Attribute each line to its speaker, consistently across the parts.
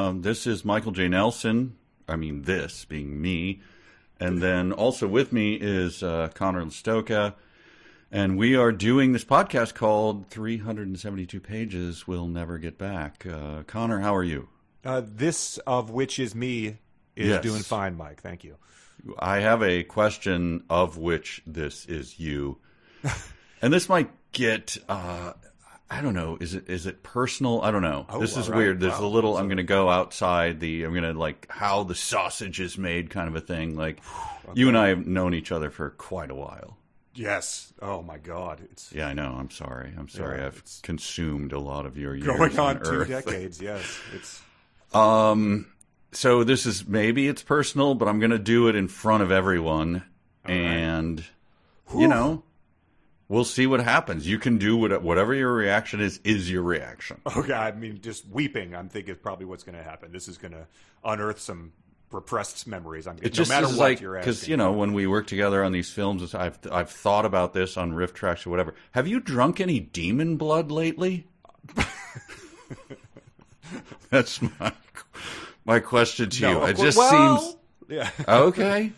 Speaker 1: This is Michael J. Nelson. I mean, this being me. And then also with me is Connor Listoka. And we are doing this podcast called 372 Pages We'll Never Get Back. Connor, how are you?
Speaker 2: This of which is me is doing fine, Mike. Thank you.
Speaker 1: I have a question of which this is you. And this might get, I don't know, is it personal? I don't know. This is weird. There's a little, I'm going to go outside I'm going to like how the sausage is made kind of a thing. Like you and I have known each other for quite a while.
Speaker 2: Yes. Oh my God.
Speaker 1: Yeah, I know. I'm sorry. Yeah, I've consumed a lot of your years
Speaker 2: going on 2
Speaker 1: Earth.
Speaker 2: decades. Yes. It's.
Speaker 1: So this is maybe it's personal, but I'm going to do it in front of everyone, and you know, we'll see what happens. You can do whatever your reaction is your reaction.
Speaker 2: Okay, I mean, just weeping, I'm thinking is probably what's going to happen. This is going to unearth some repressed memories. No matter what
Speaker 1: like,
Speaker 2: you're asking.
Speaker 1: because you know when we work together on these films, I've thought about this on Riff Tracks or whatever. Have you drunk any demon blood lately? That's my question to you. It just seems okay.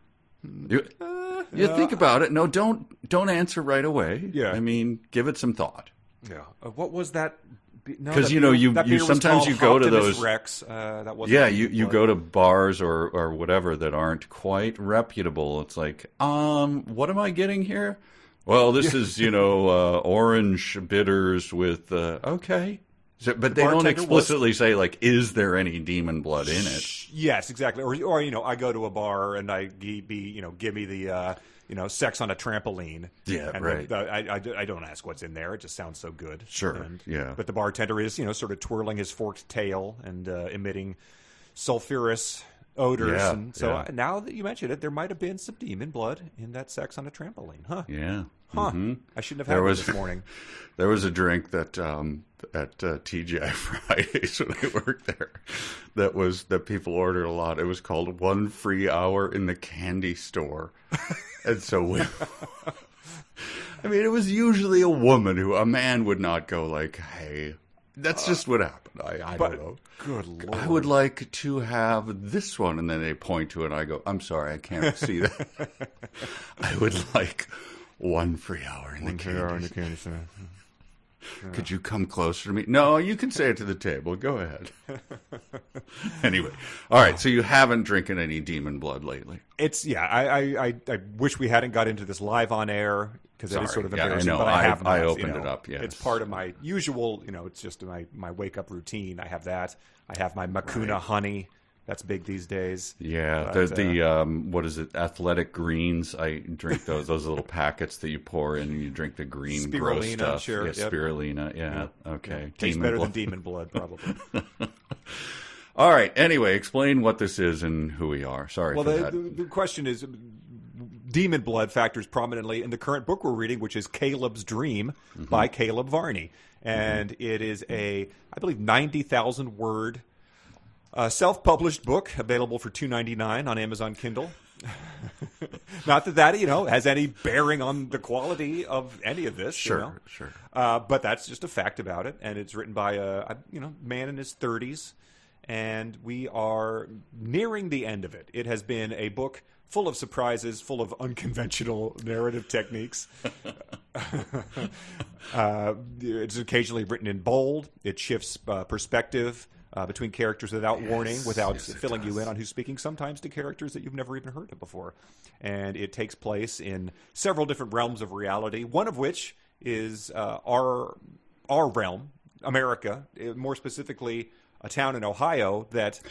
Speaker 1: You think about it. No, don't answer right away.
Speaker 2: Yeah,
Speaker 1: I mean, give it some thought.
Speaker 2: Yeah. What was that?
Speaker 1: Because you sometimes you go to those
Speaker 2: Rex. That wasn't.
Speaker 1: Yeah, you go to bars or whatever that aren't quite reputable. It's like, what am I getting here? Well, this is orange bitters with okay. So, but they don't explicitly say, like, is there any demon blood in it?
Speaker 2: Yes, exactly. Or I go to a bar and give me the, sex on a trampoline.
Speaker 1: Yeah,
Speaker 2: and
Speaker 1: right.
Speaker 2: I don't ask what's in there. It just sounds so good.
Speaker 1: Sure, yeah.
Speaker 2: But the bartender is, sort of twirling his forked tail and emitting sulfurous odors.
Speaker 1: Yeah,
Speaker 2: and so now that you mention it, there might have been some demon blood in that sex on a trampoline, huh?
Speaker 1: Yeah.
Speaker 2: Huh. Mm-hmm. I shouldn't have had one this morning.
Speaker 1: There was a drink that at TGI Fridays when I worked there that people ordered a lot. It was called 1 Free Hour in the Candy Store. And so I mean, it was usually a man would not go like, hey, that's just what happened. I don't know.
Speaker 2: Good Lord.
Speaker 1: I would like to have this one. And then they point to it and I go, I'm sorry, I can't see that. I would like 1 free hour in the candy store. Could you come closer to me? No, you can say it to the table. Go ahead. Anyway, all right. So you haven't drinking any demon blood lately?
Speaker 2: I wish we hadn't got into this live on air because that is sort of embarrassing.
Speaker 1: I know.
Speaker 2: But I have not.
Speaker 1: I opened it up. Yes,
Speaker 2: it's part of my usual. It's just my wake up routine. I have that. I have my Makuna honey. That's big these days.
Speaker 1: Yeah,
Speaker 2: but,
Speaker 1: what is it? Athletic greens. I drink those little packets that you pour in and you drink the green gross stuff.
Speaker 2: Sure.
Speaker 1: Yeah, spirulina. Yeah. Okay.
Speaker 2: Yeah. Tastes better than demon blood, probably.
Speaker 1: All right. Anyway, explain what this is and who we are. Sorry for that.
Speaker 2: The question is, demon blood factors prominently in the current book we're reading, which is Caleb's Dream by Caleb Varney, and it is I believe, 90,000 word. Self-published book available for $2.99 on Amazon Kindle. Not that has any bearing on the quality of any of this.
Speaker 1: Sure.
Speaker 2: But that's just a fact about it, and it's written by a man in his 30s, and we are nearing the end of it. It has been a book full of surprises, full of unconventional narrative techniques. It's occasionally written in bold. It shifts perspective. Between characters without warning, without filling you in on who's speaking, sometimes to characters that you've never even heard of before. And it takes place in several different realms of reality, one of which is our realm, America, more specifically a town in Ohio that...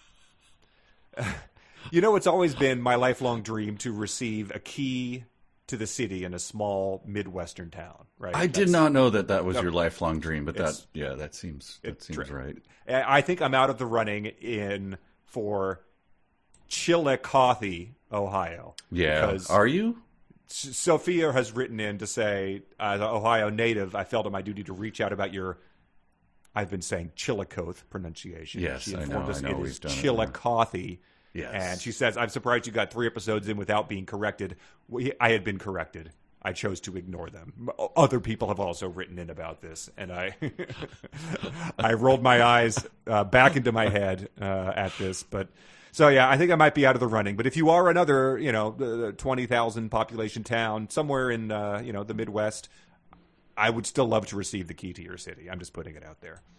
Speaker 2: it's always been my lifelong dream to receive a key to the city in a small Midwestern town, right?
Speaker 1: I did not know that was your lifelong dream, but that seems right.
Speaker 2: I think I'm out of the running for Chillicothe, Ohio.
Speaker 1: Yeah, are you?
Speaker 2: Sophia has written in to say, as an Ohio native, I felt it my duty to reach out about your, I've been saying Chillicothe pronunciation.
Speaker 1: Yes,
Speaker 2: she
Speaker 1: informed
Speaker 2: us
Speaker 1: it
Speaker 2: is Chillicothe.
Speaker 1: Yes.
Speaker 2: And she says, I'm surprised you got 3 episodes in without being corrected. I had been corrected I chose to ignore them. Other people have also written in about this, and I I rolled my eyes back into my head at this. But so yeah, I think I might be out of the running. But if you are another, 20,000 population town somewhere in the Midwest, I would still love to receive the key to your city. I'm just putting it out there.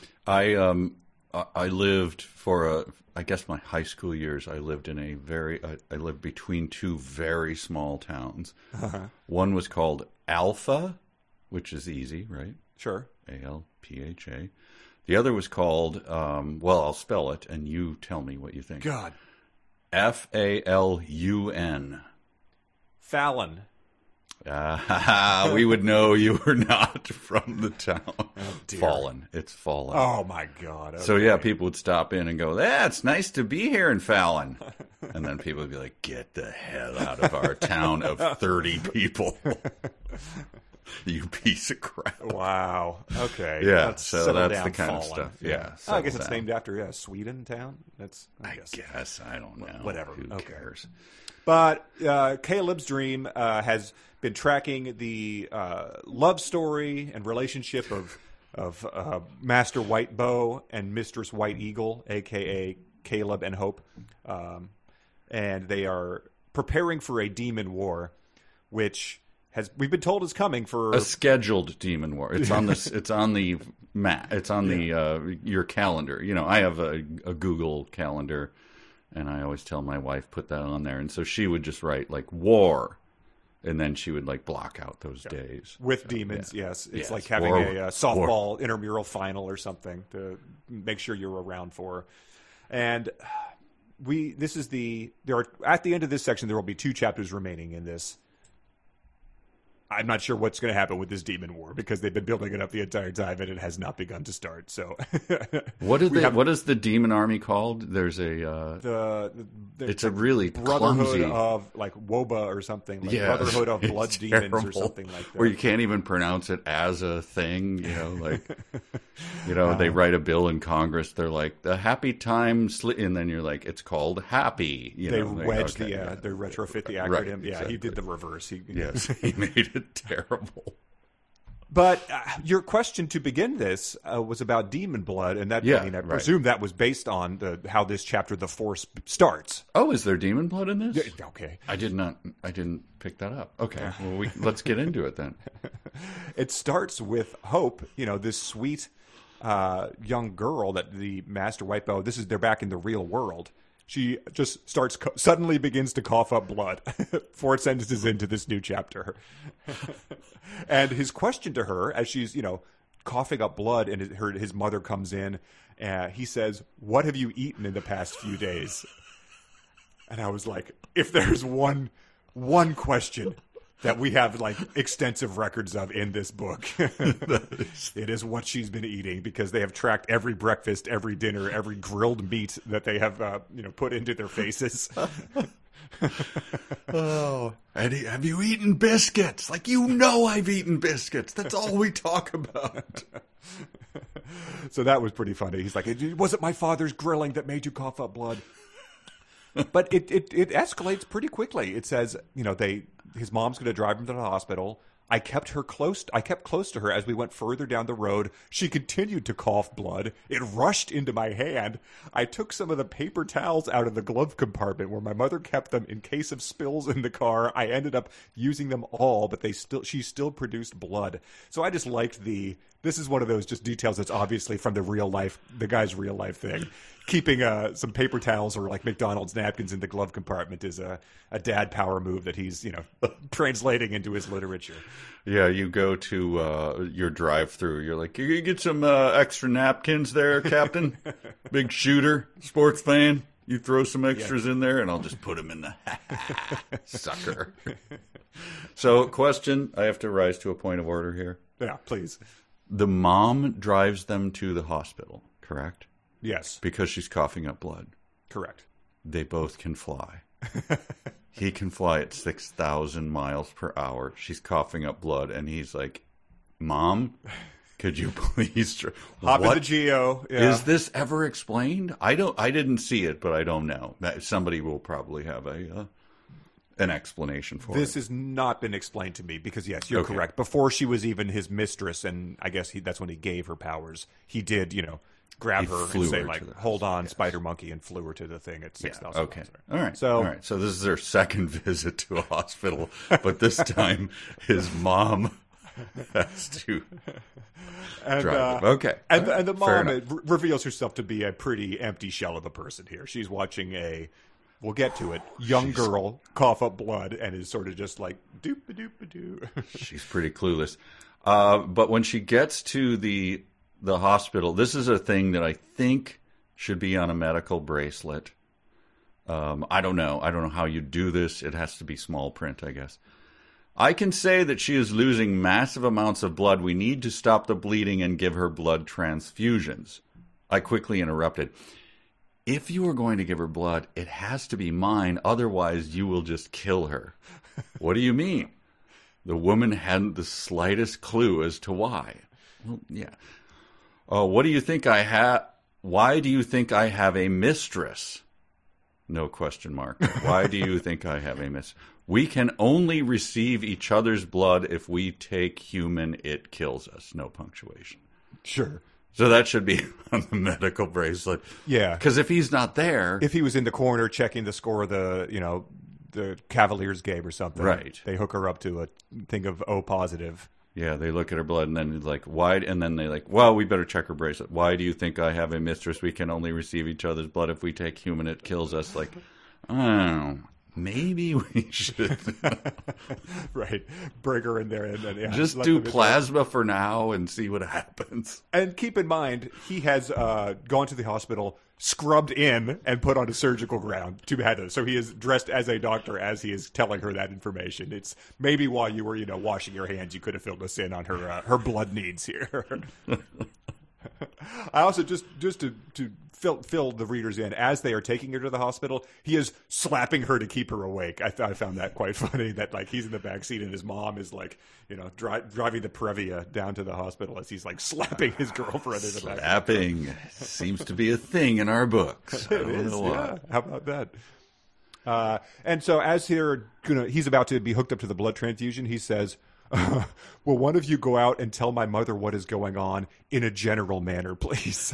Speaker 1: I lived for I guess my high school years. I lived in I lived between two very small towns. One was called Alpha, which is easy, right?
Speaker 2: Sure.
Speaker 1: Alpha. The other was called, I'll spell it, and you tell me what you think.
Speaker 2: God.
Speaker 1: Falun.
Speaker 2: Fallon.
Speaker 1: We would know you were not from the town.
Speaker 2: Oh, dear.
Speaker 1: Fallen. It's Fallen.
Speaker 2: Oh, my God. Okay.
Speaker 1: So, yeah, people would stop in and go, it's nice to be here in Fallon. And then people would be like, get the hell out of our town of 30 people. You piece of crap.
Speaker 2: Wow. Okay.
Speaker 1: Yeah, so that's
Speaker 2: down,
Speaker 1: the kind
Speaker 2: Fallen.
Speaker 1: of stuff.
Speaker 2: Yeah.
Speaker 1: Yeah,
Speaker 2: I guess it's named after Sweden town.
Speaker 1: I guess. I don't know.
Speaker 2: Whatever.
Speaker 1: Who cares?
Speaker 2: But Caleb's dream has been tracking the love story and relationship of Master White Bow and Mistress White Eagle, a.k.a. Caleb and Hope. And they are preparing for a demon war, which we've been told is coming for
Speaker 1: a scheduled demon war. It's on this. It's on the map. It's on the your calendar. I have a Google calendar. And I always tell my wife, put that on there. And so she would just write, war. And then she would, block out those days.
Speaker 2: With demons, yes. It's like having a softball intramural final or something to make sure you're around for. And at the end of this section, there will be 2 chapters remaining in this. I'm not sure what's going to happen with this demon war because they've been building it up the entire time and it has not begun to start. So,
Speaker 1: what is the demon army called? There's a it's a really
Speaker 2: Brotherhood
Speaker 1: clumsy
Speaker 2: of Woba or something, Brotherhood of Blood Demons or something like that.
Speaker 1: Where you can't even pronounce it as a thing. They write a bill in Congress. They're like the Happy Time, and then you're like, it's called Happy.
Speaker 2: They retrofit the acronym.
Speaker 1: Right,
Speaker 2: yeah,
Speaker 1: exactly.
Speaker 2: He did the reverse.
Speaker 1: He made it terrible.
Speaker 2: But your question to begin this was about demon blood, and I presume that was based on how this chapter, The Force, starts.
Speaker 1: Oh, is there demon blood in this?
Speaker 2: Yeah, okay.
Speaker 1: I didn't pick that up. Okay, well, let's get into it then.
Speaker 2: It starts with Hope, this sweet young girl that the Master White Bow. They're back in the real world. She just suddenly begins to cough up blood 4 sentences into this new chapter. And his question to her, as she's, coughing up blood, and his mother comes in, he says, "What have you eaten in the past few days?" And I was like, if there's one question that we have extensive records of in this book, it is what she's been eating, because they have tracked every breakfast, every dinner, every grilled meat that they have put into their faces.
Speaker 1: Oh, Eddie, have you eaten biscuits? I've eaten biscuits. That's all we talk about.
Speaker 2: So that was pretty funny. He's like, it wasn't my father's grilling that made you cough up blood. But it escalates pretty quickly. It says, his mom's going to drive him to the hospital. I kept close to her as we went further down the road. She continued to cough blood. It rushed into my hand. I took some of the paper towels out of the glove compartment where my mother kept them in case of spills in the car. I ended up using them all, but she still produced blood. So I just liked this is one of those just details that's obviously from the guy's real life thing. Keeping some paper towels or McDonald's napkins in the glove compartment is a dad power move that he's translating into his literature.
Speaker 1: Yeah, you go to your drive-through. You're like, you get some extra napkins there, Captain. Big shooter, sports fan. You throw some extras in there, and I'll just put them in the sucker. So, question: I have to rise to a point of order here.
Speaker 2: Yeah, please.
Speaker 1: The mom drives them to the hospital, correct?
Speaker 2: Yes.
Speaker 1: Because she's coughing up blood.
Speaker 2: Correct.
Speaker 1: They both can fly. He can fly at 6,000 miles per hour. She's coughing up blood, and he's like, "Mom, could you please
Speaker 2: hop in the Geo?" Yeah.
Speaker 1: Is this ever explained? I didn't see it, but I don't know. Somebody will probably have an explanation for
Speaker 2: This
Speaker 1: it.
Speaker 2: has not been explained to me because, yes, you're
Speaker 1: Okay.
Speaker 2: correct. Before she was even his mistress, and I guess that's when he gave her powers, he did, grab
Speaker 1: He
Speaker 2: her
Speaker 1: flew
Speaker 2: and say,
Speaker 1: her
Speaker 2: like,
Speaker 1: to the
Speaker 2: hold on, Spider Monkey, and flew her to the thing at 6,000.
Speaker 1: Okay. All right.
Speaker 2: So,
Speaker 1: all right. So this is their second visit to a hospital, but this time his mom has to drive him. Okay.
Speaker 2: And,
Speaker 1: All right.
Speaker 2: and the
Speaker 1: Fair
Speaker 2: mom
Speaker 1: enough.
Speaker 2: reveals herself to be a pretty empty shell of a person here. She's watching we'll get to it, young girl cough up blood and is sort of just like, doop-a-doop-a-doo.
Speaker 1: She's pretty clueless. But when she gets to the hospital, this is a thing that I think should be on a medical bracelet. I don't know. I don't know how you do this. It has to be small print, I guess. I can say that she is losing massive amounts of blood. We need to stop the bleeding and give her blood transfusions. I quickly interrupted. If you are going to give her blood, it has to be mine. Otherwise, you will just kill her. What do you mean? The woman hadn't the slightest clue as to why. Well, yeah. What do you think I have? Why do you think I have a mistress? No question mark. Why do you think I have a mistress? We can only receive each other's blood if we take human. It kills us. No punctuation.
Speaker 2: Sure.
Speaker 1: So that should be on the medical bracelet.
Speaker 2: Yeah.
Speaker 1: Because if he's not there,
Speaker 2: If he was in the corner checking the score of the Cavaliers game or something,
Speaker 1: Right.
Speaker 2: They hook her up to a thing of O positive.
Speaker 1: yeah, they look at her blood and then like, why? And then they like, well, we better check her bracelet. Why do you think I have a mistress? We can only receive each other's blood if we take human. It kills us. Like, oh, maybe we should
Speaker 2: Right. Bring her in there and then
Speaker 1: just
Speaker 2: let
Speaker 1: do
Speaker 2: them in there.
Speaker 1: plasma for now and see what happens.
Speaker 2: And keep in mind, he has gone to the hospital, scrubbed in, and put on a surgical gown to Heather. So he is dressed as a doctor as he is telling her that information. It's maybe while you were, washing your hands, you could have filled us in on her blood needs here. I also just to fill the readers in as they are taking her to the hospital, he is slapping her to keep her awake. I found that quite funny. That like he's in the back seat and his mom is like driving the Previa down to the hospital as he's like slapping his girlfriend in the back.
Speaker 1: Slapping seems to be a thing in our books. I
Speaker 2: It
Speaker 1: don't
Speaker 2: is,
Speaker 1: know why.
Speaker 2: yeah. How about that? And so as he's about to be hooked up to the blood transfusion, he says, will one of you go out and tell my mother what is going on in a general manner, please?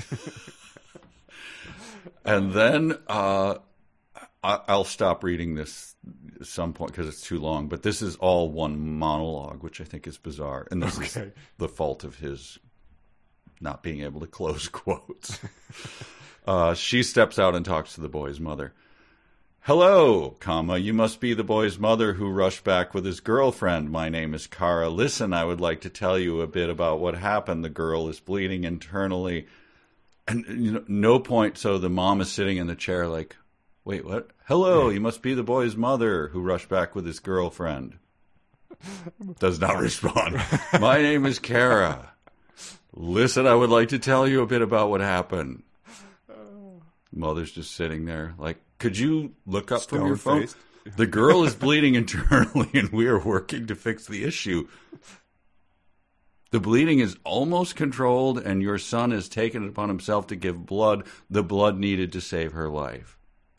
Speaker 1: And then I'll stop reading this at some point because it's too long. But this is all one monologue, which I think is bizarre. And this is the fault of his not being able to close quotes. She steps out and talks to the boy's mother. Hello, comma, you must be the boy's mother who rushed back with his girlfriend. My name is Kara. Listen, I would like to tell you a bit about what happened. The girl is bleeding internally. And no point. So the mom is sitting in the chair like, wait, what? Hello, you must be the boy's mother who rushed back with his girlfriend. Does not respond. My name is Kara. Listen, I would like to tell you a bit about what happened. Mother's just sitting there like, could you look up from your phone?
Speaker 2: Stone-faced.
Speaker 1: The girl is bleeding internally and we are working to fix the issue. The bleeding is almost controlled and your son has taken it upon himself to give blood, the blood needed to save her life.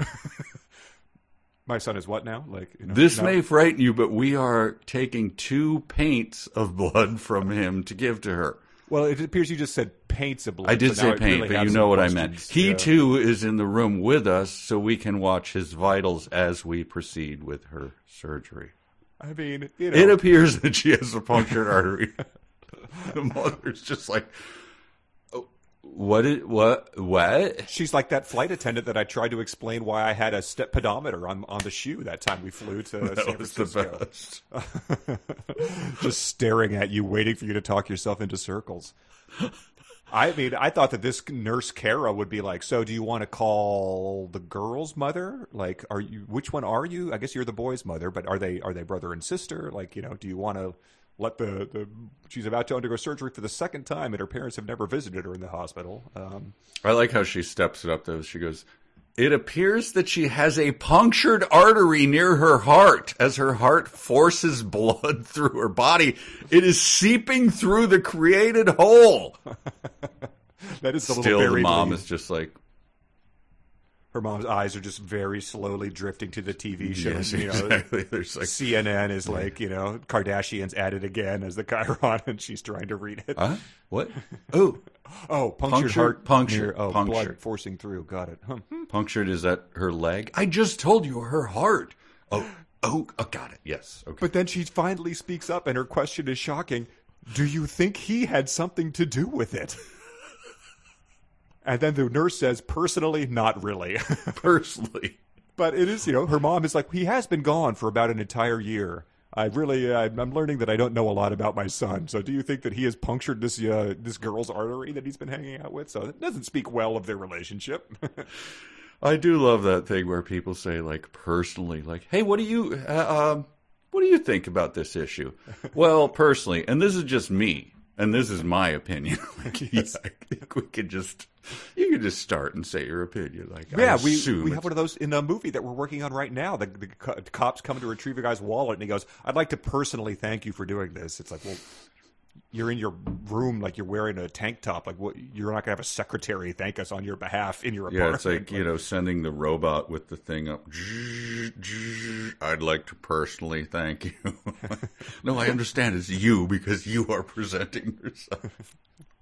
Speaker 2: My son is what now?
Speaker 1: This
Speaker 2: no.
Speaker 1: may frighten you, but we are taking 2 paints of blood from him to give to her.
Speaker 2: Well, it appears you just said paints of blood.
Speaker 1: I did
Speaker 2: but
Speaker 1: say
Speaker 2: now
Speaker 1: paint,
Speaker 2: really
Speaker 1: but
Speaker 2: has
Speaker 1: you
Speaker 2: some
Speaker 1: know what I meant.
Speaker 2: questions.
Speaker 1: He,
Speaker 2: Yeah.
Speaker 1: too, is in the room with us, so we can watch his vitals as we proceed with her surgery.
Speaker 2: I mean,
Speaker 1: It appears that she has a punctured artery. The mother's just like, oh, what?
Speaker 2: She's like that flight attendant that I tried to explain why I had a step pedometer on the shoe that time we flew to San
Speaker 1: That was the
Speaker 2: Francisco.
Speaker 1: best.
Speaker 2: Just staring at you, waiting for you to talk yourself into circles. I mean, I thought that this nurse Kara would be like, so do you want to call the girl's mother? Like, which one are you? I guess you're the boy's mother, but are they brother and sister? Like, do you want to let she's about to undergo surgery for the second time and her parents have never visited her in the hospital.
Speaker 1: I like how she steps it up, though. She goes, it appears that she has a punctured artery near her heart. As her heart forces blood through her body, it is seeping through the created hole.
Speaker 2: That is a
Speaker 1: Still,
Speaker 2: little
Speaker 1: the
Speaker 2: buried
Speaker 1: mom
Speaker 2: lead.
Speaker 1: is just like,
Speaker 2: Her mom's eyes are just very slowly drifting to the TV show.
Speaker 1: Yes,
Speaker 2: You know,
Speaker 1: exactly. There's like,
Speaker 2: CNN is like, Kardashians at it again as the Chiron, and she's trying to read it.
Speaker 1: what? Oh,
Speaker 2: Punctured heart.
Speaker 1: punctured,
Speaker 2: Blood
Speaker 1: punctured.
Speaker 2: forcing through. Got it.
Speaker 1: Punctured, is that her leg? I just told you her heart. Oh, got it. Yes. Okay.
Speaker 2: But then she finally speaks up, and her question is shocking. Do you think he had something to do with it? And then the nurse says, personally, not really.
Speaker 1: Personally.
Speaker 2: But it is, her mom is like, he has been gone for about an entire year. I'm learning that I don't know a lot about my son. So do you think that he has punctured this girl's artery that he's been hanging out with? So it doesn't speak well of their relationship.
Speaker 1: I do love that thing where people say, like, personally, like, hey, what do you think about this issue? Well, personally, and this is just me, and this is my opinion. Like, yes. I think you could just start and say your opinion. Like,
Speaker 2: yeah, we have one of those in a movie that we're working on right now. The cops come to retrieve a guy's wallet, and he goes, "I'd like to personally thank you for doing this." It's like, well, you're in your room, like you're wearing a tank top. Like, what? You're not gonna have a secretary thank us on your behalf in your apartment.
Speaker 1: Yeah, it's like, sending the robot with the thing up. I'd like to personally thank you. No, I understand it's you because you are presenting yourself.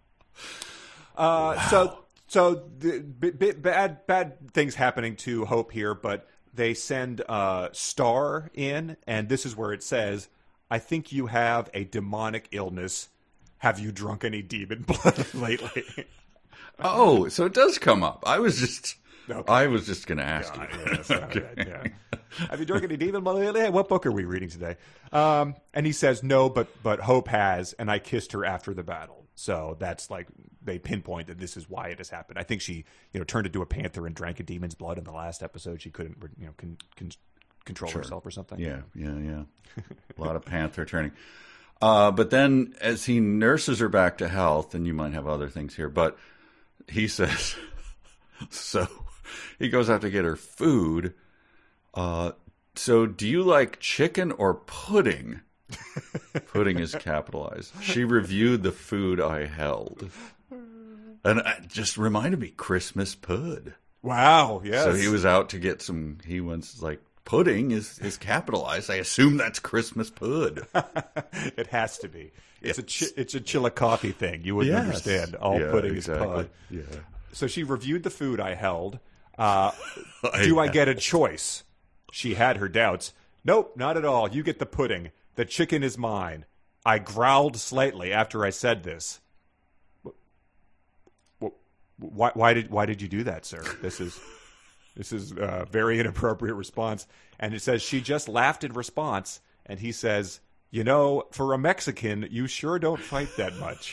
Speaker 2: Wow. So bad things happening to Hope here, but they send Star in, and this is where it says, "I think you have a demonic illness. Have you drunk any demon blood lately?"
Speaker 1: Oh, so it does come up. I was just going to ask you.
Speaker 2: Yes, okay. Yeah. Have you drunk any demon blood lately? What book are we reading today? And he says, no, but Hope has, and I kissed her after the battle. So that's like, they pinpoint that this is why it has happened. I think she, turned into a panther and drank a demon's blood in the last episode. She couldn't, control herself or something.
Speaker 1: Yeah. A lot of panther turning. But then as he nurses her back to health, and you might have other things here, but he says, so he goes out to get her food. So do you like chicken or pudding? Pudding is capitalized. She reviewed the food I held. And it just reminded me, Christmas pud.
Speaker 2: Wow, yes.
Speaker 1: So he was out to get he wants, like, pudding is capitalized. I assume that's Christmas pud.
Speaker 2: It has to be.
Speaker 1: Yes.
Speaker 2: It's a Chillicothe thing. You wouldn't understand. All pudding is pud.
Speaker 1: Yeah.
Speaker 2: So she reviewed the food I held. Do I get a choice? She had her doubts. Nope, not at all. You get the pudding. The chicken is mine. I growled slightly after I said this. Why did you do that, sir? This is a very inappropriate response. And it says she just laughed in response. And he says, for a Mexican, you sure don't fight that much.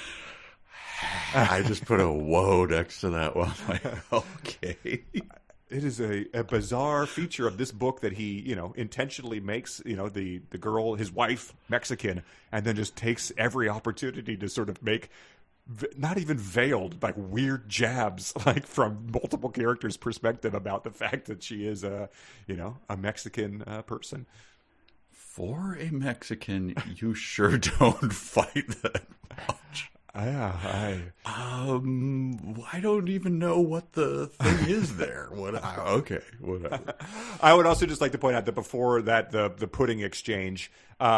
Speaker 1: I just put a whoa next to that one. Like, okay.
Speaker 2: It is a bizarre feature of this book that he, intentionally makes, the girl, his wife, Mexican, and then just takes every opportunity to sort of make not even veiled, like weird jabs, like from multiple characters' perspective about the fact that she is a Mexican person.
Speaker 1: For a Mexican, you sure don't fight that much.
Speaker 2: I
Speaker 1: don't even know what the thing is there. Okay, whatever.
Speaker 2: I would also just like to point out that before that, the pudding exchange,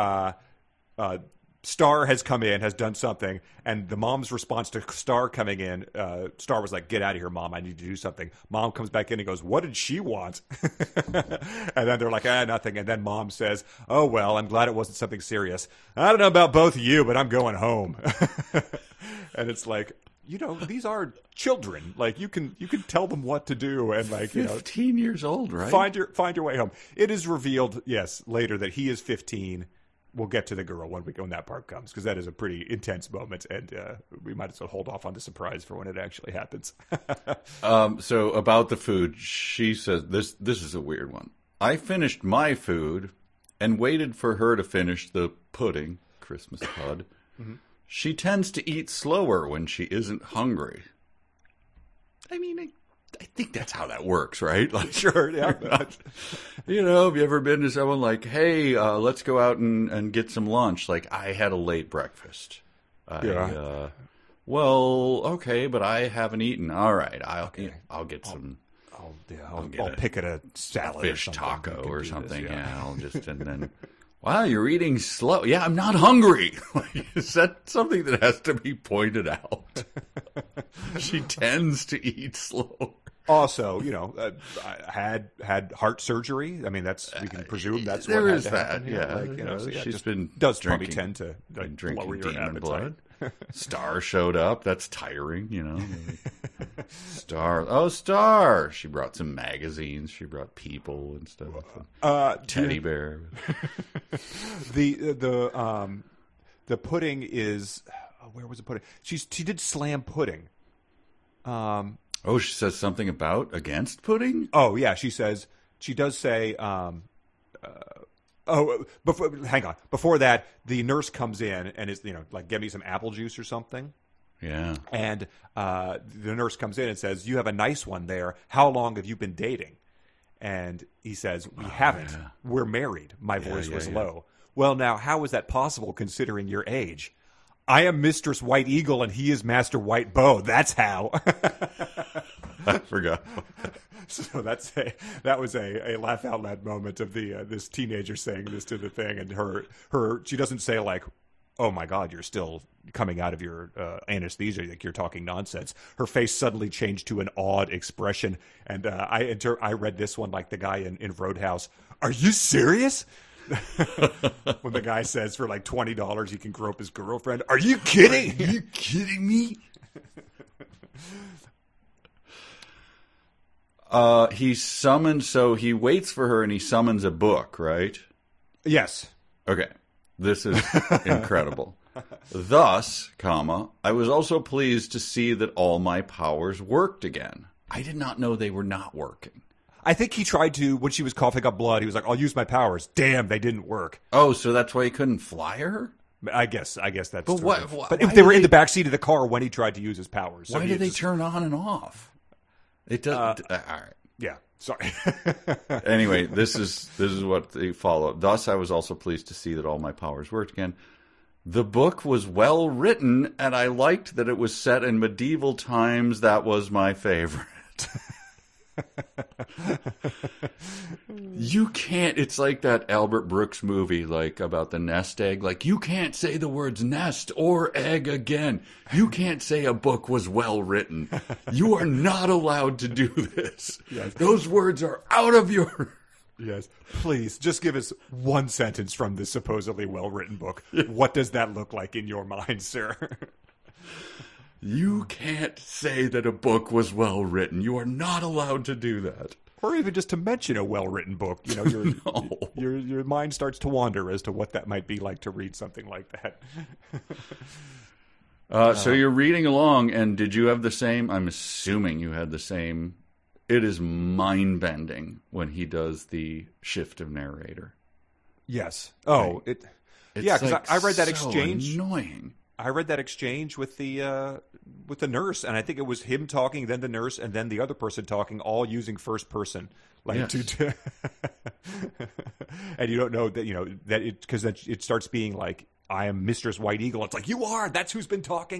Speaker 2: Star has come in, has done something, and the mom's response to Star coming in, Star was like, "Get out of here, Mom, I need to do something." Mom comes back in and goes, "What did she want?" And then they're like, nothing. And then Mom says, "Oh, well, I'm glad it wasn't something serious. I don't know about both of you, but I'm going home." And it's like, these are children. Like, you can tell them what to do, and
Speaker 1: 15 years old, right?
Speaker 2: Find your way home. It is revealed, yes, later that he is 15. We'll get to the girl when that part comes, because that is a pretty intense moment, and we might as well hold off on the surprise for when it actually happens.
Speaker 1: So about the food, she says, this is a weird one. I finished my food and waited for her to finish the pudding, Christmas pud. Mm-hmm. She tends to eat slower when she isn't hungry. I mean, I think that's how that works, right? Like,
Speaker 2: sure, yeah.
Speaker 1: Have you ever been to someone like, hey, let's go out and get some lunch? Like, I had a late breakfast.
Speaker 2: Yeah.
Speaker 1: Well, okay, but I haven't eaten. All right, I'll get some.
Speaker 2: I'll pick at a salad,
Speaker 1: fish
Speaker 2: or
Speaker 1: taco or something.
Speaker 2: This,
Speaker 1: yeah, I'll just and then. Wow, you're eating slow. Yeah, I'm not hungry. Is that something that has to be pointed out? She tends to eat slow.
Speaker 2: Also, I had heart surgery. I mean, we can presume that's
Speaker 1: there
Speaker 2: what
Speaker 1: is
Speaker 2: had to
Speaker 1: that.
Speaker 2: happen here.
Speaker 1: Yeah,
Speaker 2: so
Speaker 1: she's been
Speaker 2: does
Speaker 1: drinking,
Speaker 2: probably tend to
Speaker 1: drinking
Speaker 2: lower your
Speaker 1: demon
Speaker 2: appetite.
Speaker 1: blood. Star showed up. That's tiring, Star. Star. She brought some magazines. She brought People and stuff. Teddy bear.
Speaker 2: The pudding is where was the pudding? She did slam pudding.
Speaker 1: She says something against pudding.
Speaker 2: Oh yeah, she does say. Hang on. Before that, the nurse comes in and is like, get me some apple juice or something.
Speaker 1: Yeah.
Speaker 2: And the nurse comes in and says, "You have a nice one there. How long have you been dating?" And he says, "We haven't.
Speaker 1: Yeah.
Speaker 2: We're married." My voice was low. Well, now, how is that possible considering your age? I am Mistress White Eagle and he is Master White Bow. That's how.
Speaker 1: I forgot.
Speaker 2: So that was a laugh out loud moment of this teenager saying this to the thing, and her she doesn't say like, "Oh my God, you're still coming out of your anesthesia, like you're talking nonsense." Her face suddenly changed to an awed expression, and I read this one like the guy in Roadhouse. Are you serious? When the guy says for like $20 he can grope his girlfriend. Are you kidding?
Speaker 1: Are you kidding me? He summons, so he waits for her and he summons a book, right?
Speaker 2: Yes.
Speaker 1: Okay. This is incredible. Thus, I was also pleased to see that all my powers worked again. I did not know they were not working.
Speaker 2: I think he tried to, when she was coughing up blood, he was like, "I'll use my powers." Damn, they didn't work.
Speaker 1: Oh, so that's why he couldn't fly her?
Speaker 2: I guess that's
Speaker 1: but
Speaker 2: true.
Speaker 1: What,
Speaker 2: but if they were in the backseat of the car when he tried to use his powers.
Speaker 1: Why did they turn on and off? It doesn't. All right.
Speaker 2: Yeah, sorry.
Speaker 1: Anyway, this is what the follow-up. Thus, I was also pleased to see that all my powers worked again. The book was well written, and I liked that it was set in medieval times. That was my favorite. You can't. It's like that Albert Brooks movie, like about the nest egg. Like, you can't say the words nest or egg again. You can't say a book was well written. You are not allowed to do this. Yes. Those words are out of your.
Speaker 2: Yes, please just give us one sentence from this supposedly well written book. What does that look like in your mind, sir?
Speaker 1: You can't say that a book was well written. You are not allowed to do that.
Speaker 2: Or even just to mention a well-written book. Your mind starts to wander as to what that might be like to read something like that.
Speaker 1: So you're reading along, and did you have the same? I'm assuming you had the same. It is mind-bending when he does the shift of narrator.
Speaker 2: Yes. Oh,
Speaker 1: right.
Speaker 2: Yeah, because
Speaker 1: like
Speaker 2: I read that
Speaker 1: so
Speaker 2: exchange.
Speaker 1: Annoying.
Speaker 2: I read that exchange with the nurse, and I think it was him talking, then the nurse, and then the other person talking, all using first person, like
Speaker 1: yes.
Speaker 2: And you don't know that that because it starts being like, "I am Mistress White Eagle." It's like, you are. That's who's been talking.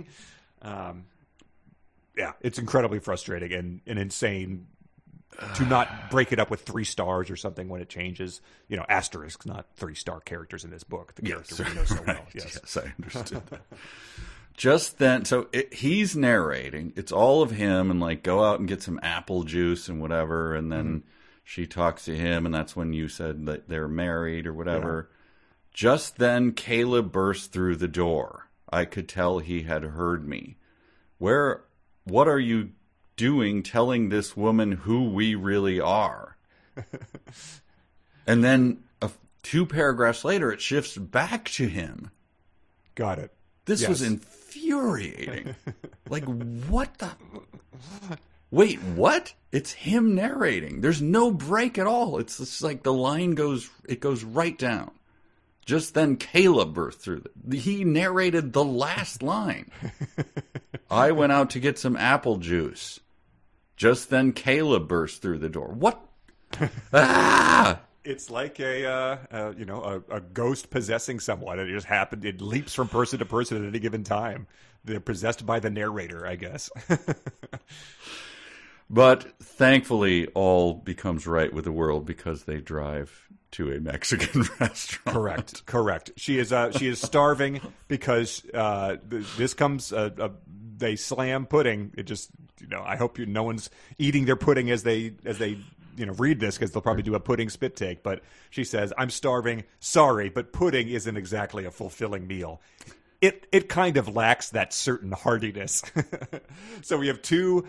Speaker 2: Yeah, it's incredibly frustrating and insane to not break it up with 3 stars or something when it changes. Asterisks, not 3-star characters in this book. The character we know so well.
Speaker 1: Yes, I understood that. Just then, so he's narrating. It's all of him, and like, go out and get some apple juice and whatever. And then she talks to him, and that's when you said that they're married or whatever. Yeah. Just then, Caleb burst through the door. I could tell he had heard me. What are you doing telling this woman who we really are? And then 2 paragraphs later, it shifts back to him.
Speaker 2: Got it.
Speaker 1: This was infuriating. Like, what the... Wait, what? It's him narrating. There's no break at all. It's just like the line goes right down. Just then Caleb burst through. He narrated the last line. I went out to get some apple juice. Just then Caleb burst through the door. What? Ah!
Speaker 2: It's like a ghost possessing someone. It just happened. It leaps from person to person at any given time. They're possessed by the narrator, I guess.
Speaker 1: But thankfully, all becomes right with the world because they drive to a Mexican restaurant.
Speaker 2: Correct. She is starving because this comes. They slam pudding. It just I hope no one's eating their pudding as they read this, because they'll probably do a pudding spit take. But she says, "I'm starving. Sorry, but pudding isn't exactly a fulfilling meal." It kind of lacks that certain heartiness. So we have two,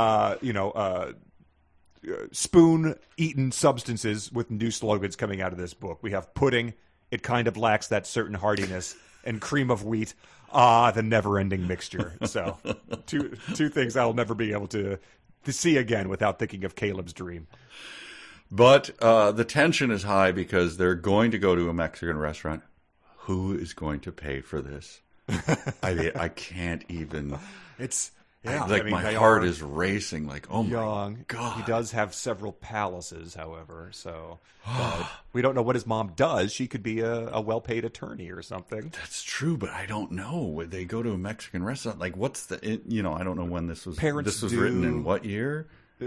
Speaker 2: spoon-eaten substances with new slogans coming out of this book. We have pudding. It kind of lacks that certain heartiness. And cream of wheat. The never-ending mixture. So two things I'll never be able to see again without thinking of Caleb's dream.
Speaker 1: But the tension is high because they're going to go to a Mexican restaurant. Who is going to pay for this? I can't even.
Speaker 2: It's
Speaker 1: my heart is racing. Like, oh my God!
Speaker 2: He does have several palaces, however. So but we don't know what his mom does. She could be a well-paid attorney or something.
Speaker 1: That's true, but I don't know. Would they go to a Mexican restaurant? Like, what's the? I don't know when this was. This was written in what year?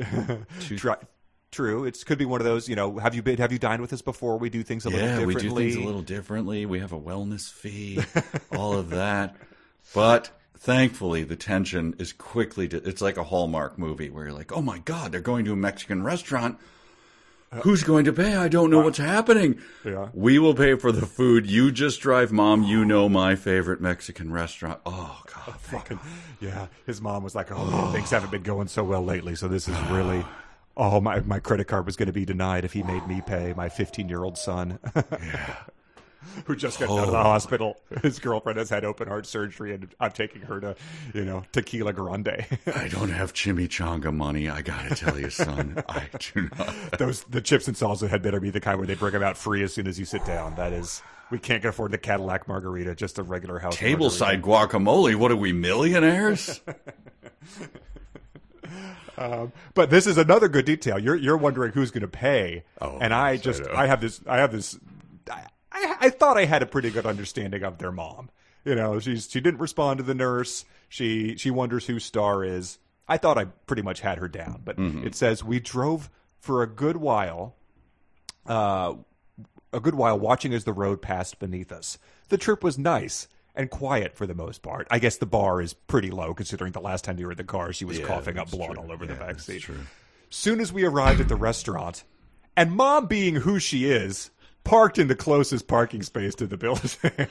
Speaker 2: True. It could be one of those, have you dined with us before? We do things a little differently.
Speaker 1: Yeah, we do things a little differently. We have a wellness fee, all of that. But thankfully, the tension is quickly, it's like a Hallmark movie where you're like, oh my God, they're going to a Mexican restaurant. Who's going to pay? I don't know what's happening. Yeah. We will pay for the food. You just drive, Mom. You know my favorite Mexican restaurant. Oh, God.
Speaker 2: Yeah. His mom was like, things haven't been going so well lately, so this is really... Oh, my credit card was going to be denied if he made me pay, my 15-year-old son.
Speaker 1: Yeah.
Speaker 2: Who just got out of the hospital. His girlfriend has had open heart surgery, and I'm taking her to, Tequila Grande.
Speaker 1: I don't have chimichanga money. I got to tell you, son. I do not.
Speaker 2: The chips and salsa had better be the kind where they bring them out free as soon as you sit down. That is... We can't afford the Cadillac margarita, just a regular house
Speaker 1: Tableside guacamole. What are we, millionaires?
Speaker 2: But this is another good detail. You're wondering who's going to pay, and I have this. I thought I had a pretty good understanding of their mom. She didn't respond to the nurse. She wonders who Star is. I thought I pretty much had her down, but It says we drove for a good while watching as the road passed beneath us. The trip was nice and quiet for the most part. I guess the bar is pretty low considering the last time you were in the car, she was coughing up blood all over the backseat. Soon as we arrived at the restaurant, and Mom, being who she is, parked in the closest parking space to the building.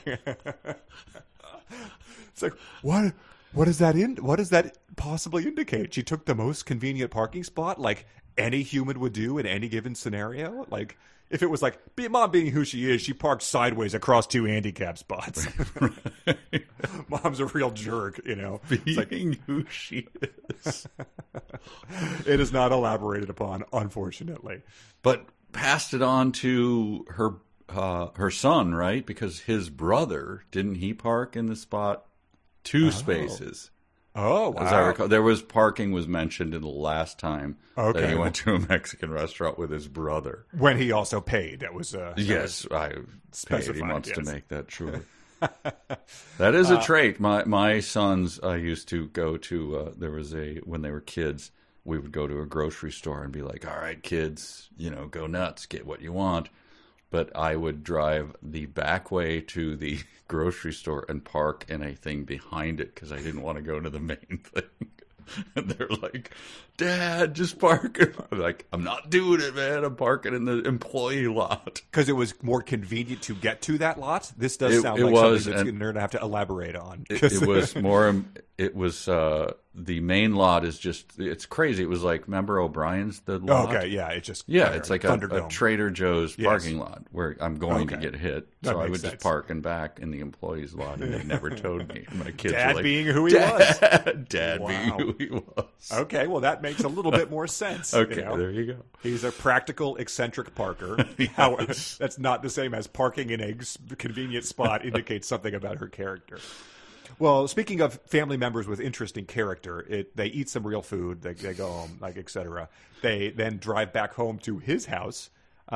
Speaker 2: It's like, what does that possibly indicate? She took the most convenient parking spot, like any human would do in any given scenario? Like, if it was like, Mom being who she is, she parked sideways across two handicap spots. Mom's a real jerk,
Speaker 1: Being who she is.
Speaker 2: It is not elaborated upon, unfortunately.
Speaker 1: But passed it on to her son, right? Because his brother, didn't he park in the spot? Two spaces.
Speaker 2: Oh, wow.
Speaker 1: As I recall, parking was mentioned in the last time that he went to a Mexican restaurant with his brother.
Speaker 2: When he also paid. That was
Speaker 1: yes, I paid. He wants to make that true. That is a trait. My sons used to go to. When they were kids, we would go to a grocery store and be like, "All right, kids, go nuts, get what you want." But I would drive the back way to the grocery store and park in a thing behind it because I didn't want to go to the main thing. And they're like, Dad, just park. I'm like, I'm not doing it, man. I'm parking in the employee lot.
Speaker 2: Because it was more convenient to get to that lot? This does sound like something that's going to have to elaborate on.
Speaker 1: It was more, the main lot is just, it's crazy. It was like, remember O'Brien's, the lot?
Speaker 2: Okay, yeah. It's just,
Speaker 1: it's like a Trader Joe's parking lot where I'm going to get hit. So I would just park and back in the employee's lot, and they never towed me. My kids
Speaker 2: Dad
Speaker 1: were like,
Speaker 2: being who he was.
Speaker 1: Dad being who he was.
Speaker 2: Okay, well, that makes a little bit more sense.
Speaker 1: Okay, there you go.
Speaker 2: He's a practical, eccentric parker.
Speaker 1: Yes.
Speaker 2: That's not the same as parking in a convenient spot indicates something about her character. Well, speaking of family members with interesting character, they eat some real food, they go home, like etc. They then drive back home to his house.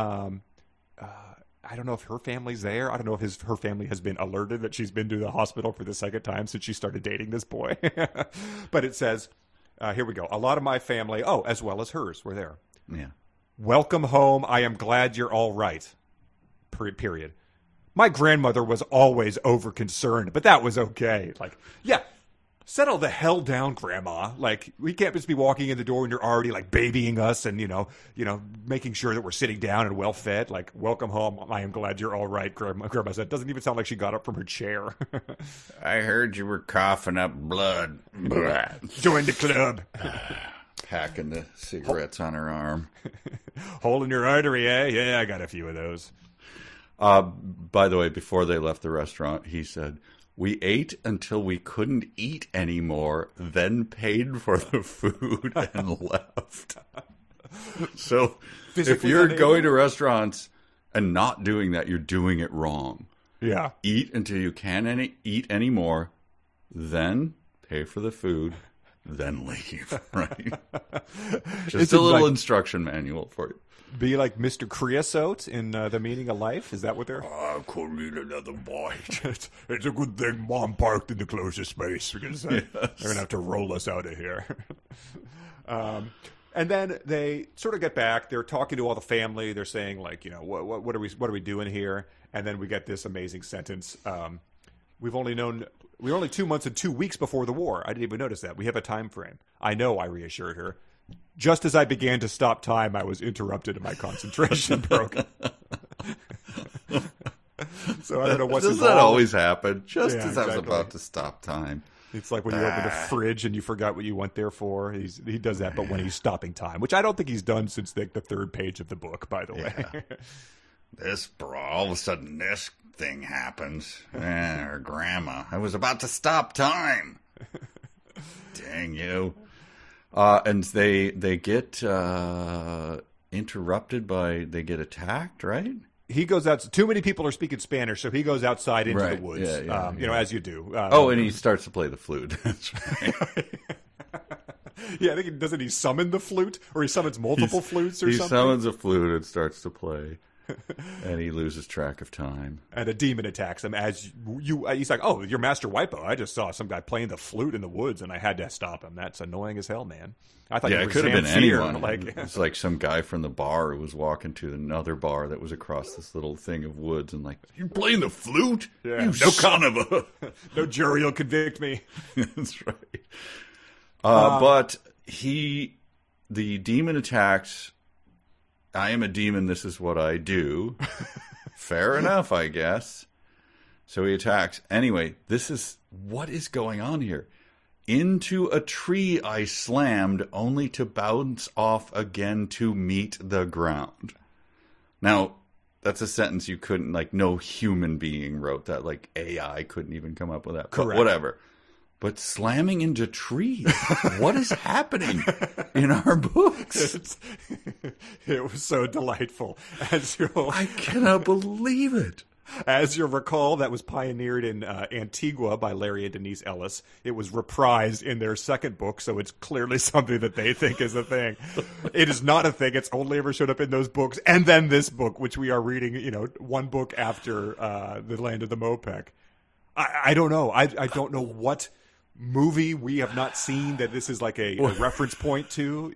Speaker 2: I don't know if her family's there. I don't know if her family has been alerted that she's been to the hospital for the second time since she started dating this boy. But it says, Here we go. A lot of my family, as well as hers, were there.
Speaker 1: Yeah.
Speaker 2: Welcome home. I am glad you're all right. Period. My grandmother was always over concerned, but that was okay. Like, yeah, settle the hell down, Grandma. Like, we can't just be walking in the door and you're already like babying us and, making sure that we're sitting down and well fed. Like, welcome home. I am glad you're all right, Grandma said. Doesn't even sound like she got up from her chair.
Speaker 1: I heard you were coughing up blood.
Speaker 2: Join the club.
Speaker 1: Packing the cigarettes on her arm.
Speaker 2: Hole in your artery, eh? Yeah, I got a few of those.
Speaker 1: By the way, before they left the restaurant, he said, "We ate until we couldn't eat anymore, then paid for the food and left." So if you're going to restaurants and not doing that, you're doing it wrong.
Speaker 2: Yeah.
Speaker 1: Eat until you can't eat anymore, then pay for the food, then leave. Right? Just a little instruction manual for you.
Speaker 2: Be like Mr. Creosote in The Meaning of Life? Is that what they're...
Speaker 1: I could need another bite.
Speaker 2: It's a good thing Mom parked in the closest space because they're going to have to roll us out of here. And then they sort of get back. They're talking to all the family. They're saying, like, what are we doing here? And then we get this amazing sentence. We're only 2 months and 2 weeks before the war. I didn't even notice that. We have a time frame. I know, I reassured her. Just as I began to stop time, I was interrupted and my concentration broke. So I don't know what's
Speaker 1: Does that always happen? Just as I was about to stop time.
Speaker 2: It's like when you open the fridge and you forgot what you went there for. He does that, but when he's stopping time, which I don't think he's done since the third page of the book, by the way.
Speaker 1: All of a sudden this thing happens. Her grandma. I was about to stop time. Dang you. And they get interrupted they get attacked, right?
Speaker 2: He goes out. Too many people are speaking Spanish, so he goes outside into the woods. As you do.
Speaker 1: And he starts to play the flute. That's right.
Speaker 2: Yeah, I think doesn't he summon the flute, or he summons multiple flutes, or something?
Speaker 1: He summons a flute and starts to play. And he loses track of time.
Speaker 2: And a demon attacks him as he's like, "Oh, you're Master Wipo. I just saw some guy playing the flute in the woods, and I had to stop him. That's annoying as hell, man." I thought
Speaker 1: it could have been
Speaker 2: Zamfir.
Speaker 1: anyone. It's like some guy from the bar who was walking to another bar that was across this little thing of woods, and like, "You're playing the flute?
Speaker 2: Yeah.
Speaker 1: You son of a..."
Speaker 2: No jury will convict me.
Speaker 1: That's right. But the demon attacks. I am a demon, this is what I do. Fair enough, I guess. So he attacks. Anyway, what is going on here? Into a tree I slammed, only to bounce off again to meet the ground. Now, that's a sentence you couldn't, no human being wrote that. AI couldn't even come up with that.
Speaker 2: Correct.
Speaker 1: But whatever. But slamming into trees, what is happening in our books?
Speaker 2: It was so delightful.
Speaker 1: I cannot believe it.
Speaker 2: As you'll recall, that was pioneered in Antigua by Larry and Denise Ellis. It was reprised in their second book, so it's clearly something that they think is a thing. It is not a thing. It's only ever showed up in those books. And then this book, which we are reading, one book after The Land of the Mopek. I don't know. I don't know what movie we have not seen that this is like a reference point to,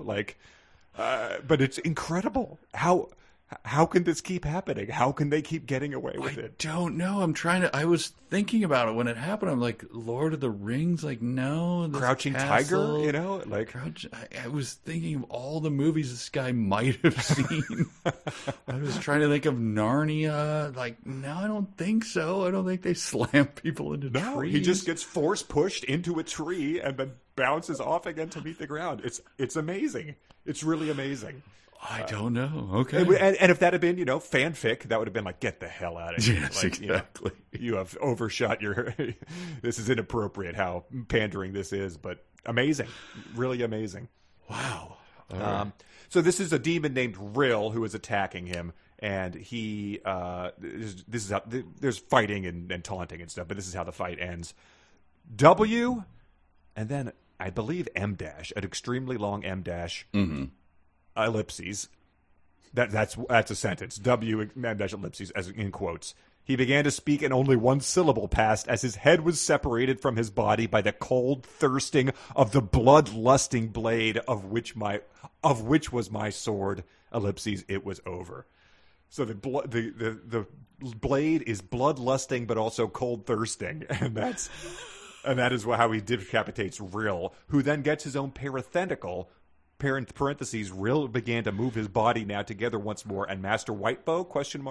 Speaker 2: but it's incredible. How can this keep happening? How can they keep getting away with it?
Speaker 1: I don't know. I was thinking about it when it happened. I'm like, Lord of the Rings, no.
Speaker 2: Crouching
Speaker 1: Castle,
Speaker 2: Tiger,
Speaker 1: I was thinking of all the movies this guy might have seen. I was trying to think of Narnia. No, I don't think so. I don't think they slam people into trees.
Speaker 2: He just gets force pushed into a tree and then bounces off again to meet the ground. It's amazing. It's really amazing.
Speaker 1: I don't know. Okay.
Speaker 2: And if that had been, fanfic, that would have been get the hell out of here.
Speaker 1: Yes, exactly.
Speaker 2: You have overshot this is inappropriate how pandering this is, but amazing. Really amazing.
Speaker 1: Wow.
Speaker 2: So this is a demon named Rill who is attacking him, and he, this is how, there's fighting and taunting and stuff, but this is how the fight ends. W, and then I believe M dash, an extremely long M dash.
Speaker 1: Mm-hmm.
Speaker 2: Ellipses. That's a sentence. W ellipses as in quotes. He began to speak, and only one syllable passed as his head was separated from his body by the cold thirsting of the blood-lusting blade of which was my sword. Ellipses. It was over. So the blade is blood-lusting, but also cold-thirsting, and that is how he decapitates Rill, who then gets his own parenthetical. Parentheses. Rill began to move his body now together once more, and Master Whitebow ?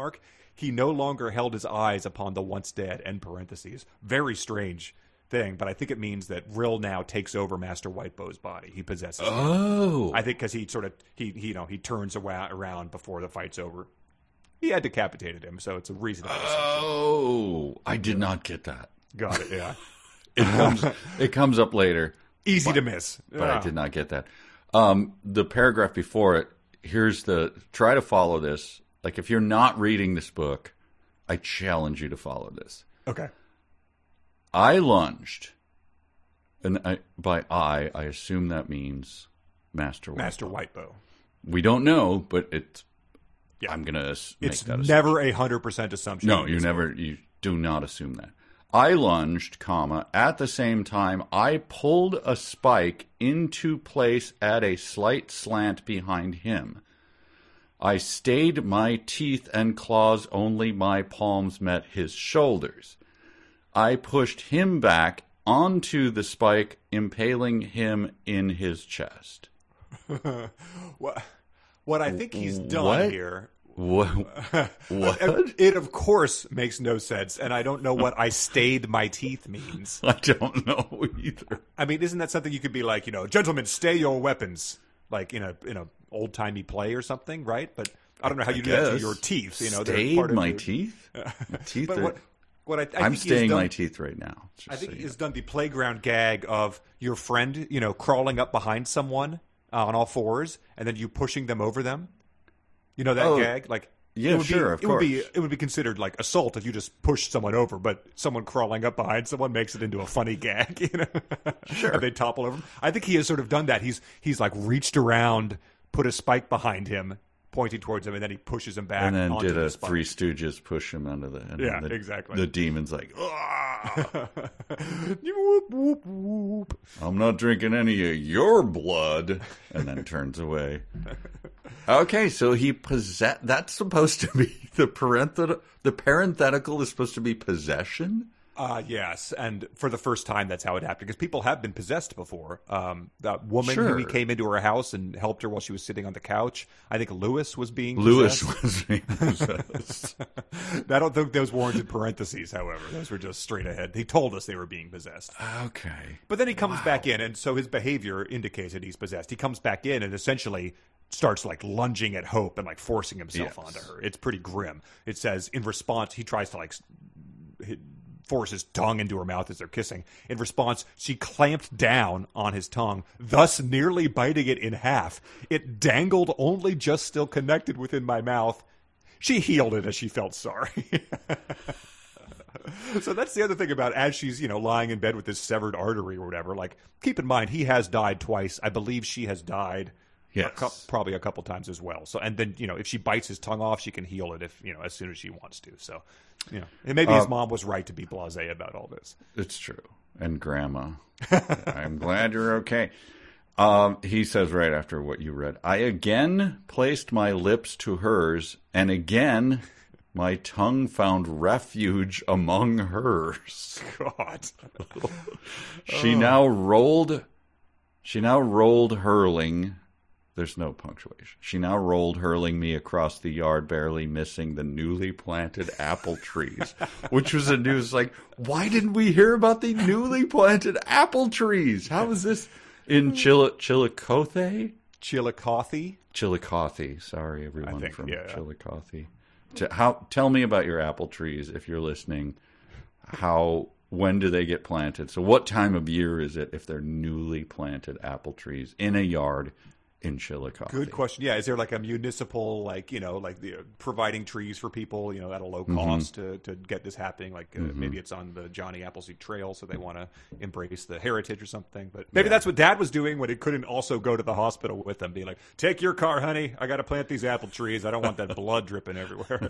Speaker 2: He no longer held his eyes upon the once dead, end parentheses. Very strange thing, but I think it means that Rill now takes over Master Whitebow's body. He possesses him.
Speaker 1: Oh.
Speaker 2: I think because he turns around before the fight's over. He had decapitated him, so it's a reasonable assumption.
Speaker 1: Oh, I did not get that.
Speaker 2: Got it, yeah.
Speaker 1: It comes up later.
Speaker 2: Easy to miss.
Speaker 1: But I did not get that. The paragraph before it, try to follow this. Like, if you're not reading this book, I challenge you to follow this.
Speaker 2: Okay.
Speaker 1: I lunged, and by I assume that means Master Whitebow.
Speaker 2: Master Whitebow.
Speaker 1: We don't know, but I'm going to make
Speaker 2: it's
Speaker 1: that assumption.
Speaker 2: Never 100% assumption.
Speaker 1: No, you do not assume that. I lunged, at the same time, I pulled a spike into place at a slight slant behind him. I stayed my teeth and claws, only my palms met his shoulders. I pushed him back onto the spike, impaling him in his chest.
Speaker 2: What I think he's done here...
Speaker 1: What?
Speaker 2: It, of course, makes no sense, and I don't know what I stayed my teeth means.
Speaker 1: I don't know either.
Speaker 2: I mean, isn't that something you could be like, gentlemen, stay your weapons, like in a old-timey play or something, right? But I don't know how you do that to your teeth.
Speaker 1: Stayed my teeth? My teeth
Speaker 2: but what I
Speaker 1: I'm
Speaker 2: think
Speaker 1: staying my teeth right now.
Speaker 2: I think he's done the playground gag of your friend, crawling up behind someone on all fours, and then you pushing them over them. You know that gag? Like,
Speaker 1: yeah, sure, of course.
Speaker 2: It would be considered like assault if you just pushed someone over, but someone crawling up behind someone makes it into a funny gag,
Speaker 1: Sure.
Speaker 2: And they topple over him. I think he has sort of done that. He's like reached around, put a spike behind him, pointing towards him, and then he pushes him back.
Speaker 1: And then
Speaker 2: onto
Speaker 1: did
Speaker 2: the
Speaker 1: a
Speaker 2: spike.
Speaker 1: Three Stooges push him under the... And
Speaker 2: exactly.
Speaker 1: The demon's like,
Speaker 2: Whoop, whoop, whoop.
Speaker 1: I'm not drinking any of your blood, and then turns away. Okay, so he that's supposed to be the parenthetical is supposed to be possession?
Speaker 2: Yes, and for the first time, that's how it happened, because people have been possessed before. That woman who came into her house and helped her while she was sitting on the couch, I think Lewis was being possessed. I don't think those warranted parentheses, however. Those were just straight ahead. He told us they were being possessed.
Speaker 1: Okay.
Speaker 2: But then he comes back in, and so his behavior indicates that he's possessed. He comes back in and essentially starts like lunging at Hope and like forcing himself onto her. It's pretty grim. It says in response, he tries to like force his tongue into her mouth as they're kissing. In response, she clamped down on his tongue, thus nearly biting it in half. It dangled only just still connected within my mouth. She healed it as she felt sorry. So that's the other thing about as she's, lying in bed with this severed artery or whatever. Like, keep in mind, he has died twice. I believe she has died probably a couple times as well. So, and then, if she bites his tongue off, she can heal it as soon as she wants to. So, and maybe his mom was right to be blasé about all this.
Speaker 1: It's true. And Grandma. I'm glad you're okay. He says right after what you read, I again placed my lips to hers, and again my tongue found refuge among hers.
Speaker 2: God.
Speaker 1: She now rolled hurling. There's no punctuation. She now rolled, hurling me across the yard, barely missing the newly planted apple trees, which was a news like, why didn't we hear about the newly planted apple trees? How is this in Chillicothe? Chillicothe. Sorry, everyone from Chillicothe. Tell me about your apple trees if you're listening. When do they get planted? So what time of year is it if they're newly planted apple trees in a yard in Chillicothe?
Speaker 2: Good question. Yeah, is there like a municipal, like, like providing trees for people, at a low cost to get this happening? Like maybe it's on the Johnny Appleseed Trail, so they want to embrace the heritage or something. But maybe that's what Dad was doing when he couldn't also go to the hospital with them, being like, "Take your car, honey. I got to plant these apple trees. I don't want that blood dripping everywhere."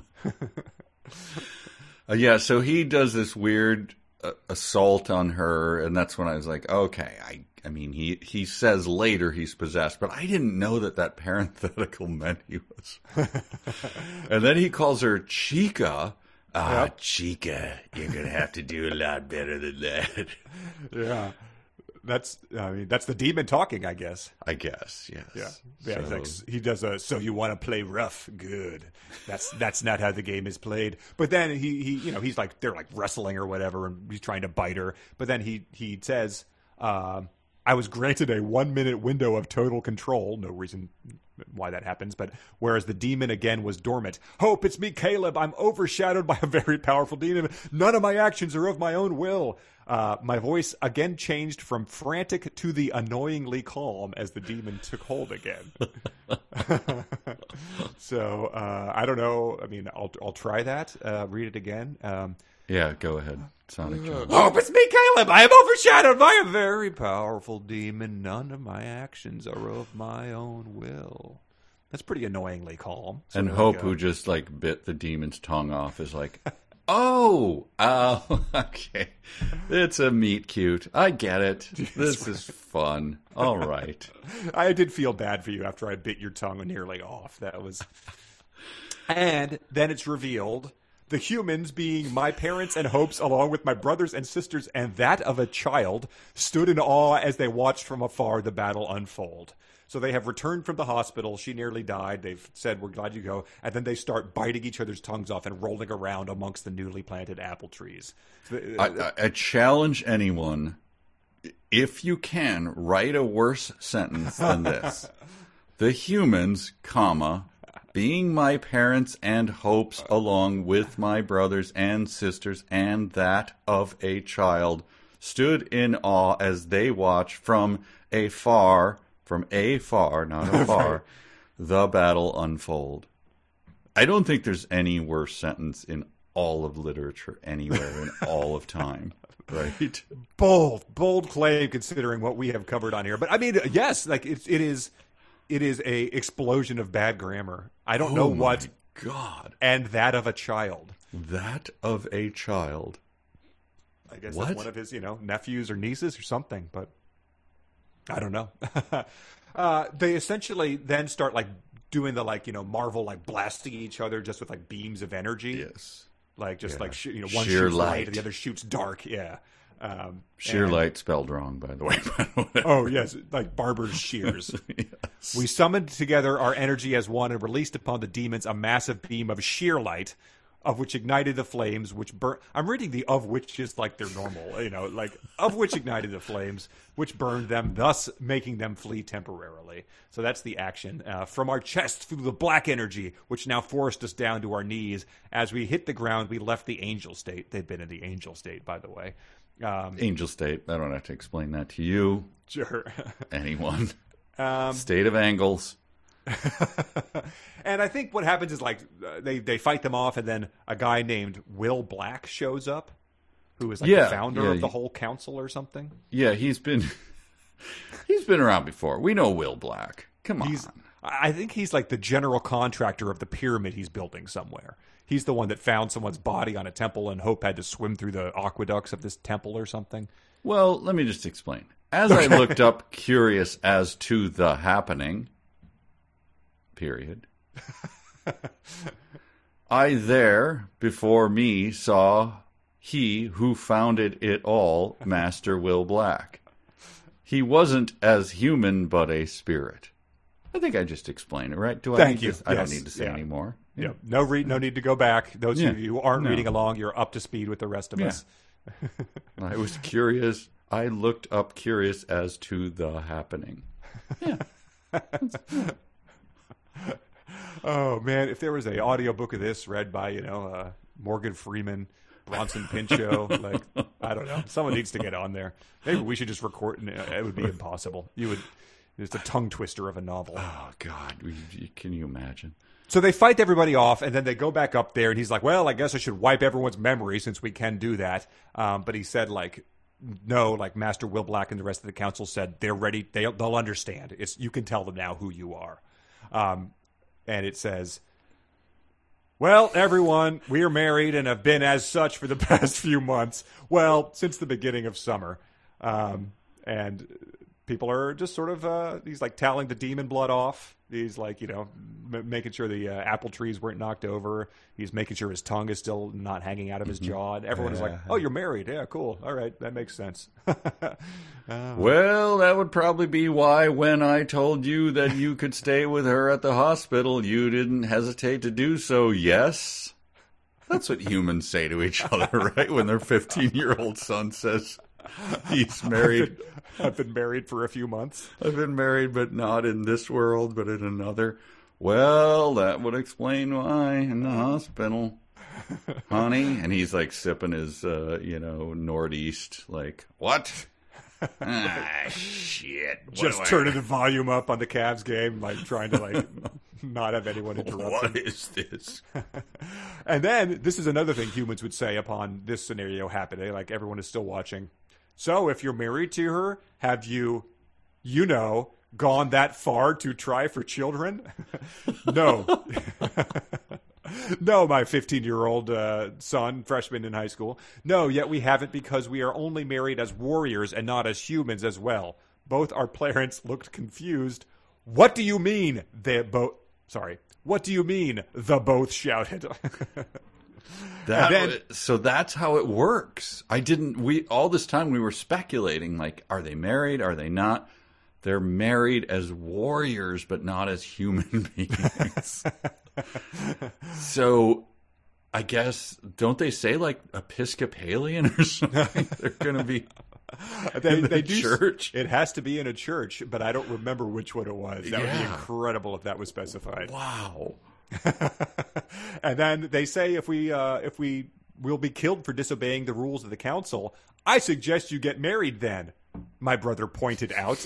Speaker 1: Yeah, so he does this weird assault on her, and that's when I was like, okay, I mean, he says later he's possessed, but I didn't know that parenthetical meant he was. And then he calls her Chica.
Speaker 2: Yep.
Speaker 1: Chica, you're going to have to do a lot better than that.
Speaker 2: Yeah. That's the demon talking, I guess.
Speaker 1: I guess, yes.
Speaker 2: Yeah. So, he does so you want to play rough? Good. That's not how the game is played. But then he's like, they're like wrestling or whatever, and he's trying to bite her. But then he says, I was granted a 1-minute window of total control. No reason why that happens, but whereas the demon again was dormant. Hope, it's me, Caleb. I'm overshadowed by a very powerful demon. None of my actions are of my own will. My voice again changed from frantic to the annoyingly calm as the demon took hold again. So I don't know. I mean, I'll try that. Read it again.
Speaker 1: Yeah, go ahead, Sonic Jones.
Speaker 2: Hope, it's me, Caleb. I am overshadowed by a very powerful demon. None of my actions are of my own will. That's pretty annoyingly calm. So
Speaker 1: and Hope, who just like bit the demon's tongue off, is like, oh, okay. It's a meet cute. I get it. This is fun. All right.
Speaker 2: I did feel bad for you after I bit your tongue nearly off. That was. And then it's revealed. The humans, being my parents and Hope's, along with my brothers and sisters and that of a child, stood in awe as they watched from afar the battle unfold. So they have returned from the hospital. She nearly died. They've said, we're glad you go. And then they start biting each other's tongues off and rolling around amongst the newly planted apple trees.
Speaker 1: I challenge anyone, if you can, write a worse sentence than this. The humans, comma, being my parents and Hope's, along with my brothers and sisters and that of a child, stood in awe as they watched from afar, not afar, the battle unfold. I don't think there's any worse sentence in all of literature anywhere in all of time. Right?
Speaker 2: Bold claim considering what we have covered on here. But I mean, yes, like it is a explosion of bad grammar. I don't know what.
Speaker 1: God.
Speaker 2: And that of a child.
Speaker 1: That of a child.
Speaker 2: I guess that's one of his, nephews or nieces or something, but I don't know. They essentially then start like doing the Marvel like blasting each other just with like beams of energy.
Speaker 1: Yes.
Speaker 2: Like just one
Speaker 1: sheer
Speaker 2: shoots light and
Speaker 1: light.
Speaker 2: the other shoots dark. Yeah.
Speaker 1: Sheer light spelled wrong, by the way.
Speaker 2: Oh, yes, like barber's shears. Yes. We summoned together our energy as one and released upon the demons a massive beam of sheer light, of which ignited the flames, which burn. I'm reading the of which is like they're normal, like of which ignited the flames, which burned them, thus making them flee temporarily. So that's the action. From our chest through the black energy, which now forced us down to our knees. As we hit the ground, we left the angel state. They'd been in the angel state, by the way.
Speaker 1: Angel state. I don't have to explain that to you.
Speaker 2: Sure.
Speaker 1: Anyone. State of angles.
Speaker 2: And I think what happens is like they fight them off, and then a guy named Will Black shows up, who is like the founder of the whole council or something.
Speaker 1: Yeah, he's been around before. We know Will Black. Come on.
Speaker 2: I think he's like the general contractor of the pyramid he's building somewhere. He's the one that found someone's body on a temple, and Hope had to swim through the aqueducts of this temple or something.
Speaker 1: Well, let me just explain. As I looked up, curious as to the happening, period, I there before me saw he who founded it all, Master Will Black. He wasn't as human, but a spirit. I think I just explained it, right?
Speaker 2: Thank you.
Speaker 1: I don't need to say any more.
Speaker 2: Yeah. No need to go back. Those of you who aren't reading along, you're up to speed with the rest of us.
Speaker 1: I was curious. I looked up curious as to the happening. Yeah.
Speaker 2: Oh, man. If there was an audiobook of this read by, Morgan Freeman, Bronson Pinchot, I don't know. Someone needs to get on there. Maybe we should just record. It would be impossible. It's a tongue twister of a novel.
Speaker 1: Oh, God. Can you imagine?
Speaker 2: So they fight everybody off, and then they go back up there, and he's like, well, I guess I should wipe everyone's memory since we can do that. But he said, like, no, like Master Will Black and the rest of the council said they're ready. They'll understand. You can tell them now who you are. And it says, well, everyone, we are married and have been as such for the past few months. Well, since the beginning of summer. And people are just sort of, he's like tallying the demon blood off. He's like, making sure the apple trees weren't knocked over. He's making sure his tongue is still not hanging out of his jaw. And everyone is like, oh, you're married. Yeah, cool. All right. That makes sense.
Speaker 1: Well, that would probably be why when I told you that you could stay with her at the hospital, you didn't hesitate to do so, yes? That's what humans say to each other, right? When their 15-year-old son says he's married.
Speaker 2: I've been married for a few months.
Speaker 1: I've been married, but not in this world, but in another. Well, that would explain why in the hospital, honey. And he's like sipping his, Northeast, like, what? Shit.
Speaker 2: Just turning the volume up on the Cavs game, like trying to like not have anyone interrupt
Speaker 1: What
Speaker 2: him.
Speaker 1: is this?
Speaker 2: And then this is another thing humans would say upon this scenario happening, like everyone is still watching. So if you're married to her, have you, gone that far to try for children? No. No, my 15-year-old son, freshman in high school. No, yet we haven't because we are only married as warriors and not as humans as well. Both our parents looked confused. What do you mean? What do you mean? The both shouted.
Speaker 1: So that's how it works. All this time we were speculating, like, are they married? Are they not? They're married as warriors, but not as human beings. So I guess, don't they say like Episcopalian or something? They're going to be in the church.
Speaker 2: It has to be in a church, but I don't remember which one it was. That would be incredible if that was specified.
Speaker 1: Wow.
Speaker 2: And then they say if we will be killed for disobeying the rules of the council, I suggest you get married then, my brother pointed out.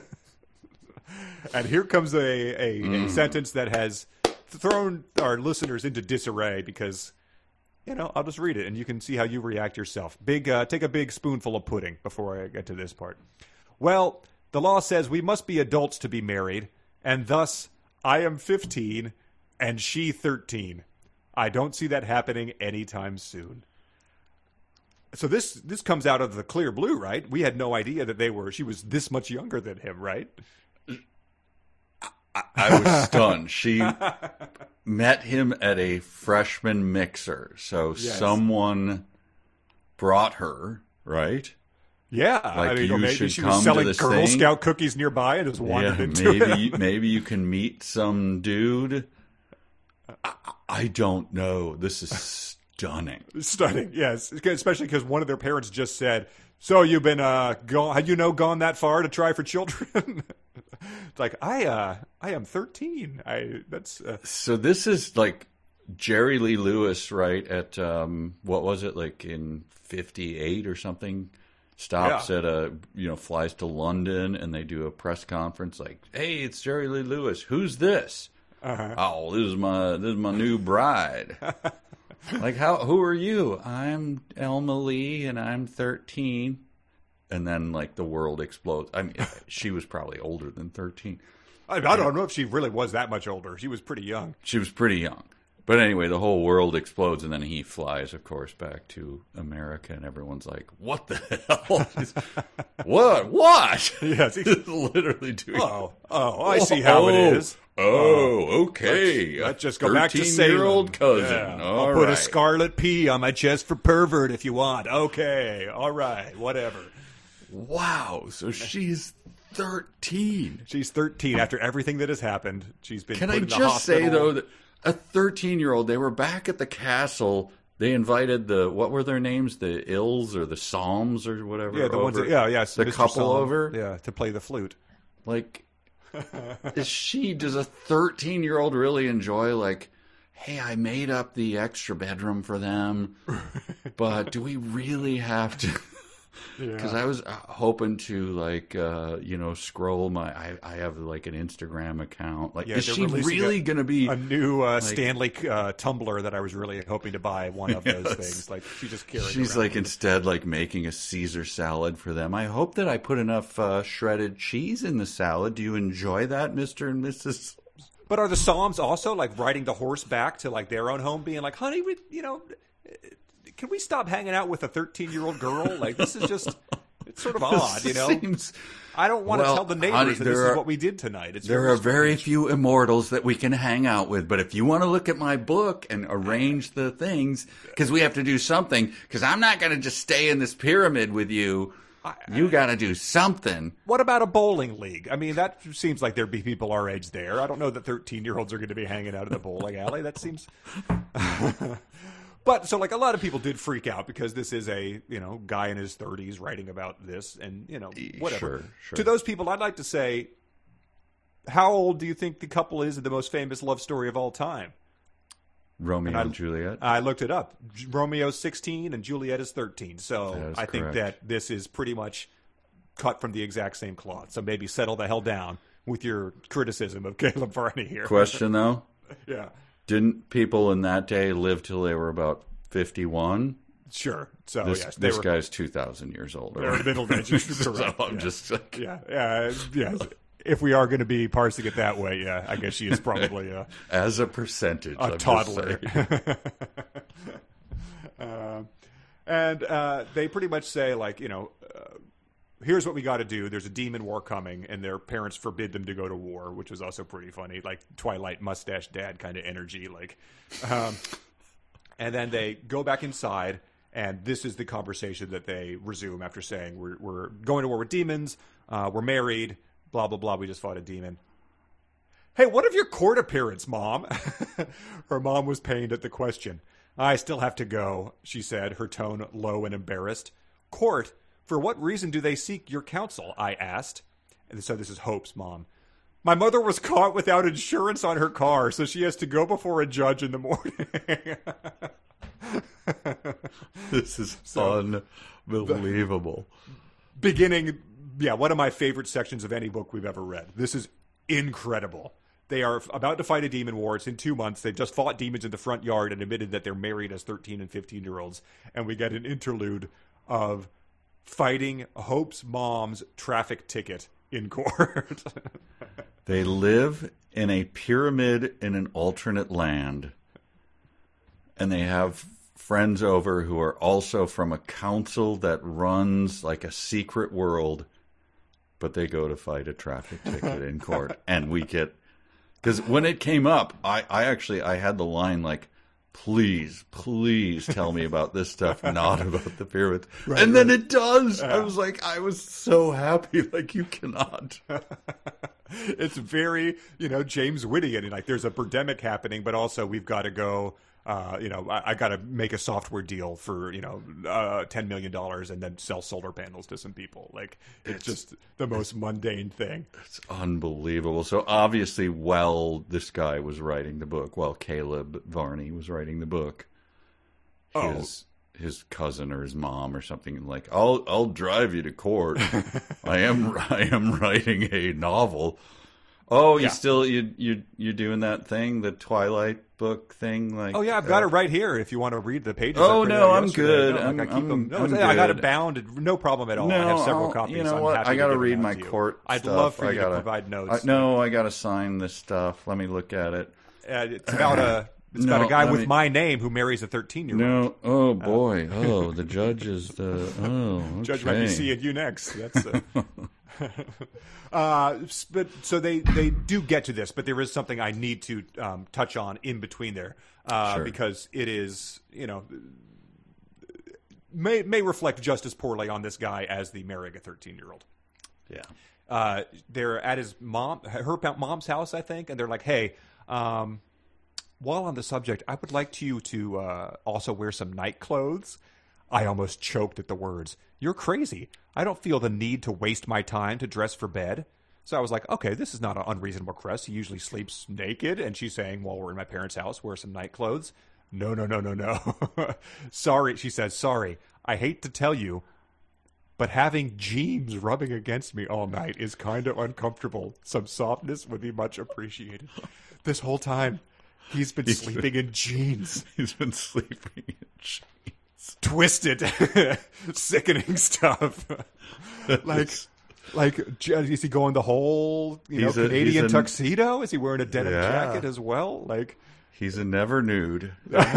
Speaker 2: And here comes a sentence that has thrown our listeners into disarray because, I'll just read it and you can see how you react yourself. Take a big spoonful of pudding before I get to this part. Well, the law says we must be adults to be married, and thus I am 15 and she 13. I don't see that happening anytime soon. So this comes out of the clear blue, right? We had no idea that she was this much younger than him, right?
Speaker 1: I was stunned. She met him at a freshman mixer. So someone brought her, right?
Speaker 2: Yeah.
Speaker 1: Like,
Speaker 2: maybe she was selling Girl Scout cookies nearby and just wandered into it.
Speaker 1: Maybe you can meet some dude. I don't know. This is stunning.
Speaker 2: Stunning, yes. Especially because one of their parents just said, so you've been gone that far to try for children? It's like, I am 13. So
Speaker 1: this is like Jerry Lee Lewis, right? At what was it, like in 58 or something? Stops at flies to London and they do a press conference like, hey, it's Jerry Lee Lewis. Who's this?
Speaker 2: Uh-huh.
Speaker 1: Oh, this is my new bride. Like, who are you? I'm Elma Lee and I'm 13. And then, like, the world explodes. I mean, she was probably older than 13.
Speaker 2: I don't know if she really was that much older. She was pretty young.
Speaker 1: She was pretty young. But anyway, the whole world explodes, and then he flies, of course, back to America, and everyone's like, what the hell? What?
Speaker 2: Yes.
Speaker 1: He's literally doing...
Speaker 2: Oh, I see how it is.
Speaker 1: Oh, okay.
Speaker 2: Let's just go back to Salem.
Speaker 1: 13-year-old cousin.
Speaker 2: Yeah.
Speaker 1: I'll
Speaker 2: put a scarlet P on my chest for pervert if you want. Okay, all right, whatever.
Speaker 1: Wow, so she's 13.
Speaker 2: She's 13 after everything that has happened. She's been
Speaker 1: Can
Speaker 2: put
Speaker 1: I
Speaker 2: in the
Speaker 1: just
Speaker 2: hospital.
Speaker 1: say, though, that a 13-year-old, they were back at the castle. They invited what were their names? The Ills or the Psalms or whatever?
Speaker 2: Yeah, the ones that, yes.
Speaker 1: The
Speaker 2: Mr.
Speaker 1: couple
Speaker 2: Psalm,
Speaker 1: over?
Speaker 2: Yeah, to play the flute.
Speaker 1: Like, does a 13-year-old really enjoy, like, hey, I made up the extra bedroom for them, but do we really have to... Because I was hoping to scroll I have like an Instagram account. Like, is she really going to be
Speaker 2: a new Stanley tumbler that I was really hoping to buy one of those things? Like, she just carried.
Speaker 1: She's like instead like making a Caesar salad for them. I hope that I put enough shredded cheese in the salad. Do you enjoy that, Mr. and Mrs.?
Speaker 2: But are the Psalms also like riding the horse back to like their own home, being like, "Honey, can we stop hanging out with a 13-year-old girl? Like, this is just, it's sort of odd, I don't want to tell the neighbors that this is what we did tonight.
Speaker 1: There are very few immortals that we can hang out with, but if you want to look at my book and arrange the things, because we have to do something, because I'm not going to just stay in this pyramid with you. You got to do something.
Speaker 2: What about a bowling league? I mean, that seems like there'd be people our age there. I don't know that 13-year-olds are going to be hanging out at the bowling alley. That seems... But so like a lot of people did freak out because this is a, guy in his 30s writing about this and, whatever.
Speaker 1: Sure.
Speaker 2: To those people, I'd like to say, how old do you think the couple is in the most famous love story of all time?
Speaker 1: Romeo and Juliet?
Speaker 2: I looked it up. Romeo's 16 and Juliet is 13. So I think that this is pretty much cut from the exact same cloth. So maybe settle the hell down with your criticism of Caleb Varney here.
Speaker 1: Question, though?
Speaker 2: Yeah.
Speaker 1: Didn't people in that day live till they were about 51?
Speaker 2: Sure. So
Speaker 1: this guy's 2,000 years old.
Speaker 2: They're middle ages.
Speaker 1: So I'm just like...
Speaker 2: Yeah. If we are going to be parsing it that way, I guess she is probably
Speaker 1: as a percentage,
Speaker 2: a toddler. And they pretty much say, like, here's what we got to do. There's a demon war coming, and their parents forbid them to go to war, which was also pretty funny, like Twilight mustache dad kind of energy, like. And then they go back inside, and this is the conversation that they resume after saying, "We're going to war with demons. We're married. Blah blah blah. We just fought a demon." Hey, what of your court appearance, Mom? Her mom was pained at the question. "I still have to go," she said, her tone low and embarrassed. "Court? For what reason do they seek your counsel?" I asked. And so this is Hope's mom. "My mother was caught without insurance on her car, so she has to go before a judge in the morning."
Speaker 1: This is unbelievable.
Speaker 2: One of my favorite sections of any book we've ever read. This is incredible. They are about to fight a demon war. It's in 2 months. They've just fought demons in the front yard and admitted that they're married as 13 and 15-year-olds. And we get an interlude of fighting Hope's mom's traffic ticket in court.
Speaker 1: They live in a pyramid in an alternate land. And they have friends over who are also from a council that runs like a secret world. But they go to fight a traffic ticket in court. And we get... Because when it came up, I had the line like, please tell me about this stuff, not about the pyramids. Right, and then it does. I was so happy. Like, you cannot.
Speaker 2: It's very, James Whittian. And like, there's a pandemic happening, but also we've got to go. I got to make a software deal for, $10 million and then sell solar panels to some people. Like, it's just the most mundane thing.
Speaker 1: It's unbelievable. So obviously, while this guy was writing the book, while Caleb Varney was writing the book, his cousin or his mom or something like, I'll drive you to court. I am writing a novel. Oh, you're doing that thing, the Twilight book thing, like.
Speaker 2: Oh yeah, I've got it right here. If you want to read the pages.
Speaker 1: Oh no, I'm good.
Speaker 2: I got it bound. No problem at all.
Speaker 1: No,
Speaker 2: I have several copies.
Speaker 1: You know what? I got to read my court.
Speaker 2: I'd love for you to provide notes.
Speaker 1: I got to sign this stuff. Let me look at it.
Speaker 2: It's about a guy with my name who marries a 13-year-old.
Speaker 1: No, oh boy, the judge is the. Oh, okay.
Speaker 2: Judge might be seeing you next. That's. But so they do get to this, but there is something I need to touch on in between there because it is may reflect just as poorly on this guy as the marrying a 13-year-old.
Speaker 1: Yeah,
Speaker 2: they're at her mom's house, I think, and they're like, "Hey, while on the subject, I would like you to also wear some night clothes." I almost choked at the words. "You're crazy. I don't feel the need to waste my time to dress for bed." So I was like, okay, this is not an unreasonable request. He usually sleeps naked. And she's saying, well, we're in my parents' house. Wear some night clothes. No. Sorry, she says, sorry. I hate to tell you, but having jeans rubbing against me all night is kind of uncomfortable. Some softness would be much appreciated. This whole time, he's been sleeping in jeans.
Speaker 1: He's been sleeping in jeans.
Speaker 2: Twisted, sickening stuff. Like, is he going the whole Canadian tuxedo? Is he wearing a denim jacket as well? Like,
Speaker 1: he's a never nude.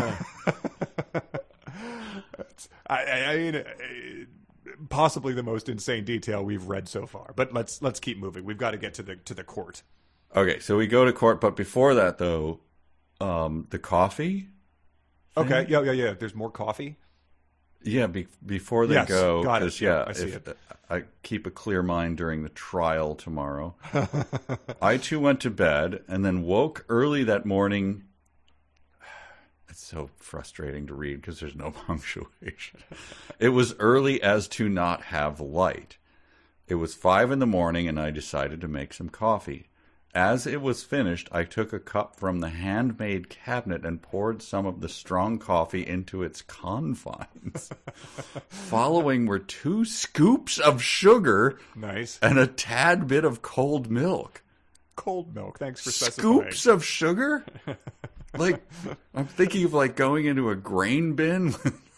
Speaker 2: I mean, possibly the most insane detail we've read so far. But let's keep moving. We've got to get to the court.
Speaker 1: Okay, so we go to court, but before that, though, the coffee.
Speaker 2: Okay, yeah. There's more coffee.
Speaker 1: Yeah, before they go,
Speaker 2: got it.
Speaker 1: Yeah,
Speaker 2: I see it.
Speaker 1: I keep a clear mind during the trial tomorrow. I too went to bed and then woke early that morning. It's so frustrating to read because there's no punctuation. It was early as to not have light. It was 5 a.m, and I decided to make some coffee. As it was finished, I took a cup from the handmade cabinet and poured some of the strong coffee into its confines. Following were 2 scoops of sugar,
Speaker 2: nice,
Speaker 1: and a tad bit of cold milk.
Speaker 2: Cold milk, thanks for specifying.
Speaker 1: Scoops of sugar? Like, I'm thinking of like going into a grain bin.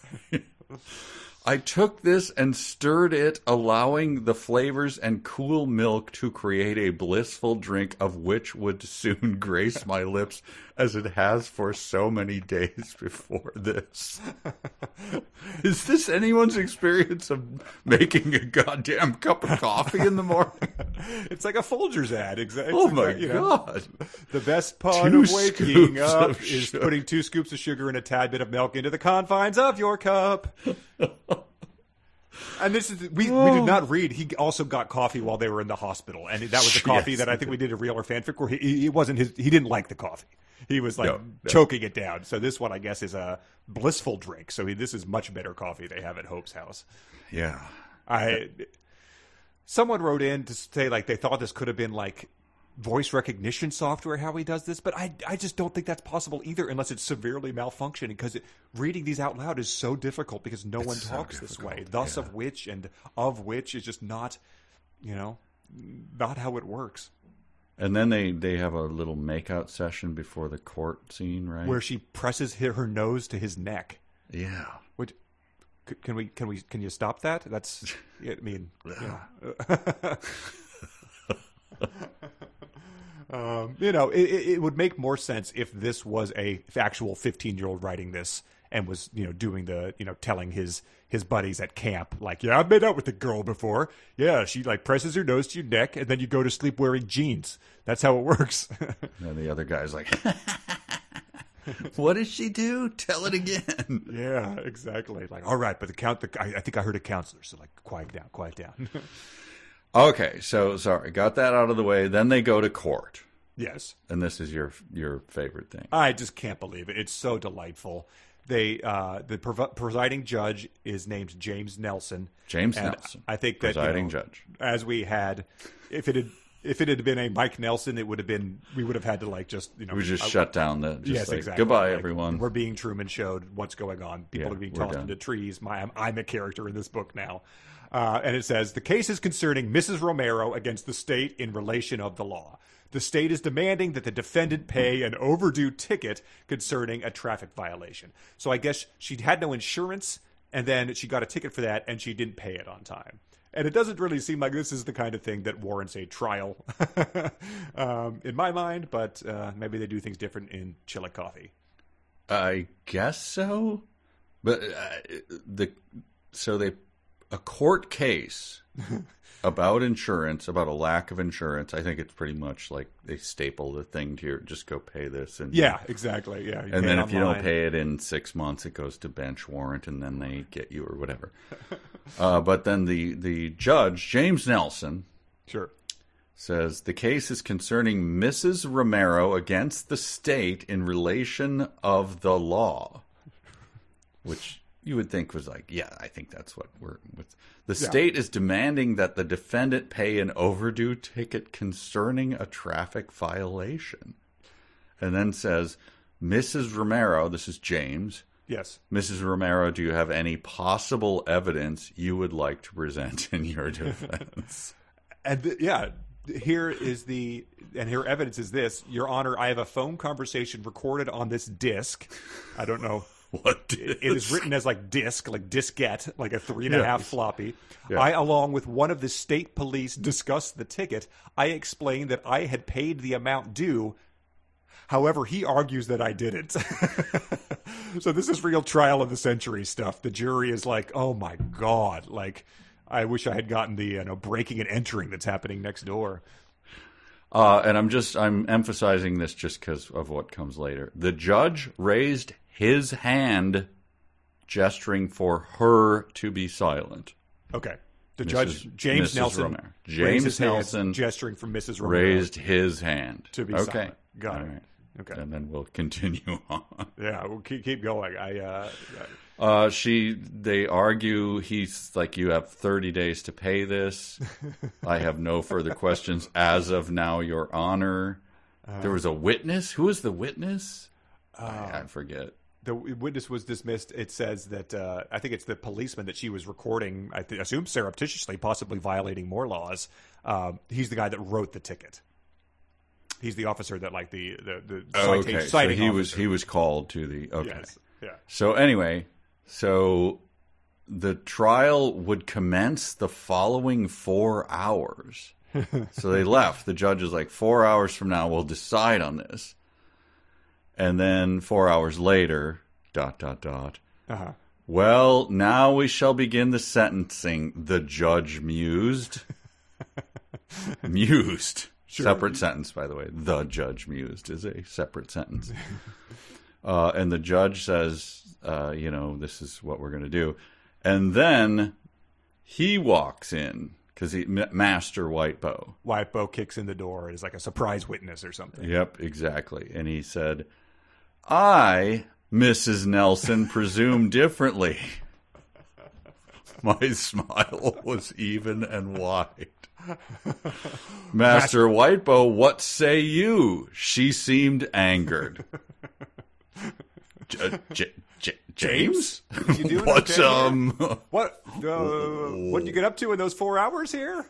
Speaker 1: I took this and stirred it, allowing the flavors and cool milk to create a blissful drink of which would soon grace my lips as it has for so many days before this. Is this anyone's experience of making a goddamn cup of coffee in the morning?
Speaker 2: It's like a Folgers ad. Exactly.
Speaker 1: Oh my God.
Speaker 2: The best part of waking up is putting 2 scoops of sugar and a tad bit of milk into the confines of your cup. And this is we did not read. He also got coffee while they were in the hospital, and that was the coffee that I think we did a real or fanfic where he wasn't his. He didn't like the coffee. He was like choking it down. So this one, I guess, is a blissful drink. So this is much better coffee they have at Hope's house.
Speaker 1: Yeah.
Speaker 2: Someone wrote in to say like they thought this could have been like voice recognition software how he does this, but I just don't think that's possible either unless it's severely malfunctioning because reading these out loud is so difficult because no one talks this way. Thus of which and of which is just not how it works.
Speaker 1: And then they have a little makeout session before the court scene, right?
Speaker 2: Where she presses her nose to his neck.
Speaker 1: Yeah.
Speaker 2: Which can you stop that? That's I mean, it would make more sense if this was a actual 15-year-old writing this and was, doing the, telling his buddies at camp, like, yeah, I've made out with a girl before. Yeah, she like presses her nose to your neck and then you go to sleep wearing jeans. That's how it works.
Speaker 1: And the other guy's like, what does she do? Tell it again.
Speaker 2: Yeah, exactly. Like, all right, but I think I heard a counselor, so like, quiet down.
Speaker 1: Okay, so sorry, got that out of the way. Then they go to court.
Speaker 2: Yes,
Speaker 1: and this is your favorite thing.
Speaker 2: I just can't believe it. It's so delightful. The presiding judge is named James Nelson.
Speaker 1: Nelson.
Speaker 2: I think that
Speaker 1: presiding judge.
Speaker 2: As we had, if it had been a Mike Nelson, we would have had to like just
Speaker 1: we just shut down
Speaker 2: exactly.
Speaker 1: Goodbye,
Speaker 2: like,
Speaker 1: everyone.
Speaker 2: We're being Truman showed. What's going on? People are being tossed into trees. I'm a character in this book now. And it says, the case is concerning Mrs. Romero against the state in relation of the law. The state is demanding that the defendant pay an overdue ticket concerning a traffic violation. So I guess she had no insurance, and then she got a ticket for that, and she didn't pay it on time. And it doesn't really seem like this is the kind of thing that warrants a trial in my mind, but maybe they do things different in Chillicothe.
Speaker 1: I guess so. But a court case about insurance, about a lack of insurance. I think it's pretty much like they staple the thing to your, just go pay this. And
Speaker 2: yeah, exactly. Yeah.
Speaker 1: And then if you don't pay it in 6 months, it goes to bench warrant and then they get you or whatever. But then the judge, James Nelson,
Speaker 2: sure,
Speaker 1: says the case is concerning Mrs. Romero against the state in relation of the law, which you would think was like, yeah, I think that's what we're with. The state is demanding that the defendant pay an overdue ticket concerning a traffic violation. And then says, Mrs. Romero, this is James,
Speaker 2: Yes.
Speaker 1: Mrs. Romero, do you have any possible evidence you would like to present in your defense?
Speaker 2: And here evidence is this. Your Honor, I have a phone conversation recorded on this disc. I don't know.
Speaker 1: What
Speaker 2: It is written as like disc, like diskette, like a 3.5 floppy.
Speaker 1: Yeah.
Speaker 2: I, along with one of the state police, discussed the ticket. I explained that I had paid the amount due. However, he argues that I didn't. So this is real trial of the century stuff. The jury is like, oh my God, like I wish I had gotten the breaking and entering that's happening next door.
Speaker 1: And I'm emphasizing this just because of what comes later. The judge raised his hand, gesturing for her to be silent.
Speaker 2: Okay. The judge, James
Speaker 1: Mrs.
Speaker 2: Nelson,
Speaker 1: Romero.
Speaker 2: raised
Speaker 1: James
Speaker 2: his hand,
Speaker 1: Nelson
Speaker 2: gesturing for Mrs. Romero.
Speaker 1: raised his hand
Speaker 2: to be
Speaker 1: okay.
Speaker 2: silent. Got it.
Speaker 1: All right.
Speaker 2: Okay.
Speaker 1: And then we'll continue on.
Speaker 2: Yeah, we'll keep going.
Speaker 1: They argue. He's like, you have 30 days to pay this. I have no further questions as of now, Your Honor. There was a witness. Who was the witness? I forget.
Speaker 2: The witness was dismissed. It says that I think it's the policeman that she was recording. I assume surreptitiously, possibly violating more laws. He's the guy that wrote the ticket. He's the officer that like the citing
Speaker 1: so
Speaker 2: officer.
Speaker 1: he was called to the
Speaker 2: Yes. Yeah.
Speaker 1: So anyway, the trial would commence the following 4 hours. So they left. The judge is like, 4 hours from now we'll decide on this. And then 4 hours later, ...
Speaker 2: Uh-huh.
Speaker 1: Well, now we shall begin the sentencing, the judge mused. Mused.
Speaker 2: Sure.
Speaker 1: Separate sentence, by the way. The judge mused is a separate sentence. And the judge says, this is what we're going to do. And then he walks in, because Master Whitebow.
Speaker 2: Whitebow kicks in the door as like a surprise witness or something.
Speaker 1: Yep, exactly. And he said, I, Mrs. Nelson, presume differently. My smile was even and wide. Master Whitebow, what say you? She semed angered. James?
Speaker 2: You doing
Speaker 1: What's
Speaker 2: okay What did you get up to in those 4 hours here?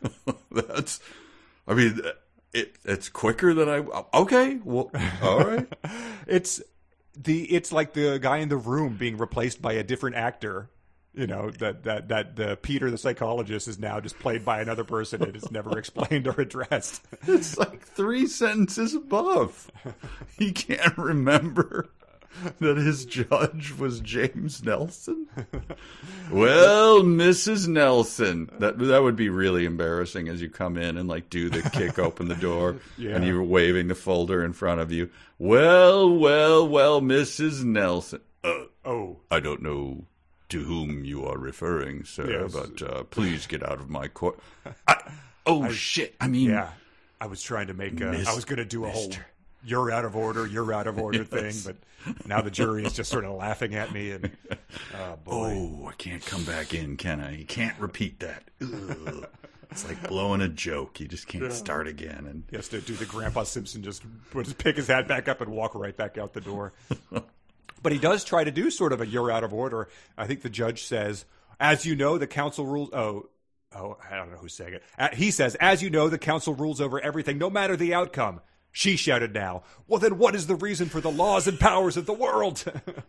Speaker 1: It's quicker than okay. Well, all right.
Speaker 2: It's like the guy in the room being replaced by a different actor. That the Peter the psychologist is now just played by another person and it's never explained or addressed.
Speaker 1: It's like 3 sentences above. He can't remember that his judge was James Nelson. Well, Mrs. Nelson, that would be really embarrassing as you come in and like do the kick open the door and you're waving the folder in front of you. Well, Mrs. Nelson. I don't know to whom you are referring, sir,
Speaker 2: yes.
Speaker 1: but please get out of my court. Shit. I
Speaker 2: was trying to make I was going to do a whole you're out of order yes. thing, but now the jury is just sort of laughing at me and oh boy.
Speaker 1: I can't come back in, can I? You can't repeat that. Ugh. It's like blowing a joke. You just can't start again. And
Speaker 2: he has to do the Grandpa Simpson, just pick his hat back up and walk right back out the door. But he does try to do sort of a you're out of order. I think the judge says, as you know, the council rules. Oh, I don't know who's saying it. He says, as you know, the council rules over everything, no matter the outcome. She shouted now. Well, then what is the reason for the laws and powers of the world?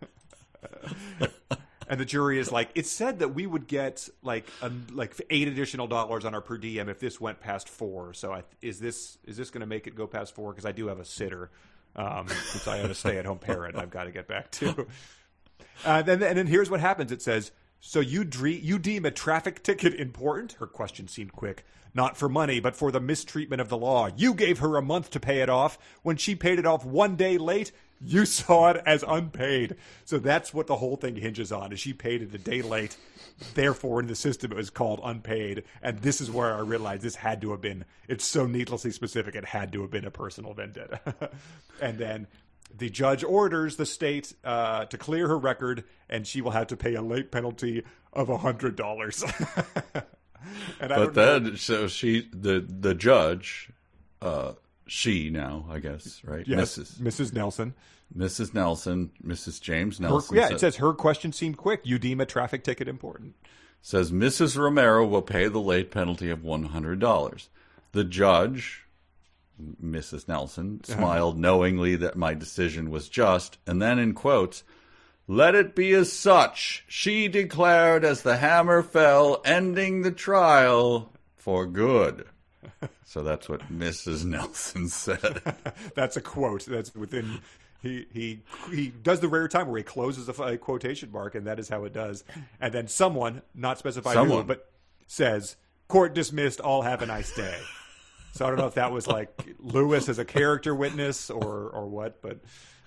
Speaker 2: And the jury is like, it said that we would get like $8 additional on our per diem if this went past 4. So is this going to make it go past 4? Because I do have a sitter. Since I have a stay-at-home parent, I've got to get back to. And then here's what happens. It says, so you deem a traffic ticket important? Her question seemed quick. Not for money, but for the mistreatment of the law. You gave her a month to pay it off. When she paid it off 1 day late, you saw it as unpaid. So that's what the whole thing hinges on, is she paid it a day late. Therefore, in the system, it was called unpaid. And this is where I realized this had to have been, it's so needlessly specific, it had to have been a personal vendetta. And then the judge orders the state to clear her record, and she will have to pay a late penalty of $100.
Speaker 1: So the judge, she now, I guess, right?
Speaker 2: Yes, Mrs. Nelson.
Speaker 1: Mrs. Nelson, Mrs. James
Speaker 2: Her,
Speaker 1: Nelson.
Speaker 2: it says her question seemed quick. You deem a traffic ticket important.
Speaker 1: Says Mrs. Romero will pay the late penalty of $100. The judge, Mrs. Nelson, smiled knowingly that my decision was just, and then in quotes, "Let it be as such," she declared as the hammer fell, ending the trial for good. So that's what Mrs. Nelson said.
Speaker 2: That's a quote. That's within. He does the rare time where he closes a quotation mark, and that is how it does. And then someone, not specified who, but says, "Court dismissed. All have a nice day." So I don't know if that was like Lewis as a character witness or what, but.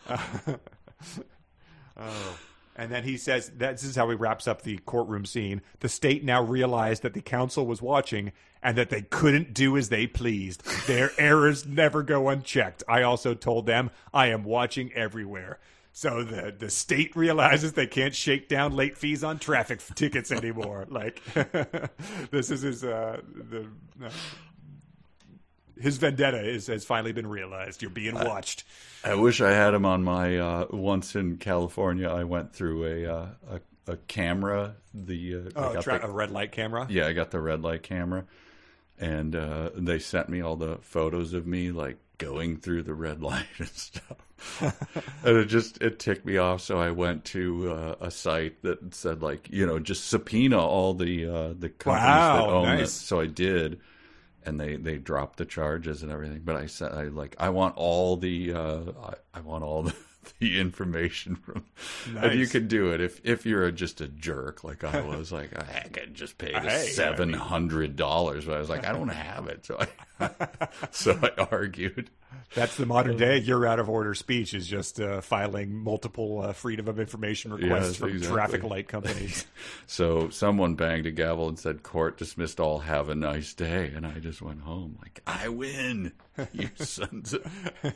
Speaker 2: And then he says, this is how he wraps up the courtroom scene. The state now realized that the council was watching and that they couldn't do as they pleased. Their errors never go unchecked. I also told them I am watching everywhere. So the state realizes they can't shake down late fees on traffic tickets anymore. Like, this is his vendetta has finally been realized. You're being watched.
Speaker 1: I wish I had him on my. Once in California, I went through a camera.
Speaker 2: A red light camera.
Speaker 1: Yeah, I got the red light camera, and they sent me all the photos of me like going through the red light and stuff. And it ticked me off. So I went to a site that said like just subpoena all the companies that own this. So I did. And they dropped the charges and everything. But I said, I want all the the information from. Nice. If you could do it, if you're just a jerk like I was, like I could just pay the $700. But I was like, I don't have it, so I argued.
Speaker 2: That's the modern day. You're out of order speech is just filing multiple freedom of information requests from traffic light companies.
Speaker 1: So someone banged a gavel and said, "Court dismissed all. Have a nice day." And I just went home like, I win, you sons of.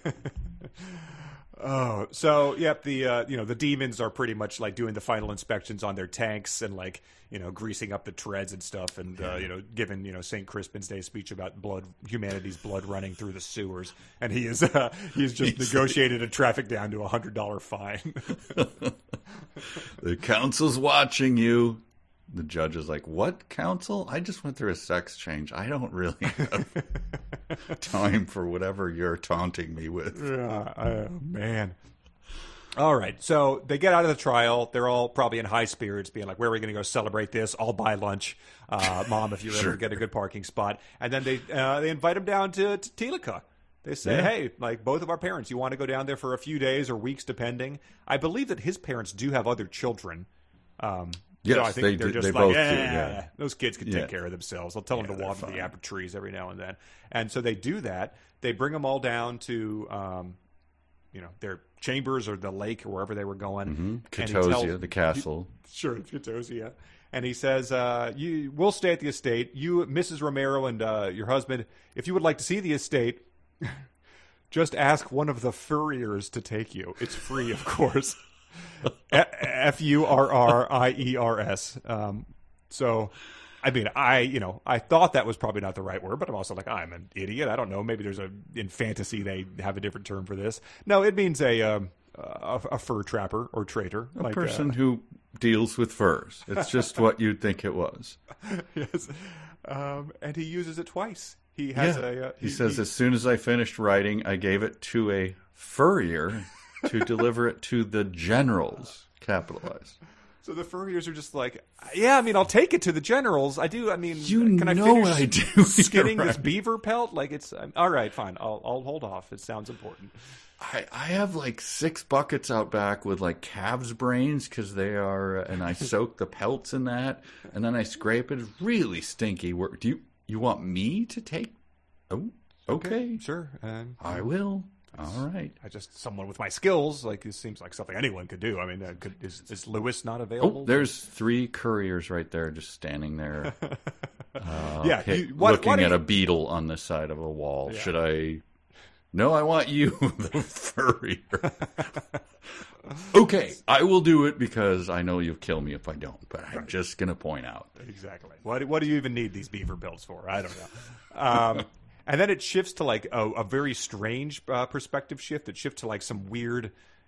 Speaker 2: Oh, so yep. The demons are pretty much like doing the final inspections on their tanks and like greasing up the treads and stuff, and giving St. Crispin's Day speech about humanity's blood running through the sewers, and he's just negotiated a traffic down to $100 fine.
Speaker 1: The council's watching you. The judge is like, "What council? I just went through a sex change. I don't really have time for whatever you're taunting me with."
Speaker 2: Man. All right. So they get out of the trial. They're all probably in high spirits, being like, "Where are we going to go celebrate this? I'll buy lunch, Mom, if you ever get a good parking spot." And then they invite him down to Tilica. They say, "Hey, like both of our parents, you want to go down there for a few days or weeks, depending." I believe that his parents do have other children.
Speaker 1: Yes,
Speaker 2: so I think they're just
Speaker 1: they
Speaker 2: like,
Speaker 1: both do,
Speaker 2: those kids can take care of themselves. I'll tell them to water the apple trees every now and then. And so they do that. They bring them all down to, their chambers or the lake or wherever they were going.
Speaker 1: Katosia, the castle.
Speaker 2: Sure, it's Katosia. And he says, we'll stay at the estate. You, Mrs. Romero, and your husband, if you would like to see the estate, just ask one of the furriers to take you. It's free, of course. Furriers. So, I mean, I thought that was probably not the right word, but I'm also like, I'm an idiot. I don't know. Maybe in fantasy they have a different term for this. No, it means a fur trapper or trader,
Speaker 1: a person who deals with furs. It's just what you'd think it was.
Speaker 2: Yes, and he uses it twice. He has
Speaker 1: he says, as soon as I finished writing, I gave it to a furrier to deliver it to the generals, capitalized.
Speaker 2: So the furriers are just like, I'll take it to the generals. I do. I mean,
Speaker 1: can I finish
Speaker 2: what I do? Skinning this beaver pelt? Like it's all right. Fine. I'll hold off. It sounds important.
Speaker 1: I have like 6 buckets out back with like calves' brains because they are, and I soak the pelts in that, and then I scrape it. It's really stinky. Do you want me to take? Oh, okay,
Speaker 2: sure.
Speaker 1: I will. All right.
Speaker 2: Someone with my skills, like this seems like something anyone could do. I mean, is Lewis not available?
Speaker 1: Oh, there's 3 couriers right there, just standing there.
Speaker 2: Looking
Speaker 1: at a beetle on the side of a wall. Yeah. Should I? No, I want you, the furrier. Okay, I will do it because I know you'll kill me if I don't. But I'm just going to point out.
Speaker 2: Exactly. What do you even need these beaver pelts for? I don't know. And then it shifts to like a very strange perspective shift. It shifts to like some weird,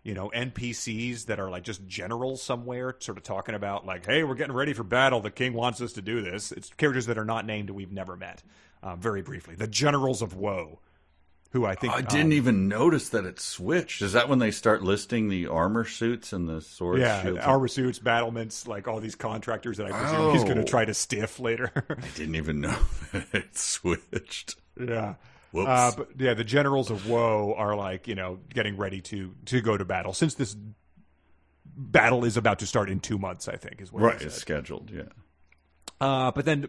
Speaker 2: NPCs that are like just generals somewhere, sort of talking about like, hey, we're getting ready for battle. The king wants us to do this. It's characters that are not named and we've never met. Very briefly, the Generals of Woe, who I think
Speaker 1: I didn't even notice that it switched. Is that when they start listing the armor suits and the swords?
Speaker 2: Yeah,
Speaker 1: shields?
Speaker 2: armor suits, battlements, like all these contractors that I presume he's going to try to stiff later.
Speaker 1: I didn't even know that it switched.
Speaker 2: Yeah.
Speaker 1: Whoops.
Speaker 2: But yeah, the Generals of Woe are like, getting ready to go to battle. Since this battle is about to start in 2 months, I think, is what
Speaker 1: Right,
Speaker 2: he said.
Speaker 1: it's scheduled, yeah.
Speaker 2: But then,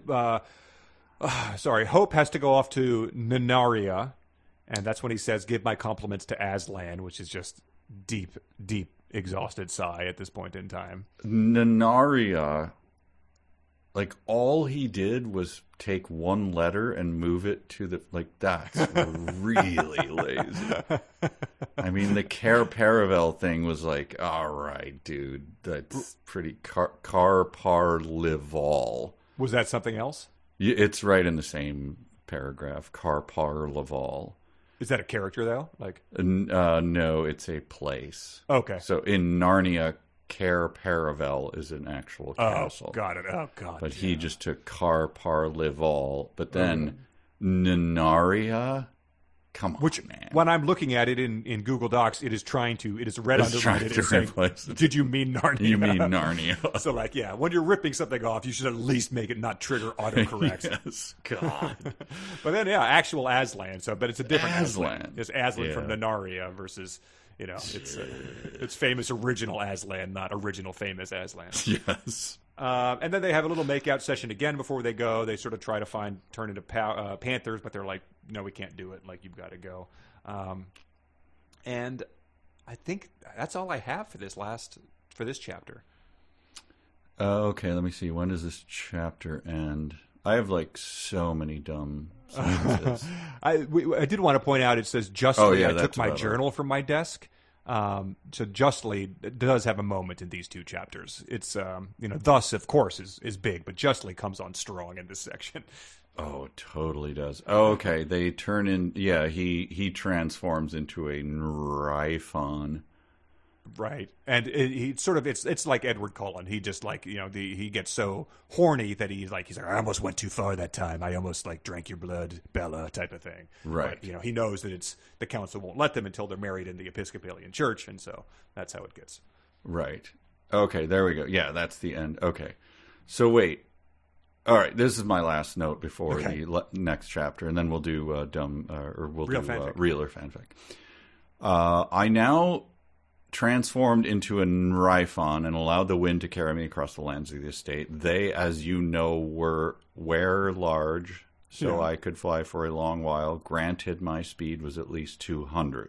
Speaker 2: Hope has to go off to Nanaria, and that's when he says, give my compliments to Aslan, which is just deep, deep, exhausted sigh at this point in time.
Speaker 1: Nanaria, like, all he did was take one letter and move it to the, like, that's really lazy. I mean, the Care Paravel thing was like, all right, dude, that's pretty Carpar Lival.
Speaker 2: Was that something else?
Speaker 1: It's right in the same paragraph, Carpar Lival.
Speaker 2: Is that a character, though? Like,
Speaker 1: no, it's a place.
Speaker 2: Okay.
Speaker 1: So in Narnia, Care Paravel is an actual castle.
Speaker 2: Oh, got it. Oh, God.
Speaker 1: But he just took Carpar Lival. But then Nanaria? Come on, man.
Speaker 2: When I'm looking at it in Google Docs, it is red underlined. It is saying, did you mean Narnia?
Speaker 1: You mean Narnia.
Speaker 2: So, like, yeah, when you're ripping something off, you should at least make it not trigger autocorrect.
Speaker 1: Yes, God.
Speaker 2: But then, yeah, actual Aslan. But it's a different
Speaker 1: Aslan.
Speaker 2: It's Aslan from Nanaria versus, it's famous original Aslan, not original famous Aslan.
Speaker 1: Yes.
Speaker 2: And then they have a little makeout session again before they go. They sort of try to turn into panthers, but they're like, no, we can't do it. Like, you've got to go. And I think that's all I have for this chapter.
Speaker 1: Okay, let me see. When does this chapter end? I have like so many dumb sentences.
Speaker 2: I did want to point out, it says justly, I took my
Speaker 1: about
Speaker 2: journal from my desk. So justly does have a moment in these two chapters. It's thus of course is big, but justly comes on strong in this section.
Speaker 1: Oh, it totally does. Oh, okay, they turn in. Yeah, he transforms into a Nryphon.
Speaker 2: Right, and he sort of it's like Edward Cullen. He just like he gets so horny that he's like I almost went too far that time. I almost like drank your blood, Bella, type of thing.
Speaker 1: Right.
Speaker 2: But, he knows that the council won't let them until they're married in the Episcopalian Church, and so that's how it gets.
Speaker 1: Right. Okay, there we go. Yeah, that's the end. Okay, so wait. All right, this is my last note before the next chapter, and then we'll do real or fanfic. I now transformed into a Nryphon and allowed the wind to carry me across the lands of the estate. They, as you know, were large, so I could fly for a long while. Granted, my speed was at least 200.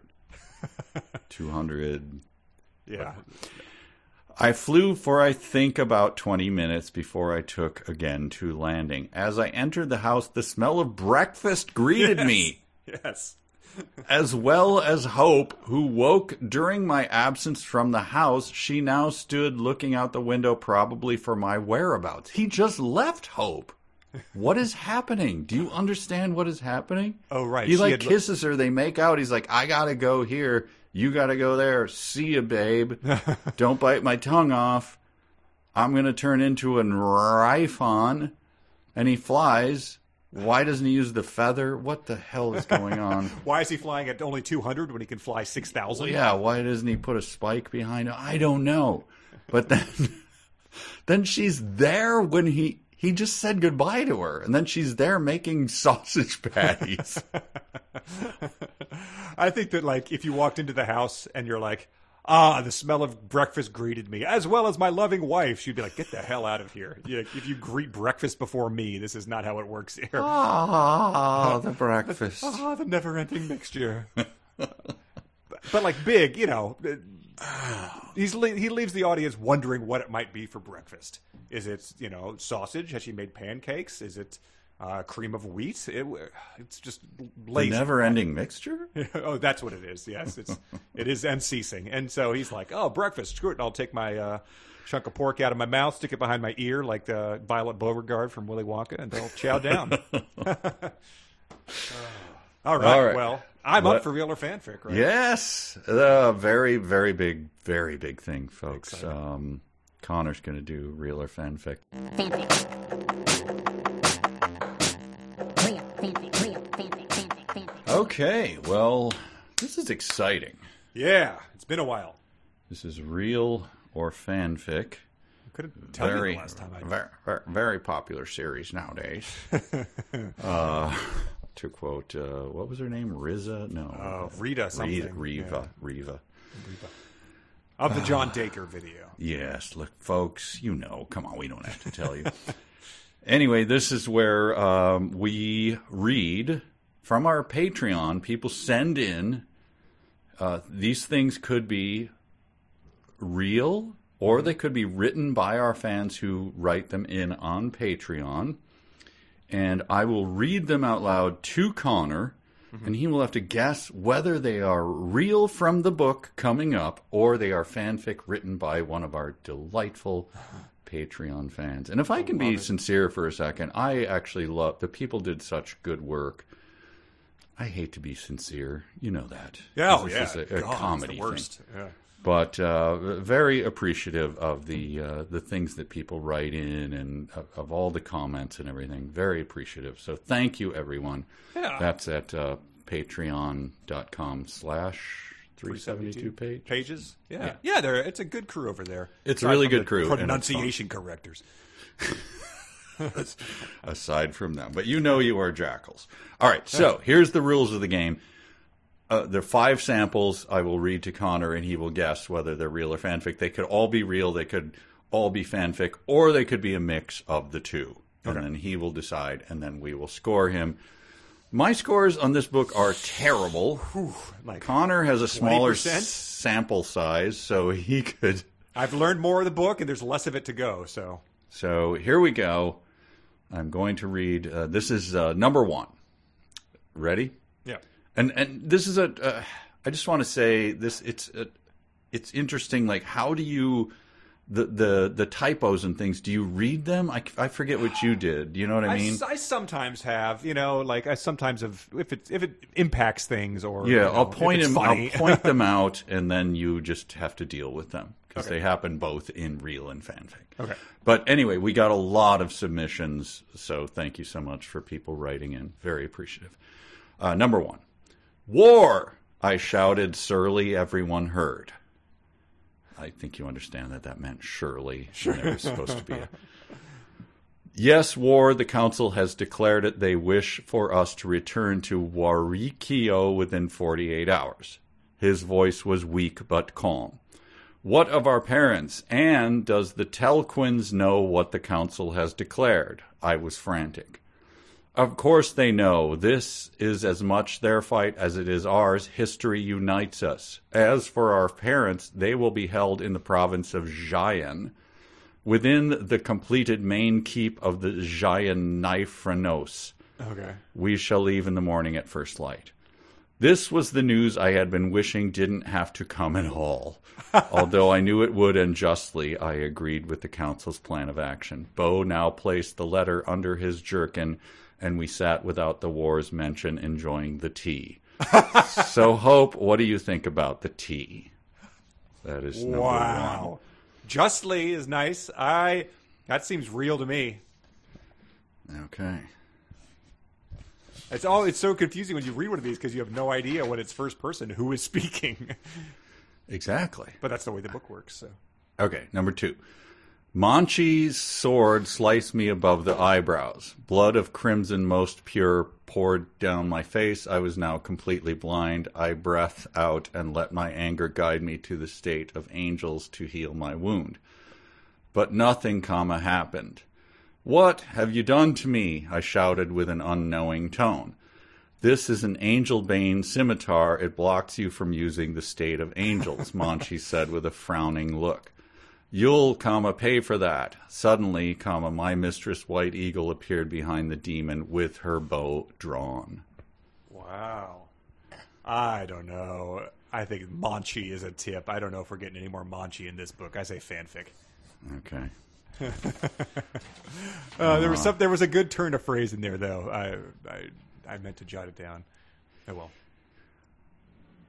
Speaker 1: 200.
Speaker 2: Yeah.
Speaker 1: I flew for, I think, about 20 minutes before I took again to landing. As I entered the house, the smell of breakfast greeted me.
Speaker 2: Yes.
Speaker 1: As well as Hope, who woke during my absence from the house. She now stood looking out the window, probably for my whereabouts. He just left Hope. What is happening? Do you understand what is happening?
Speaker 2: Oh, right.
Speaker 1: He kisses her. They make out. He's like, I gotta go here. You gotta go there. See ya, babe. Don't bite my tongue off. I'm gonna turn into a Nryphon. And he flies. Why doesn't he use the feather? What the hell is going on?
Speaker 2: Why is he flying at only 200 when he can fly 6,000?
Speaker 1: Well, yeah, why doesn't he put a spike behind it? I don't know. But then she's there when he just said goodbye to her. And then she's there making sausage patties.
Speaker 2: I think that, like, if you walked into the house and you're like, the smell of breakfast greeted me, as well as my loving wife, she'd be like, get the hell out of here. If you greet breakfast before me, this is not how it works here.
Speaker 1: The breakfast.
Speaker 2: The never-ending mixture. But like Big, he leaves the audience wondering what it might be for breakfast. Is it, sausage? Has she made pancakes? Is it cream of wheat? It's just lazy.
Speaker 1: The never-ending mixture?
Speaker 2: Oh, that's what it is. Yes, it is unceasing. And so he's like, "Oh, breakfast. Screw it. I'll take my chunk of pork out of my mouth, stick it behind my ear like Violet Beauregard from Willy Wonka, and they'll chow down." All right. Well, I'm up for real or fanfic, right?
Speaker 1: Yes, very, very big thing, folks. Connor's going to do real or fanfic. Okay, well, this is exciting.
Speaker 2: Yeah, it's been a while.
Speaker 1: This is real or fanfic.
Speaker 2: Couldn't tell you the last time I did.
Speaker 1: Very popular series nowadays. To quote, what was her name? Riza? No.
Speaker 2: Rita something.
Speaker 1: Riva.
Speaker 2: Of the John Dacre video.
Speaker 1: Yes, look, folks, come on, we don't have to tell you. Anyway, this is where we read from our Patreon. People send in, these things could be real, or they could be written by our fans who write them in on Patreon. And I will read them out loud to Connor, and he will have to guess whether they are real from the book coming up or they are fanfic written by one of our delightful Patreon fans. And if I can be sincere for a second, I actually love the people did such good work. I hate to be sincere. You know that.
Speaker 2: Yeah,
Speaker 1: This is a comedy
Speaker 2: it's the worst.
Speaker 1: thing.
Speaker 2: Yeah.
Speaker 1: But very appreciative of the things that people write in and of all the comments and everything. Very appreciative. So thank you, everyone.
Speaker 2: Yeah.
Speaker 1: That's at patreon.com/372 page.
Speaker 2: Pages? Yeah. It's a good crew over there.
Speaker 1: It's a really good crew.
Speaker 2: Pronunciation correctors.
Speaker 1: Aside from them. But you are jackals. All right, so here's the rules of the game. There are 5 samples I will read to Connor, and he will guess whether they're real or fanfic. They could all be real, they could all be fanfic, or they could be a mix of the two. And then he will decide, and then we will score him. My scores on this book are terrible. Connor has a smaller
Speaker 2: 20%?
Speaker 1: Sample size, so he could...
Speaker 2: I've learned more of the book, and there's less of it to go.
Speaker 1: So here we go. I'm going to read... this is number 1. Ready?
Speaker 2: Yeah.
Speaker 1: And this is I just want to say this. It's interesting. Like, how do you the typos and things? Do you read them? I forget what you did. You know what I mean?
Speaker 2: I sometimes have. I sometimes have if it impacts things or
Speaker 1: I'll point them out, and then you just have to deal with them because they happen both in real and fanfic.
Speaker 2: Okay.
Speaker 1: But anyway, we got a lot of submissions, so thank you so much for people writing in. Very appreciative. Number 1. War! I shouted, surly, everyone heard. I think you understand that meant surely. Sure. There was supposed to be a... Yes, war, the council has declared it. They wish for us to return to Warikio within 48 hours. His voice was weak but calm. What of our parents? And does the Telquins know what the council has declared? I was frantic. Of course they know. This is as much their fight as it is ours. History unites us. As for our parents, they will be held in the province of Jayan, within the completed main keep of the Jayanifranos.
Speaker 2: Okay.
Speaker 1: We shall leave in the morning at first light. This was the news I had been wishing didn't have to come at all. Although I knew it would, and justly, I agreed with the council's plan of action. Bo now placed the letter under his jerkin, and we sat without the war's mention, enjoying the tea. So, Hope, what do you think about the tea? That is number 1.
Speaker 2: Justly is nice. That seems real to me.
Speaker 1: Okay.
Speaker 2: It's so confusing when you read one of these because you have no idea when it's first person who is speaking.
Speaker 1: Exactly.
Speaker 2: But that's the way the book works. So.
Speaker 1: Okay, number 2. Manchi's sword sliced me above the eyebrows. Blood of crimson most pure poured down my face. I was now completely blind. I breathed out and let my anger guide me to the state of angels to heal my wound. But nothing, happened. What have you done to me? I shouted with an unknowing tone. This is an angel-bane scimitar. It blocks you from using the state of angels, Manchi said with a frowning look. You'll, pay for that. Suddenly, my mistress White Eagle appeared behind the demon with her bow drawn.
Speaker 2: Wow. I don't know. I think Manchi is a tip. I don't know if we're getting any more Manchi in this book. I say fanfic.
Speaker 1: Okay.
Speaker 2: There was a good turn of phrase in there, though. I meant to jot it down. Oh well.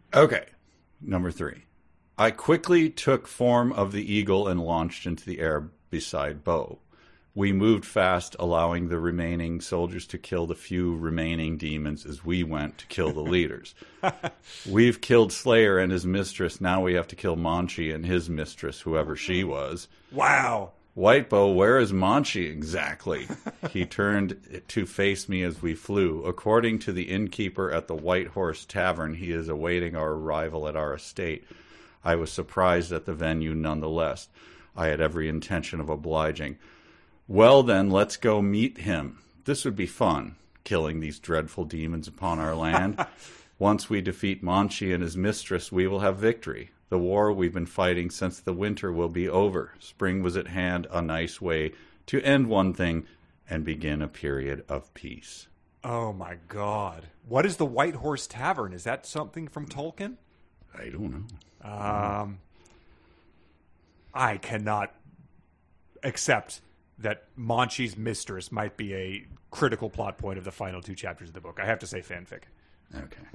Speaker 1: Okay, number 3. I quickly took form of the eagle and launched into the air beside Bo. We moved fast, allowing the remaining soldiers to kill the few remaining demons as we went to kill the leaders. We've killed Slayer and his mistress. Now we have to kill Monchi and his mistress, whoever she was.
Speaker 2: Wow.
Speaker 1: White Bow, where is Monchi exactly? He turned to face me as we flew. According to the innkeeper at the White Horse Tavern, he is awaiting our arrival at our estate. I was surprised at the venue nonetheless. I had every intention of obliging. Well then, let's go meet him. This would be fun, killing these dreadful demons upon our land. Once we defeat Monchi and his mistress, we will have victory. The war we've been fighting since the winter will be over. Spring was at hand, a nice way to end one thing and begin a period of peace.
Speaker 2: Oh my God. What is the White Horse Tavern? Is that something from Tolkien?
Speaker 1: I don't know.
Speaker 2: I cannot accept that Monchi's mistress might be a critical plot point of the final 2 chapters of the book. I have to say fanfic.
Speaker 1: Okay.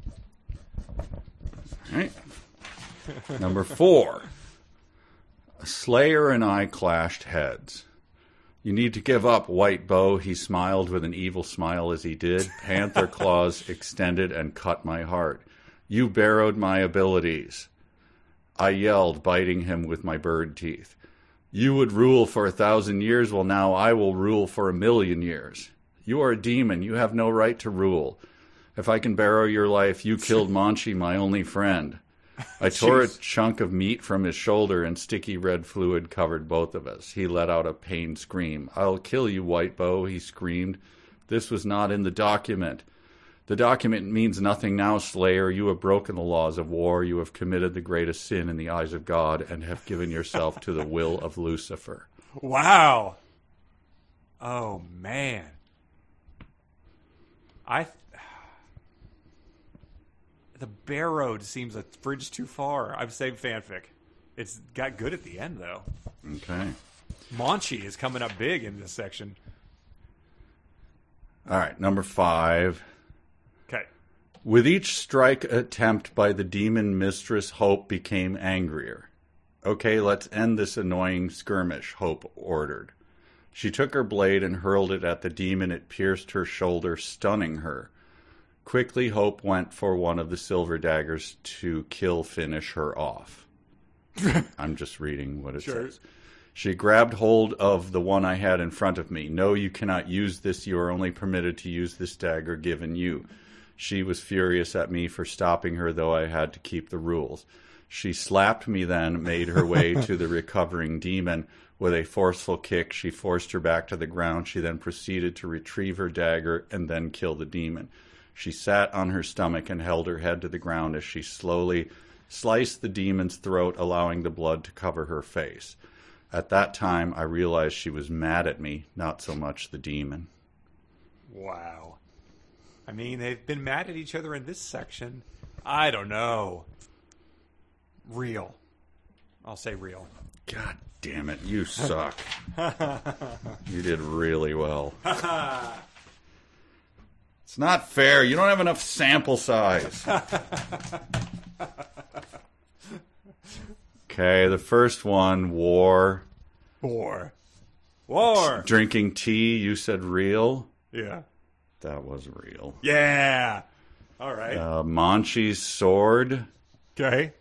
Speaker 1: All right. Number 4. Slayer and I clashed heads. You need to give up, White Bow. He smiled with an evil smile as he did. Panther claws extended and cut my heart. You borrowed my abilities. I yelled, biting him with my bird teeth. You would rule for 1,000 years, well now I will rule for 1,000,000 years. You are a demon, you have no right to rule. If I can borrow your life, you killed Monchi, my only friend. I tore a chunk of meat from his shoulder and sticky red fluid covered both of us. He let out a pained scream. I'll kill you, White Bow, he screamed. This was not in the document. The document means nothing now, Slayer. You have broken the laws of war. You have committed the greatest sin in the eyes of God and have given yourself to the will of Lucifer.
Speaker 2: Wow. Oh, man. The Barrowed seems a bridge too far. I've saved fanfic. It's got good at the end, though.
Speaker 1: Okay.
Speaker 2: Monchi is coming up big in this section.
Speaker 1: All right, number 5.
Speaker 2: Okay.
Speaker 1: With each strike attempt by the demon mistress, Hope became angrier. Okay, let's end this annoying skirmish, Hope ordered. She took her blade and hurled it at the demon. It pierced her shoulder, stunning her. Quickly, Hope went for one of the silver daggers to finish her off. I'm just reading what it says. She grabbed hold of the one I had in front of me. No, you cannot use this. You are only permitted to use this dagger given you. She was furious at me for stopping her, though I had to keep the rules. She slapped me then, made her way to the recovering demon. With a forceful kick, she forced her back to the ground. She then proceeded to retrieve her dagger and then kill the demon. She sat on her stomach and held her head to the ground as she slowly sliced the demon's throat, allowing the blood to cover her face. At that time, I realized she was mad at me, not so much the demon.
Speaker 2: Wow. I mean, they've been mad at each other in this section. I don't know. Real. I'll say real.
Speaker 1: God damn it, you suck. You did really well. It's not fair. You don't have enough sample size. Okay, the first one, war.
Speaker 2: War.
Speaker 1: Drinking tea, you said real.
Speaker 2: Yeah.
Speaker 1: That was real.
Speaker 2: Yeah. All right.
Speaker 1: Monchi's sword.
Speaker 2: Okay.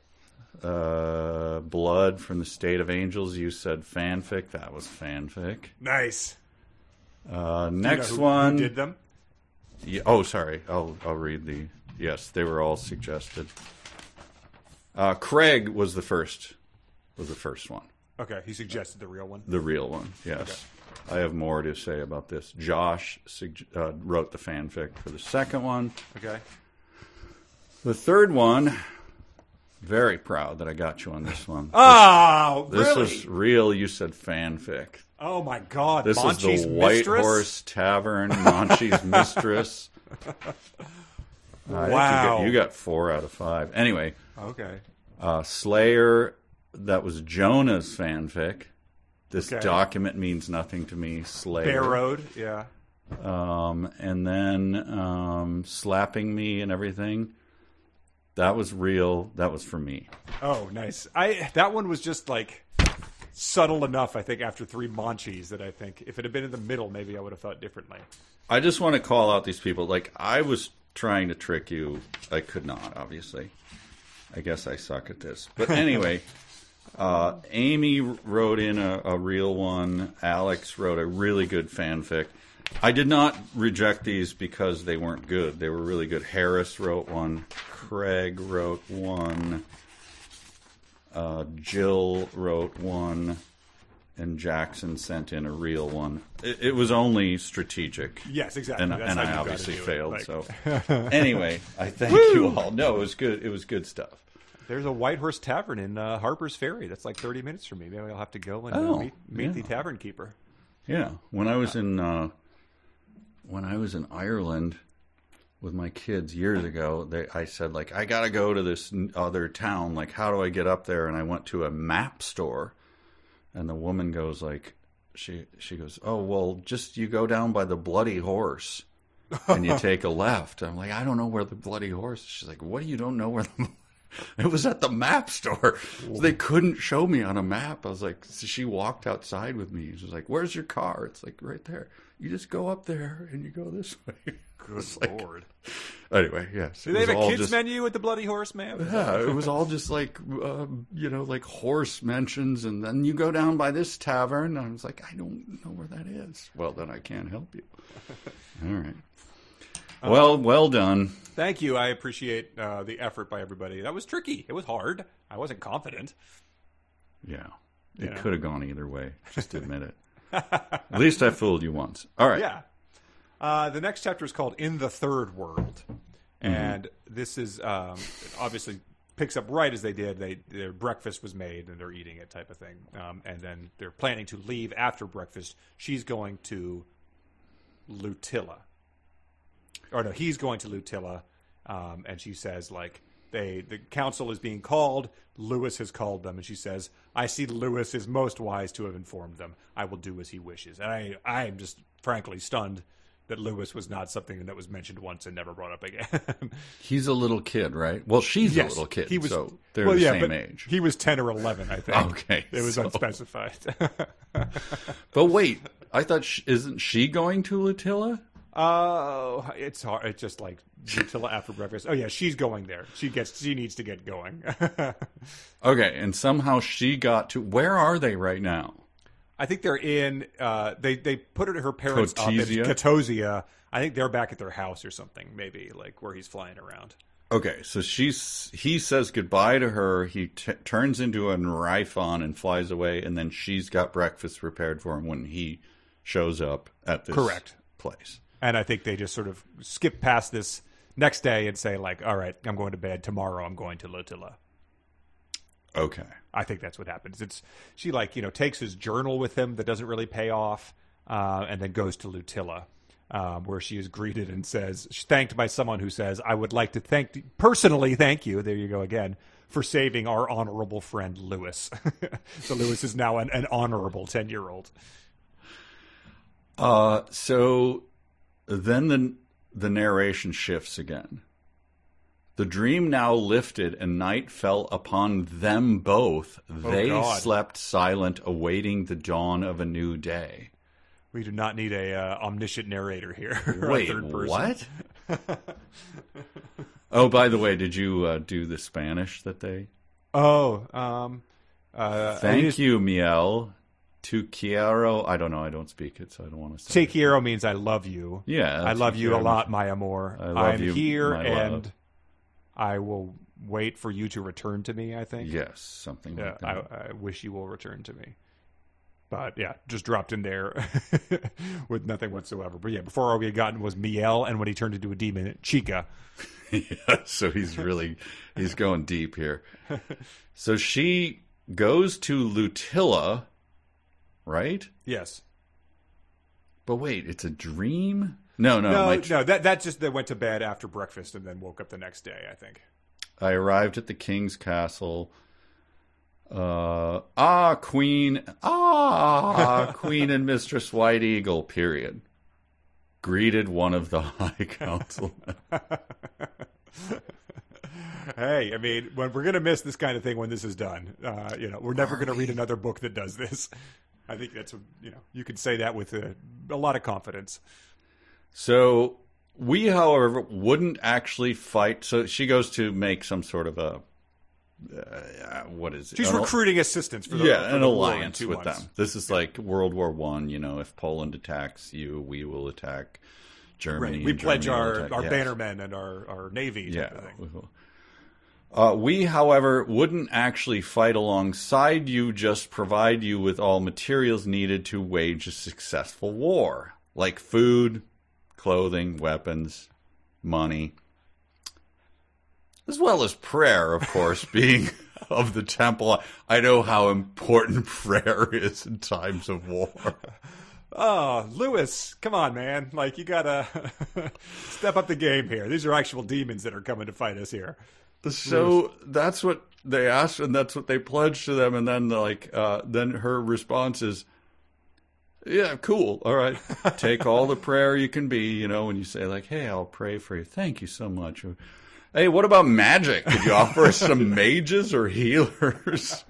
Speaker 1: Blood from the State of Angels, you said fanfic. That was fanfic.
Speaker 2: Nice.
Speaker 1: Next one.
Speaker 2: Who did them?
Speaker 1: Yeah, oh, sorry. I'll read the... Yes, they were all suggested. Craig was the first one.
Speaker 2: Okay, he suggested the real one.
Speaker 1: The real one, yes. Okay. I have more to say about this. Josh wrote the fanfic for the second one.
Speaker 2: Okay.
Speaker 1: The third one, very proud that I got you on this one.
Speaker 2: Oh,
Speaker 1: this
Speaker 2: really?
Speaker 1: was real. You said fanfic.
Speaker 2: Oh, my God.
Speaker 1: This
Speaker 2: Monchi's
Speaker 1: is the White
Speaker 2: mistress?
Speaker 1: Horse Tavern, Monchi's mistress.
Speaker 2: Wow.
Speaker 1: You got 4 out of 5. Anyway.
Speaker 2: Okay.
Speaker 1: Slayer, that was Jonah's fanfic. This document means nothing to me. Slayer.
Speaker 2: Barrowed, yeah.
Speaker 1: And then slapping me and everything. That was real. That was for me.
Speaker 2: Oh, nice. That one was just like subtle enough, I think, after 3 Monchis that I think if it had been in the middle, maybe I would have thought differently.
Speaker 1: I just want to call out these people. Like, I was trying to trick you. I could not, obviously. I guess I suck at this. But anyway, Amy wrote in a real one. Alex wrote a really good fanfic. I did not reject these because they weren't good. They were really good. Harris wrote one. Craig wrote one. Jill wrote one. And Jackson sent in a real one. It was only strategic.
Speaker 2: Yes, exactly.
Speaker 1: And
Speaker 2: That's how
Speaker 1: I
Speaker 2: you
Speaker 1: obviously
Speaker 2: gotta do
Speaker 1: failed.
Speaker 2: it.
Speaker 1: So anyway, I thank you all. No, it was good. It was good stuff.
Speaker 2: There's a Whitehorse Tavern in Harper's Ferry. That's like 30 minutes from me. Maybe I'll have to go and meet the tavern keeper.
Speaker 1: Yeah, when I was in Ireland with my kids years ago, I said, like, I got to go to this other town. Like, how do I get up there? And I went to a map store, and the woman goes, like, she goes, oh, well, just you go down by the Bloody Horse, and you take a left. I'm like, I don't know where the Bloody Horse is. She's like, what, you don't know where the... It was at the map store. So they couldn't show me on a map. I was like, so she walked outside with me. She was like, where's your car? It's like, right there. You just go up there and you go this way.
Speaker 2: Good
Speaker 1: Lord. Anyway, yes.
Speaker 2: Do they have a kids menu at the Bloody Horse, man?
Speaker 1: Yeah, it was all just like, like horse mentions. And then you go down by this tavern. I was like, I don't know where that is. Well, then I can't help you. All right. Well done.
Speaker 2: Thank you. I appreciate the effort by everybody. That was tricky. It was hard. I wasn't confident.
Speaker 1: Yeah. It could have gone either way. Just admit it. At least I fooled you once. All right.
Speaker 2: Yeah. The next chapter is called In the Third World. And this is obviously picks up right as they did. Their breakfast was made and they're eating it type of thing. And then they're planning to leave after breakfast. She's going to Lutilla. Or no, he's going to Lutilla, and she says, like, the council is being called. Lewis has called them, and she says, I see Lewis is most wise to have informed them. I will do as he wishes. And I am just frankly stunned that Lewis was not something that was mentioned once and never brought up again.
Speaker 1: He's a little kid, right? Well, she's a little kid, so they're the same age.
Speaker 2: He was 10 or 11, I think.
Speaker 1: Okay.
Speaker 2: It was unspecified.
Speaker 1: But wait, I thought, isn't she going to Lutilla?
Speaker 2: Oh, it's hard. It's just like Lutilla after breakfast. Oh yeah, she's going there. She needs to get going.
Speaker 1: Okay, and somehow she got to. Where are they right now?
Speaker 2: I think they're in. They put her to her parents up in Katosia. I think they're back at their house or something. Maybe like where he's flying around.
Speaker 1: Okay, so he says goodbye to her. He turns into a Nryphon and flies away, and then she's got breakfast prepared for him when he shows up at this place.
Speaker 2: And I think they just sort of skip past this next day and say, like, all right, I'm going to bed. Tomorrow I'm going to Lutilla.
Speaker 1: Okay.
Speaker 2: I think that's what happens. She takes his journal with him that doesn't really pay off, and then goes to Lutilla, where she is greeted and says, she's thanked by someone who says, I would like to personally thank you, there you go again, for saving our honorable friend Lewis. So Lewis is now an honorable 10-year-old.
Speaker 1: So then the narration shifts again. The dream now lifted, and night fell upon them both. They slept silent, awaiting the dawn of a new day.
Speaker 2: We do not need a omniscient narrator here.
Speaker 1: Wait, what? Oh, by the way, did you do the Spanish that they...
Speaker 2: Thank
Speaker 1: you, Miel. Tu quiero. I don't know. I don't speak it, so I don't want to say
Speaker 2: Te quiero means I love you.
Speaker 1: Yeah.
Speaker 2: I love you a lot, my amor. I'm here, and I will wait for you to return to me, I think.
Speaker 1: Yes, something like that.
Speaker 2: I wish you will return to me. But, yeah, just dropped in there with nothing whatsoever. But, yeah, before all we had gotten was Miel, and when he turned into a demon, Chica.
Speaker 1: Yeah, so he's going deep here. So she goes to Lutilla... Right?
Speaker 2: Yes.
Speaker 1: But wait, it's a dream? No.
Speaker 2: That just they went to bed after breakfast and then woke up the next day, I think.
Speaker 1: I arrived at the king's castle. Queen and Mistress White Eagle, period. Greeted one of the high councilmen.
Speaker 2: Hey, I mean, when we're going to miss this kind of thing when this is done, we're never going to read another book that does this. I think that's, you can say that with a lot of confidence.
Speaker 1: So we, however, wouldn't actually fight. So she goes to make some sort of a, what is it?
Speaker 2: She's recruiting assistance for
Speaker 1: an alliance with
Speaker 2: months.
Speaker 1: them. This is like World War I. If Poland attacks you, we will attack Germany.
Speaker 2: Right. We pledge
Speaker 1: Germany
Speaker 2: our bannermen and our navy.
Speaker 1: Yeah. We, however, wouldn't actually fight alongside you, just provide you with all materials needed to wage a successful war, like food, clothing, weapons, money, as well as prayer, of course, being of the temple. I know how important prayer is in times of war.
Speaker 2: Oh, Lewis, come on, man. Like, you gotta step up the game here. These are actual demons that are coming to fight us here.
Speaker 1: So that's what they asked, and that's what they pledged to them. And then, then her response is, "Yeah, cool. All right, take all the prayer you can be." When you say like, "Hey, I'll pray for you. Thank you so much." Or, "Hey, what about magic? Could you offer us some mages or healers?"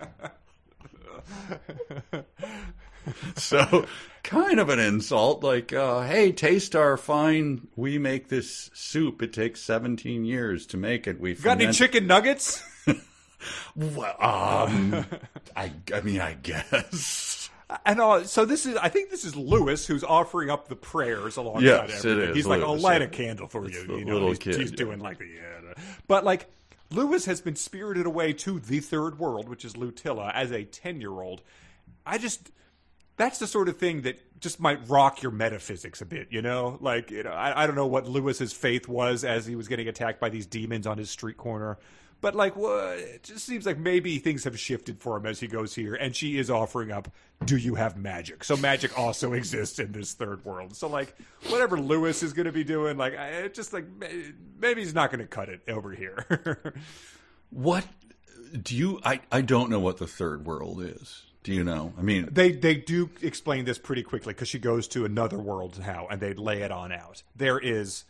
Speaker 1: So, kind of an insult, like, "Hey, taste our fine. We make this soup. It takes 17 years to make it. We
Speaker 2: got any chicken nuggets?"
Speaker 1: Well, I mean, I guess.
Speaker 2: And so I think this is Lewis who's offering up the prayers alongside everything.
Speaker 1: It is.
Speaker 2: He's
Speaker 1: Lewis,
Speaker 2: like, "I'll light a candle for you."
Speaker 1: Little kid.
Speaker 2: He's doing like but like Lewis has been spirited away to the third world, which is Lutilla, as a 10-year-old. That's the sort of thing that just might rock your metaphysics a bit, Like, I don't know what Lewis's faith was as he was getting attacked by these demons on his street corner. But, like, it just seems like maybe things have shifted for him as he goes here. And she is offering up, "Do you have magic?" So magic also exists in this third world. So, like, whatever Lewis is going to be doing, like, maybe he's not going to cut it over here.
Speaker 1: What do you... I don't know what the third world is. Do you know? I mean...
Speaker 2: They do explain this pretty quickly because she goes to another world now, and they lay it on out. There is...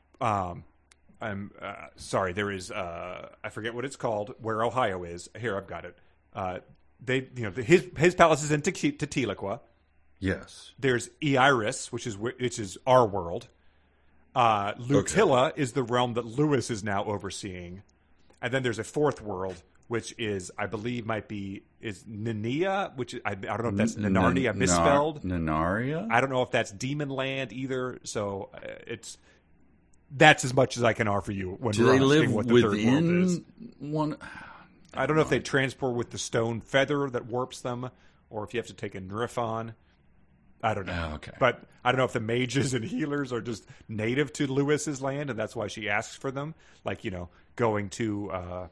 Speaker 2: there is... I forget what it's called, where Ohio is. Here, I've got it. His palace is in Tetiloqua.
Speaker 1: Yes.
Speaker 2: There's Eiris, which is our world. Lutilla is the realm that Lewis is now overseeing. And then there's a fourth world, which is, I believe, is Nania, which I don't know if that's Nanardi. I misspelled.
Speaker 1: Nanaria?
Speaker 2: I don't know if that's Demon Land either. So that's as much as I can offer you when
Speaker 1: Do
Speaker 2: we're
Speaker 1: they live
Speaker 2: asking what the third world is.
Speaker 1: One?
Speaker 2: I don't know if they transport with the stone feather that warps them, or if you have to take a Nriphon. I don't know.
Speaker 1: Oh, okay.
Speaker 2: But I don't know if the mages and healers are just native to Lewis's land, and that's why she asks for them. Like, going to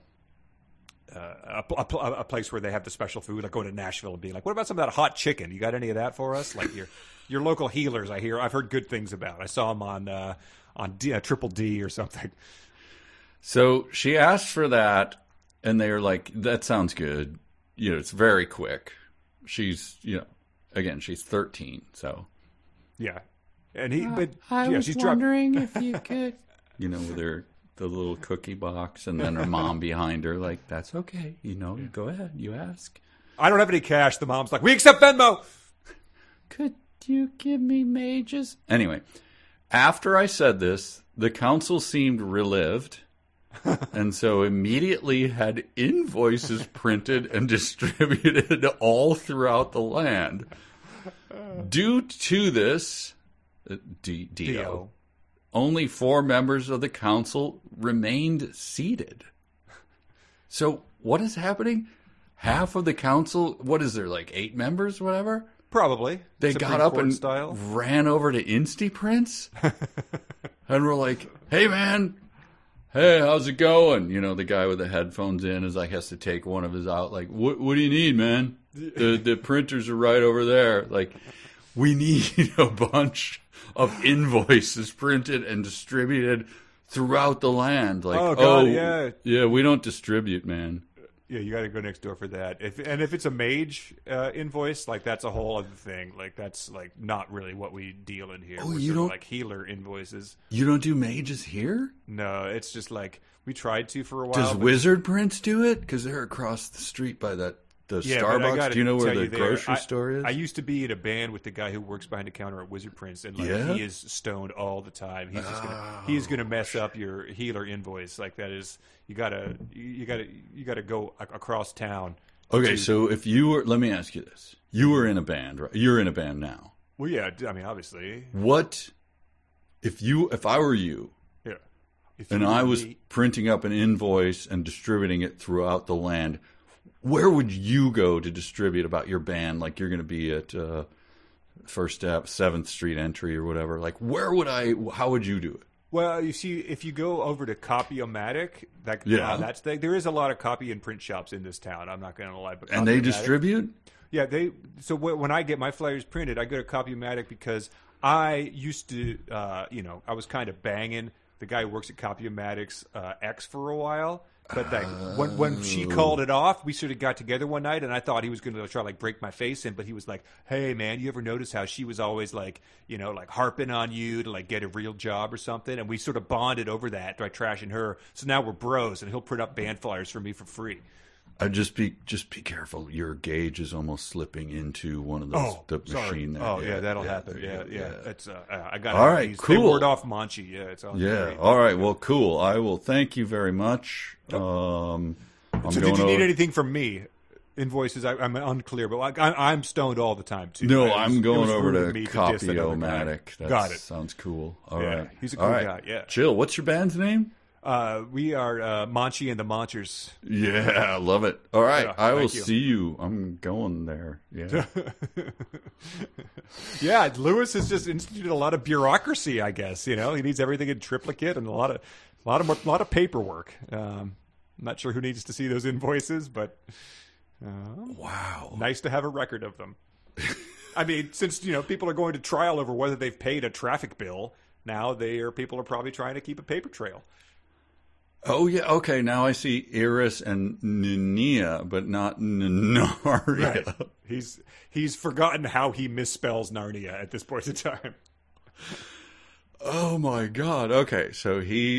Speaker 2: a place where they have the special food, like going to Nashville and being like, "What about some of that hot chicken? You got any of that for us?" Like your local healers, I've heard good things about. I saw them on Triple D or something.
Speaker 1: So she asked for that, and they were like, "That sounds good." It's very quick. She's, again, she's 13, so.
Speaker 2: Yeah. And
Speaker 1: she's wondering if you could. With the little cookie box, and then her mom behind her, like, "That's okay. Go ahead. You ask."
Speaker 2: "I don't have any cash." The mom's like, "We accept Venmo."
Speaker 1: "Could you give me mages?" Anyway, after I said this, the council seemed relieved, and so immediately had invoices printed and distributed all throughout the land. Due to this, Dio, only 4 members of the council remained seated. So what is happening? Half of the council, what is there, like 8 members, whatever?
Speaker 2: Probably.
Speaker 1: They
Speaker 2: Supreme
Speaker 1: got up
Speaker 2: Court
Speaker 1: and
Speaker 2: style.
Speaker 1: Ran over to Instaprints and were like, "Hey, man. Hey, how's it going?" The guy with the headphones in is like, has to take one of his out. Like, what do you need, man? The printers are right over there. Like, we need a bunch of invoices printed and distributed throughout the land. Like,
Speaker 2: oh, God, yeah.
Speaker 1: Yeah, we don't distribute, man.
Speaker 2: Yeah, you got to go next door for that. If it's a mage invoice, like that's a whole other thing. Like that's like not really what we deal in here.
Speaker 1: Oh,
Speaker 2: We're
Speaker 1: you
Speaker 2: sort of
Speaker 1: don't-
Speaker 2: like healer invoices.
Speaker 1: You don't do mages here?
Speaker 2: No, it's just like we tried to for a while.
Speaker 1: Does
Speaker 2: but-
Speaker 1: Wizard Prince do it? Because they're across the street by the
Speaker 2: Yeah, but I
Speaker 1: Starbucks.
Speaker 2: gotta
Speaker 1: Do you know where
Speaker 2: tell
Speaker 1: the
Speaker 2: there,
Speaker 1: grocery store is?
Speaker 2: I used to be in a band with the guy who works behind the counter at Wizard Prince, and like
Speaker 1: Yeah?
Speaker 2: he is stoned all the time. He's gonna mess up your healer invoice. Like that is you gotta go across town.
Speaker 1: Okay, so if you were, let me ask you this: you were in a band, right? You're in a band now.
Speaker 2: Well, yeah, I mean, obviously,
Speaker 1: What if I were you
Speaker 2: yeah. If
Speaker 1: and
Speaker 2: you
Speaker 1: I
Speaker 2: were
Speaker 1: was
Speaker 2: me-
Speaker 1: printing up an invoice and distributing it throughout the land? Where would you go to distribute about your band? Like you're going to be at First Step, 7th Street Entry, or whatever. Like where would I? How would you do it?
Speaker 2: Well, you see, if you go over to Copy-O-Matic,
Speaker 1: Yeah.
Speaker 2: there is a lot of copy and print shops in this town. I'm not going to lie, but
Speaker 1: And they
Speaker 2: Copy-O-Matic-
Speaker 1: distribute?
Speaker 2: Yeah, when I get my flyers printed, I go to Copy-O-Matic because I used to, I was kind of banging the guy who works at Copy-O-Matic's ex for a while. But like when she called it off, we sort of got together one night, and I thought he was going to try to like break my face in, but he was like, "Hey man, you ever notice how she was always like, like harping on you to like get a real job or something?" And we sort of bonded over that by trashing her. So now we're bros, and he'll print up band flyers for me for free.
Speaker 1: Just be careful. Your gauge is almost slipping into one of those machine there.
Speaker 2: Oh yeah, that'll happen. Yeah. It's I got
Speaker 1: All right, cool.
Speaker 2: They word off Manchi. Yeah, it's all
Speaker 1: Yeah.
Speaker 2: great.
Speaker 1: All right. Well, cool. I will thank you very much. I'm
Speaker 2: So
Speaker 1: going
Speaker 2: did you need
Speaker 1: over-
Speaker 2: anything from me? Invoices? I'm unclear, but I'm stoned all the time too.
Speaker 1: No,
Speaker 2: It was-
Speaker 1: I'm
Speaker 2: it
Speaker 1: going
Speaker 2: was
Speaker 1: over
Speaker 2: rude of
Speaker 1: to
Speaker 2: me diss that other guy.
Speaker 1: Copy-O-Matic. That
Speaker 2: Got it.
Speaker 1: sounds cool. All
Speaker 2: Yeah,
Speaker 1: right.
Speaker 2: he's a
Speaker 1: All
Speaker 2: cool
Speaker 1: right.
Speaker 2: guy, yeah.
Speaker 1: Chill. What's your band's name?
Speaker 2: We are Manchi and the Monchers.
Speaker 1: Yeah, I love it. All right.
Speaker 2: Yeah,
Speaker 1: I will
Speaker 2: thank you.
Speaker 1: see you. I'm going there. Yeah.
Speaker 2: Yeah, Lewis has just instituted a lot of bureaucracy. I guess he needs everything in triplicate and a lot of paperwork. I'm not sure who needs to see those invoices, but
Speaker 1: Wow.
Speaker 2: nice to have a record of them. I mean, since people are going to trial over whether they've paid a traffic bill, now people are probably trying to keep a paper trail.
Speaker 1: Oh, yeah. Okay. Now I see Iris and Nania, but not Narnia.
Speaker 2: Right. He's forgotten how he misspells Narnia at this point in time.
Speaker 1: Oh, my God. Okay. So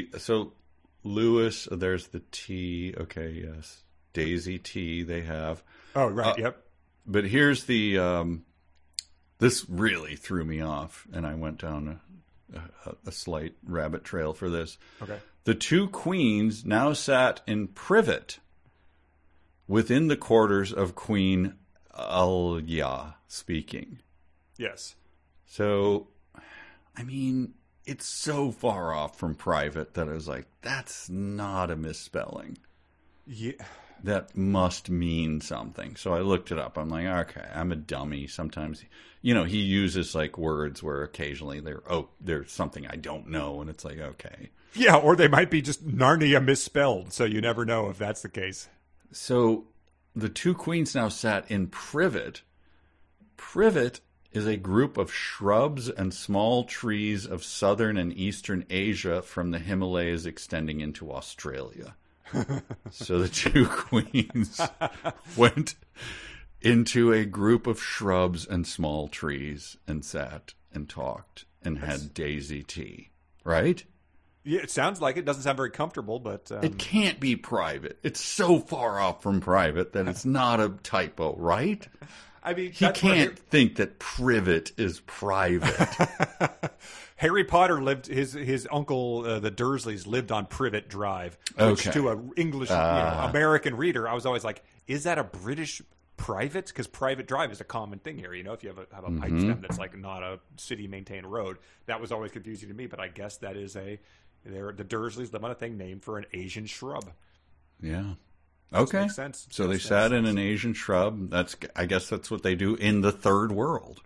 Speaker 1: Lewis, there's the T. Okay. Yes. Daisy T they have.
Speaker 2: Oh, right. Yep.
Speaker 1: But here's the, this really threw me off, and I went down a slight rabbit trail for this.
Speaker 2: Okay.
Speaker 1: The two queens now sat in privet within the quarters of Queen Alya speaking.
Speaker 2: Yes.
Speaker 1: So, I mean, it's so far off from private that I was like, that's not a misspelling.
Speaker 2: Yeah.
Speaker 1: That must mean something. So I looked it up. I'm like, okay, I'm a dummy. Sometimes, he uses like words where occasionally there's something I don't know. And it's like, okay.
Speaker 2: Yeah, or they might be just Narnia misspelled, so you never know if that's the case.
Speaker 1: So the two queens now sat in privet. Privet is a group of shrubs and small trees of southern and eastern Asia from the Himalayas extending into Australia. So the two queens went into a group of shrubs and small trees and sat and talked and had Daisy tea, right?
Speaker 2: Yeah, it sounds like it. Doesn't sound very comfortable, but
Speaker 1: It can't be private. It's so far off from private that it's not a typo, right?
Speaker 2: I mean,
Speaker 1: He
Speaker 2: that's what
Speaker 1: can't think that privet is private.
Speaker 2: Harry Potter lived. His uncle, the Dursleys, lived on Privet Drive. Which
Speaker 1: Okay.
Speaker 2: to a English, American reader, I was always like, "Is that a British private?" Because Private Drive is a common thing here. If you have a pipe stem that's like not a city maintained road, that was always confusing to me. But I guess that is the Dursleys live on a thing named for an Asian shrub.
Speaker 1: Yeah. Okay.
Speaker 2: Makes sense.
Speaker 1: So they
Speaker 2: Makes
Speaker 1: sat in
Speaker 2: sense.
Speaker 1: an Asian shrub. I guess that's what they do in the third world.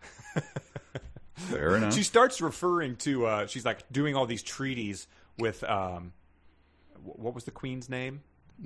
Speaker 1: Fair enough.
Speaker 2: She starts referring to. She's like doing all these treaties with. What was the queen's name?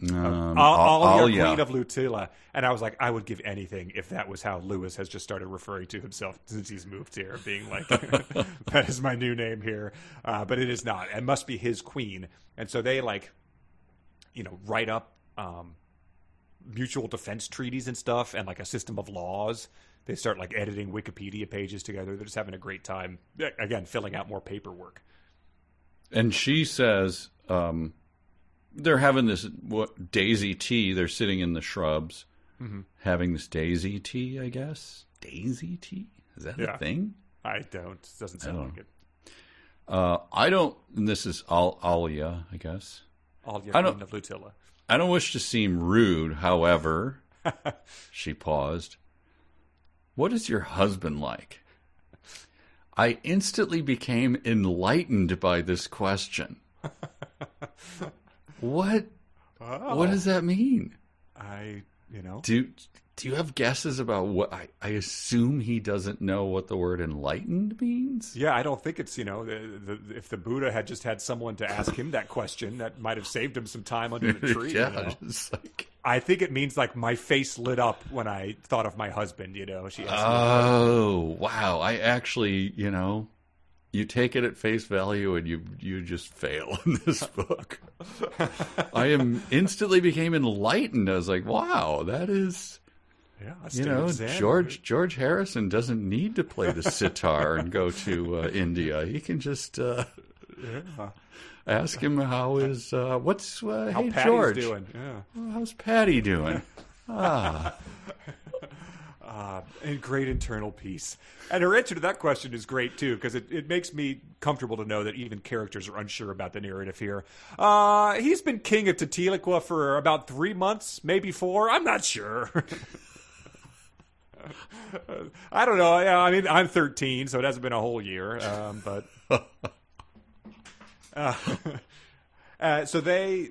Speaker 2: Alia, Queen of Lutila. And I was like, I would give anything if that was how Lewis has just started referring to himself since he's moved here, being like, that is my new name here. But it is not. It must be his queen. And so they write up mutual defense treaties and stuff, and like a system of laws. They start like editing Wikipedia pages together. They're just having a great time. Again, filling out more paperwork.
Speaker 1: And she says they're having this daisy tea. They're sitting in the shrubs having this daisy tea, I guess. Daisy tea? Is that a thing?
Speaker 2: I don't. It doesn't sound like it.
Speaker 1: I don't, and this is Alia, I guess.
Speaker 2: Alia, Queen of Lutilla.
Speaker 1: I don't wish to seem rude, however, she paused. What is your husband like? I instantly became enlightened by this question. What? Oh. What does that mean? Do you have guesses about what? I assume he doesn't know what the word enlightened means?
Speaker 2: Yeah, I don't think it's, if the Buddha had just had someone to ask him that question, that might have saved him some time under the tree.
Speaker 1: Yeah, just like...
Speaker 2: I think it means like my face lit up when I thought of my husband, She asked
Speaker 1: me. Wow. I actually, you take it at face value and you just fail in this book. I instantly became enlightened. I was like, wow, that is... Yeah, George Harrison doesn't need to play the sitar and go to India. He can just ask him how is how hey
Speaker 2: Patty's
Speaker 1: George
Speaker 2: doing. Yeah.
Speaker 1: How's Patty doing?
Speaker 2: And great internal peace. And her answer to that question is great too, because it makes me comfortable to know that even characters are unsure about the narrative here. He's been king of Titilicua for about 3 months, maybe 4. I'm not sure. I don't know. Yeah, I mean, I'm 13, so it hasn't been a whole year. So they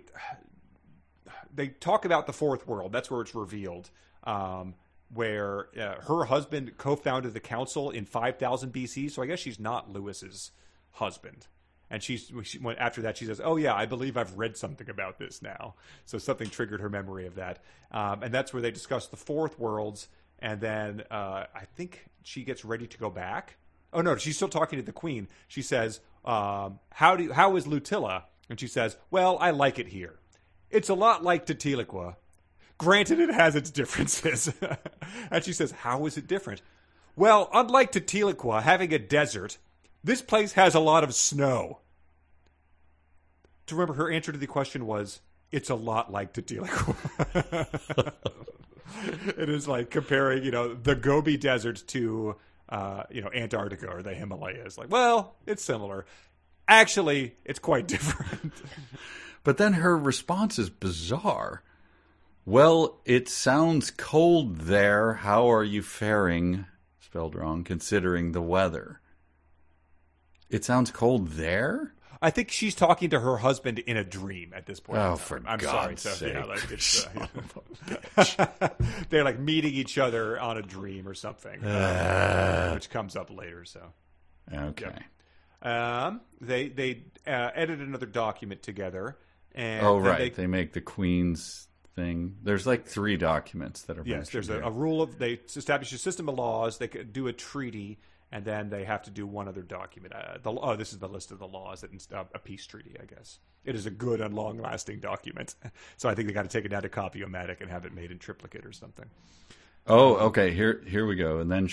Speaker 2: talk about the fourth world. That's where it's revealed, where her husband co-founded the council in 5000 BC. So I guess she's not Lewis's husband. And after that, she says, "Oh yeah, I believe I've read something about this now." So something triggered her memory of that, and that's where they discuss the fourth worlds. And then I think she gets ready to go back. Oh, no, she's still talking to the queen. She says, how is Lutilla? And she says, well, I like it here. It's a lot like Titilicua. Granted, it has its differences. And she says, how is it different? Well, unlike Titilicua having a desert, this place has a lot of snow. To remember, her answer to the question was, it's a lot like Titilicua. It is like comparing, the Gobi Desert to, Antarctica or the Himalayas. Like, well, it's similar. Actually, it's quite different.
Speaker 1: But then her response is bizarre. Well, it sounds cold there. How are you faring? Spelled wrong, considering the weather. It sounds cold there?
Speaker 2: I think she's talking to her husband in a dream at this point.
Speaker 1: Oh, for God's sake.
Speaker 2: Yeah, like it's, they're like meeting each other on a dream or something, which comes up later. So,
Speaker 1: okay.
Speaker 2: Yep. They edit another document together. And
Speaker 1: right. They make the Queen's thing. There's like 3 documents that are mentioned.
Speaker 2: Yes, there's a rule of, they establish a system of laws. They could do a treaty. And then they have to do one other document. This is the list of the laws, a peace treaty, I guess. It is a good and long-lasting document. So I think they got to take it down to Copy-O-Matic and have it made in triplicate or something.
Speaker 1: Oh, okay. Here we go. And then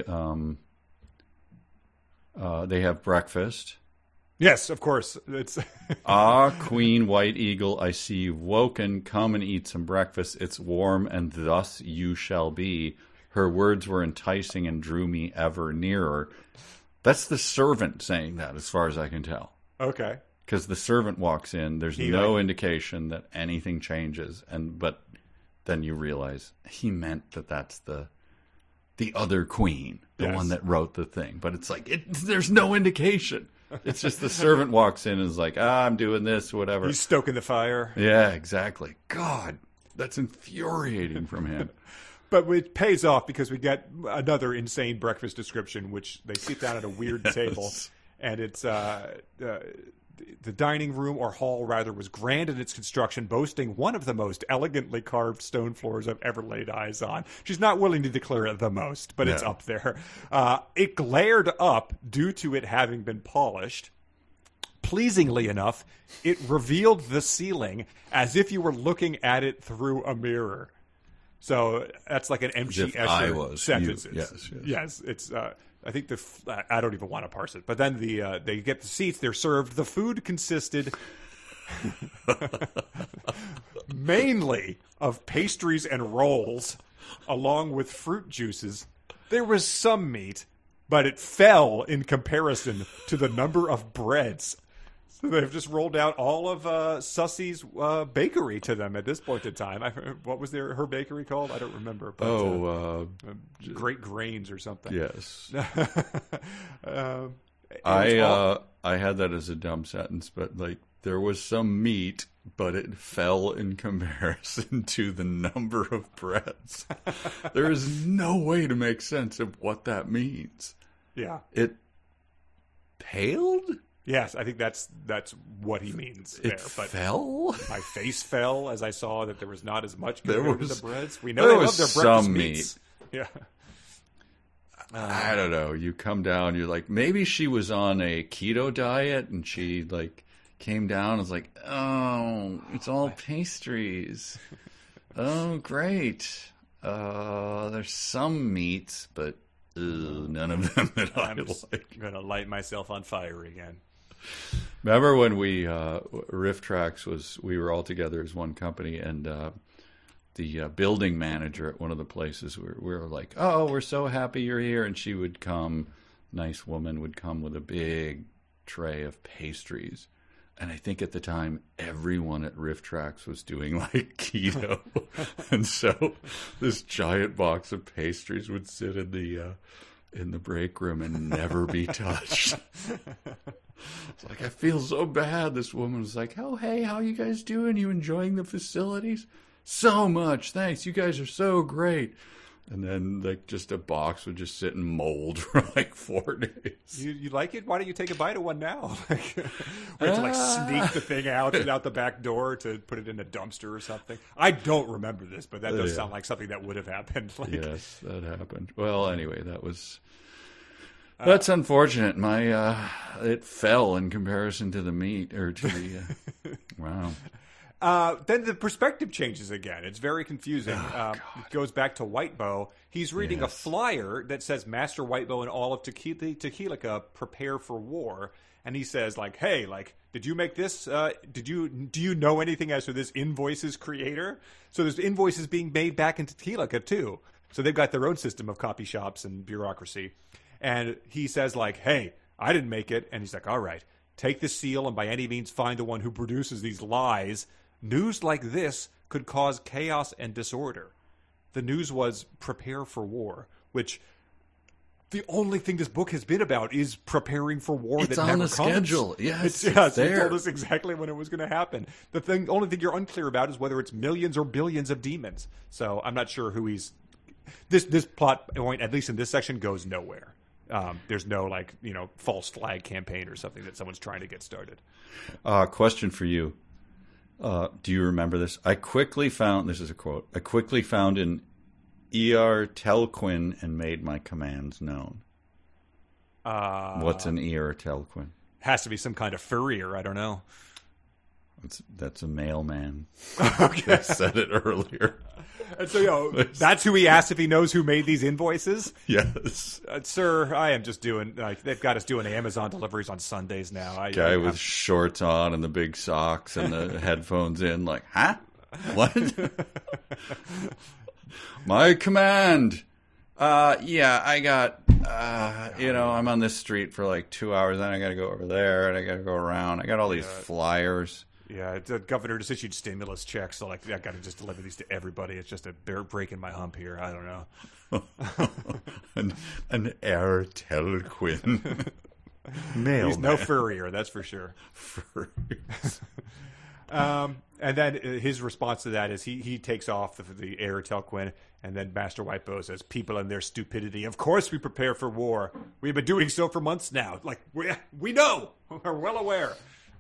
Speaker 1: they have breakfast.
Speaker 2: Yes, of course. It's
Speaker 1: Queen White Eagle, I see you've woken. Come and eat some breakfast. It's warm, and thus you shall be. Her words were enticing and drew me ever nearer. That's the servant saying that, as far as I can tell.
Speaker 2: Okay.
Speaker 1: Because the servant walks in. There's no indication that anything changes. But then you realize he meant that that's the other queen, the one that wrote the thing. But it's like, there's no indication. It's just the servant walks in and is like, I'm doing this, whatever.
Speaker 2: He's stoking the fire.
Speaker 1: Yeah, exactly. God, that's infuriating from him.
Speaker 2: But it pays off because we get another insane breakfast description, which they sit down at a weird table, and it's the dining room, or hall rather, was grand in its construction, boasting one of the most elegantly carved stone floors I've ever laid eyes on. She's not willing to declare it the most, but it's up there. It glared up due to it having been polished. Pleasingly enough, it revealed the ceiling as if you were looking at it through a mirror. So that's like an M.G.
Speaker 1: If I
Speaker 2: Escher
Speaker 1: was
Speaker 2: sentence.
Speaker 1: you. Yes.
Speaker 2: Yes, it's. I think I don't even want to parse it. But then they get the seats. They're served. The food consisted mainly of pastries and rolls, along with fruit juices. There was some meat, but it fell in comparison to the number of breads. So they've just rolled out all of Sussy's bakery to them at this point in time. What was her bakery called? I don't remember. But, Great Grains or something.
Speaker 1: Yes.
Speaker 2: I
Speaker 1: I had that as a dumb sentence, but like there was some meat, but it fell in comparison to the number of breads. There is no way to make sense of what that means.
Speaker 2: Yeah.
Speaker 1: It paled?
Speaker 2: Yes, I think that's what he means there. But
Speaker 1: fell?
Speaker 2: my face fell as I saw that there was not as much compared to the breads. We know
Speaker 1: there
Speaker 2: they
Speaker 1: was
Speaker 2: love their breakfast
Speaker 1: some
Speaker 2: meats.
Speaker 1: meat.
Speaker 2: Yeah.
Speaker 1: I don't know. You come down, you're like, maybe she was on a keto diet and she like came down and was like, oh, it's all pastries. Oh, great. There's some meats, but none of them that I like.
Speaker 2: I'm going to light myself on fire again.
Speaker 1: Remember when we, Riff Tracks we were all together as one company, and the building manager at one of the places, we were like, oh, we're so happy you're here. And she would come, nice woman, would come with a big tray of pastries. And I think at the time, everyone at Riff Tracks was doing like keto. And so this giant box of pastries would sit in the break room and never be touched. It's like, I feel so bad. This woman was like, oh, hey, how you guys doing? You enjoying the facilities? So much. Thanks. You guys are so great. And then like just a box would just sit and mold for like 4 days.
Speaker 2: You like it? Why don't you take a bite of one now? We have to like sneak the thing out the back door to put it in a dumpster or something. I don't remember this, but that does sound like something that would have happened. Like,
Speaker 1: yes, that happened. Well, anyway, that's unfortunate. It fell in comparison to the meat or to the. Wow.
Speaker 2: Then the perspective changes again. It's very confusing. It goes back to Whitebow. He's reading a flyer that says Master Whitebow and all of Tequilica prepare for war. And he says, like, hey, like, did you make this? Do you know anything as to this Invoices creator? So there's invoices being made back in Tequilica, too. So they've got their own system of copy shops and bureaucracy. And he says, like, hey, I didn't make it. And he's like, all right, take the seal and by any means find the one who produces these lies. News like this could cause chaos and disorder. The news was prepare for war, which the only thing this book has been about is preparing for war that never comes. It's on a schedule.
Speaker 1: Yes,
Speaker 2: it's there. It told us exactly when it was going to happen. The only thing you're unclear about is whether it's millions or billions of demons. So I'm not sure who he's... This plot point, at least in this section, goes nowhere. There's no, like, false flag campaign or something that someone's trying to get started.
Speaker 1: Question for you. Do you remember this? This is a quote, I quickly found an E.R. Telquin and made my commands known. What's an E.R. Telquin?
Speaker 2: Has to be some kind of furrier. I don't know.
Speaker 1: That's a mailman.
Speaker 2: Okay.
Speaker 1: I said it earlier.
Speaker 2: And so, that's who he asked if he knows who made these invoices?
Speaker 1: Yes.
Speaker 2: Sir, I am just doing, they've got us doing Amazon deliveries on Sundays now.
Speaker 1: Guy with shorts on and the big socks and the headphones in, like, huh? What? My command. Yeah, I got, I'm on this street for like 2 hours, then I got to go over there and I got to go around. I got all these flyers.
Speaker 2: Yeah, the governor just issued stimulus checks, so like I got to just deliver these to everybody. It's just a break in my hump here. I don't know.
Speaker 1: an heir Telquin.
Speaker 2: He's no furrier, that's for sure. And then his response to that is he takes off the heir Telquin, and then Master Whitebow says, "People and their stupidity. Of course we prepare for war. We've been doing so for months now. Like we know, we're well aware."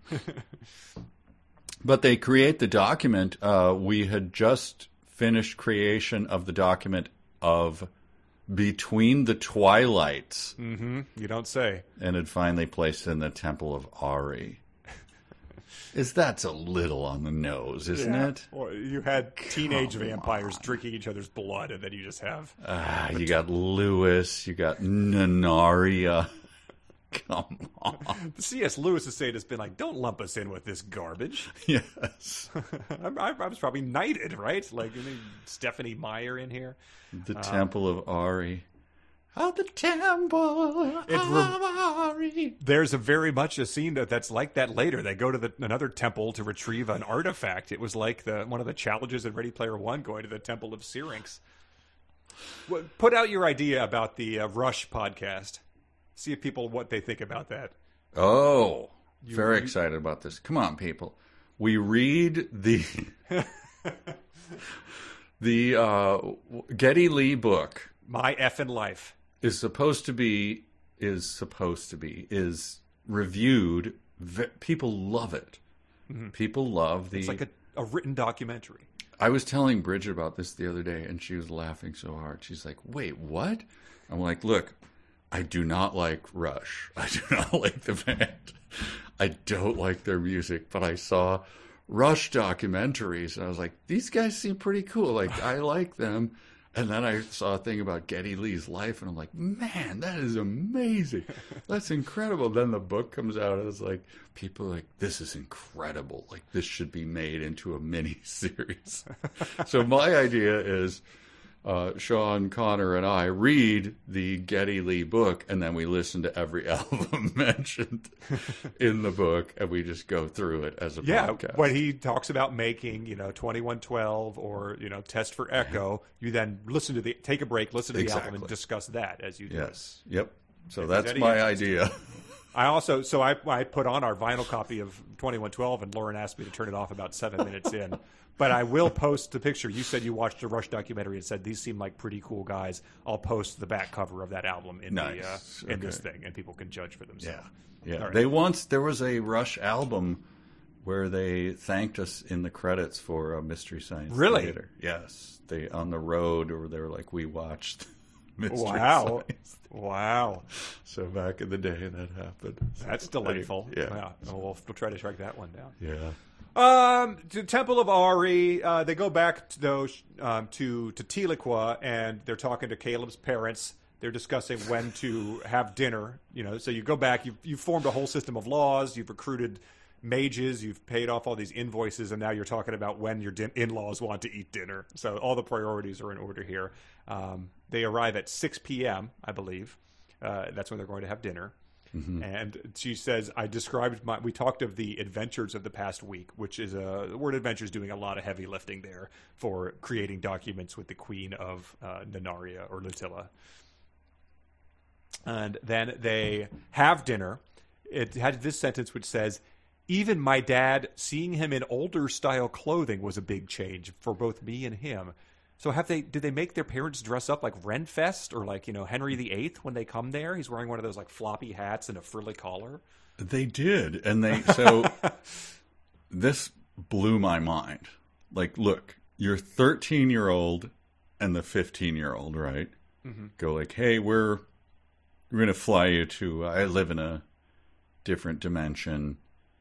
Speaker 1: But they create the document. We had just finished creation of the document of Between the Twilights.
Speaker 2: Mm-hmm. You don't say.
Speaker 1: And had finally placed in the Temple of Ari. That's a little on the nose, isn't it?
Speaker 2: Well, you had teenage vampires drinking each other's blood, and then you just have...
Speaker 1: You got Lewis, you got Nanaria. Come on.
Speaker 2: C.S. Lewis estate has been like, don't lump us in with this garbage.
Speaker 1: Yes.
Speaker 2: I was probably knighted, right? Like, Stephanie Meyer in here.
Speaker 1: The Temple of Ari. Oh, the Temple of Ari.
Speaker 2: There's very much a scene that's like that later. They go to another temple to retrieve an artifact. It was like one of the challenges in Ready Player One, going to the Temple of Syrinx. Put out your idea about the Rush podcast. See if what they think about that.
Speaker 1: Oh, very excited about this. Come on, people. We read the Geddy Lee book.
Speaker 2: My Effin' Life
Speaker 1: is reviewed. People love it. Mm-hmm. People love
Speaker 2: It's like a written documentary.
Speaker 1: I was telling Bridget about this the other day, and she was laughing so hard. She's like, wait, what? I'm like, look, I do not like Rush. I do not like the band. I don't like their music, but I saw Rush documentaries, and I was like, these guys seem pretty cool. Like, I like them. And then I saw a thing about Geddy Lee's life, and I'm like, man, that is amazing. That's incredible. Then the book comes out, and it's like, people are like, this is incredible. Like, this should be made into a mini series. So my idea is Sean, Connor, and I read the Geddy Lee book, and then we listen to every album mentioned in the book, and we just go through it as a podcast.
Speaker 2: When he talks about making, 2112 or, Test for Echo, you then take a break, listen to the album, and discuss that as you do.
Speaker 1: Yes. Yep. So that's my idea.
Speaker 2: I put on our vinyl copy of 2112, and Lauren asked me to turn it off about 7 minutes in. But I will post the picture. You said you watched a Rush documentary and said these seem like pretty cool guys. I'll post the back cover of that album in this thing, and people can judge for themselves.
Speaker 1: Yeah.
Speaker 2: Right.
Speaker 1: There was a Rush album where they thanked us in the credits for Mystery Science Theater. Yes, they on the road, or they were like, we watched Mystery Science.
Speaker 2: Wow.
Speaker 1: So back in the day, that happened.
Speaker 2: That's delightful.
Speaker 1: Yeah.
Speaker 2: Wow. We'll try to track that one down.
Speaker 1: Yeah.
Speaker 2: To Temple of Ari, they go back to Tiliqua, and they're talking to Caleb's parents. They're discussing when to have dinner. So you go back, you've formed a whole system of laws, you've recruited mages, you've paid off all these invoices, and now you're talking about when your in-laws want to eat dinner. So all the priorities are in order here. They arrive at 6 p.m., I believe. That's when they're going to have dinner. Mm-hmm. And she says, we talked of the adventures of the past week, which is the word adventure is doing a lot of heavy lifting there for creating documents with the queen of Nanaria or Lutilla. And then they have dinner. It had this sentence which says, even my dad, seeing him in older style clothing was a big change for both me and him. So did they make their parents dress up like Renfest or like, Henry VIII when they come there? He's wearing one of those like floppy hats and a frilly collar.
Speaker 1: They did. And this blew my mind. Like, look, your 13-year-old and the 15-year-old, right? Mm-hmm. Go like, hey, we're going to fly you to, I live in a different dimension,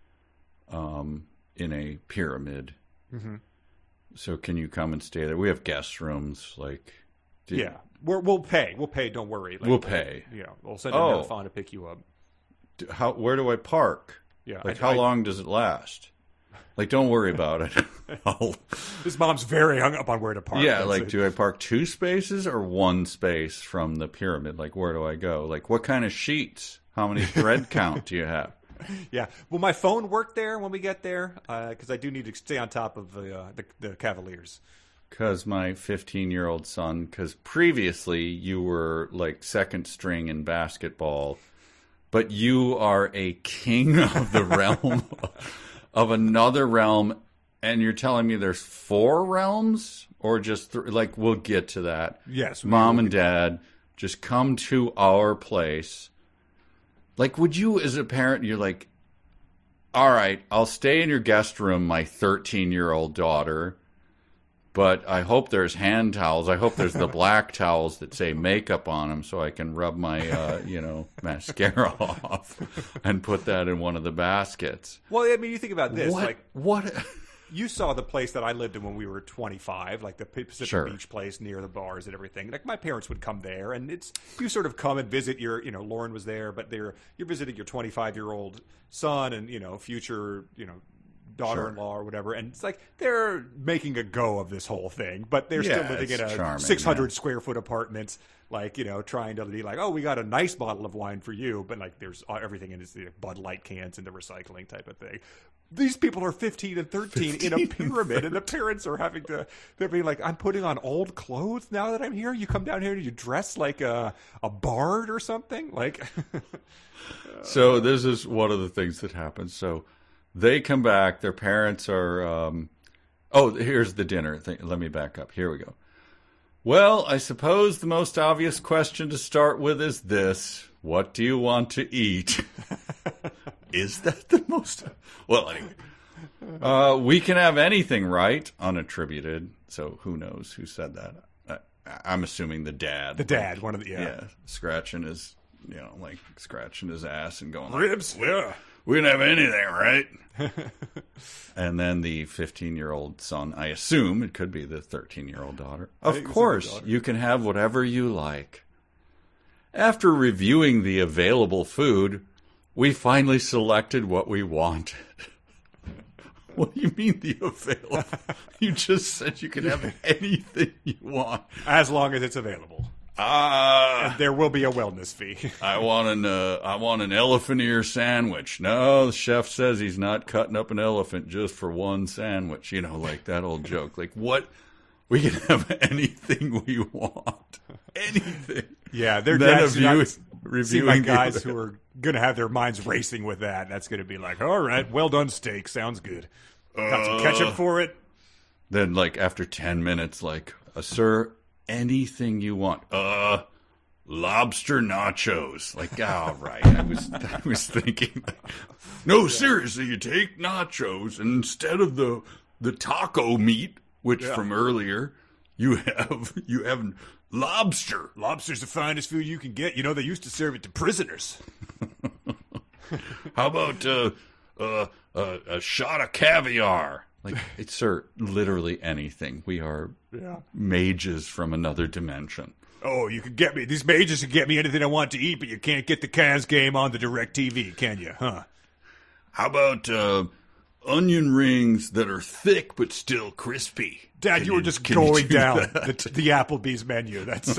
Speaker 1: in a pyramid. Mm-hmm. So can you come and stay there? We have guest rooms. Like,
Speaker 2: we'll pay. We'll pay. Don't worry.
Speaker 1: We'll pay.
Speaker 2: We'll send a marathon to pick you up.
Speaker 1: Where do I park?
Speaker 2: Yeah.
Speaker 1: How long does it last? Like, don't worry about it.
Speaker 2: This mom's very hung up on where to park.
Speaker 1: Yeah. Do I park 2 spaces or 1 space from the pyramid? Like, where do I go? Like, what kind of sheets? How many thread count do you have?
Speaker 2: Yeah. Will my phone work there when we get there? Because I do need to stay on top of the Cavaliers.
Speaker 1: Because my 15-year-old son, because previously you were like second string in basketball, but you are a king of the realm, of another realm, and you're telling me there's 4 realms? Or just, like, we'll get to that.
Speaker 2: Yes.
Speaker 1: Mom and Dad, just come to our place. Like, would you, as a parent, you're like, all right, I'll stay in your guest room, my 13-year-old daughter, But I hope there's hand towels. I hope there's the black towels that say makeup on them, so I can rub my, mascara off and put that in one of the baskets.
Speaker 2: Well, I mean, you think about this.
Speaker 1: What?
Speaker 2: You saw the place that I lived in when we were 25, like the Pacific
Speaker 1: Sure.
Speaker 2: Beach place near the bars and everything. Like my parents would come there, and you sort of come and visit your, Lauren was there, but you're visiting your 25-year-old son and future, daughter-in-law or whatever, and it's like they're making a go of this whole thing, but they're still living in a
Speaker 1: charming,
Speaker 2: 600 square foot apartment, like trying to be like, oh, we got a nice bottle of wine for you, but like there's everything in the Bud Light cans and the recycling type of thing. These people are 15 and 13 in a pyramid, and the parents are they're being like, I'm putting on old clothes now that I'm here. You come down here and you dress like a bard or something, like.
Speaker 1: So this is one of the things that happens. So they come back. Their parents are. Here's the dinner thing. Let me back up. Here we go. Well, I suppose the most obvious question to start with is this: what do you want to eat? Is that the most? Well, anyway, we can have anything, right? Unattributed. So who knows who said that? I'm assuming the dad.
Speaker 2: The dad, one of the
Speaker 1: scratching his, scratching his ass and going
Speaker 2: ribs.
Speaker 1: Yeah, we can have anything, right? And then the 15-year-old son. I assume it could be the 13-year-old daughter. Of course, you can have whatever you like. After reviewing the available food, we finally selected what we wanted. What do you mean the available? You just said you can have anything you want.
Speaker 2: As long as it's available. And there will be a wellness fee.
Speaker 1: I want an elephant ear sandwich. No, the chef says he's not cutting up an elephant just for one sandwich. Like that old joke. Like what? We can have anything we want. Anything.
Speaker 2: Yeah, they're reviewing guys who are going to have their minds racing with that. That's going to be like, all right, well done steak. Sounds good. Got some ketchup for it.
Speaker 1: Then, after 10 minutes, sir, anything you want. Lobster nachos. All right. I was thinking, no, seriously, you take nachos, and instead of the taco meat, which from earlier, you have lobster.
Speaker 2: Lobster's the finest food you can get. They used to serve it to prisoners.
Speaker 1: How about a shot of caviar? Sir, literally anything. We are mages from another dimension.
Speaker 2: Oh, you can get me. These mages can get me anything I want to eat, but you can't get the Cavs game on the DirecTV, can you? Huh?
Speaker 1: How about onion rings that are thick but still crispy?
Speaker 2: Dad, you were just going down the Applebee's menu. That's.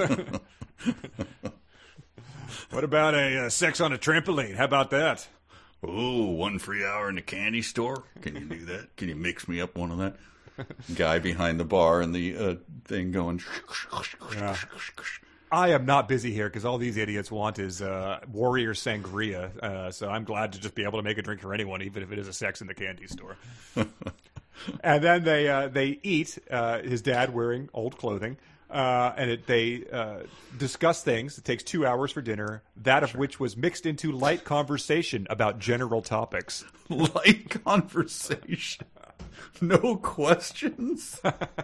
Speaker 2: What about a sex on a trampoline? How about that?
Speaker 1: Oh, 1 free hour in the candy store? Can you do that? Can you mix me up one of that? Guy behind the bar and the thing going.
Speaker 2: Yeah. I am not busy here because all these idiots want is Warrior Sangria. So I'm glad to just be able to make a drink for anyone, even if it is a sex in the candy store. And then they eat, his dad wearing old clothing, and they discuss things. It takes 2 hours for dinner, that of which was mixed into light conversation about general topics.
Speaker 1: Light conversation? No questions?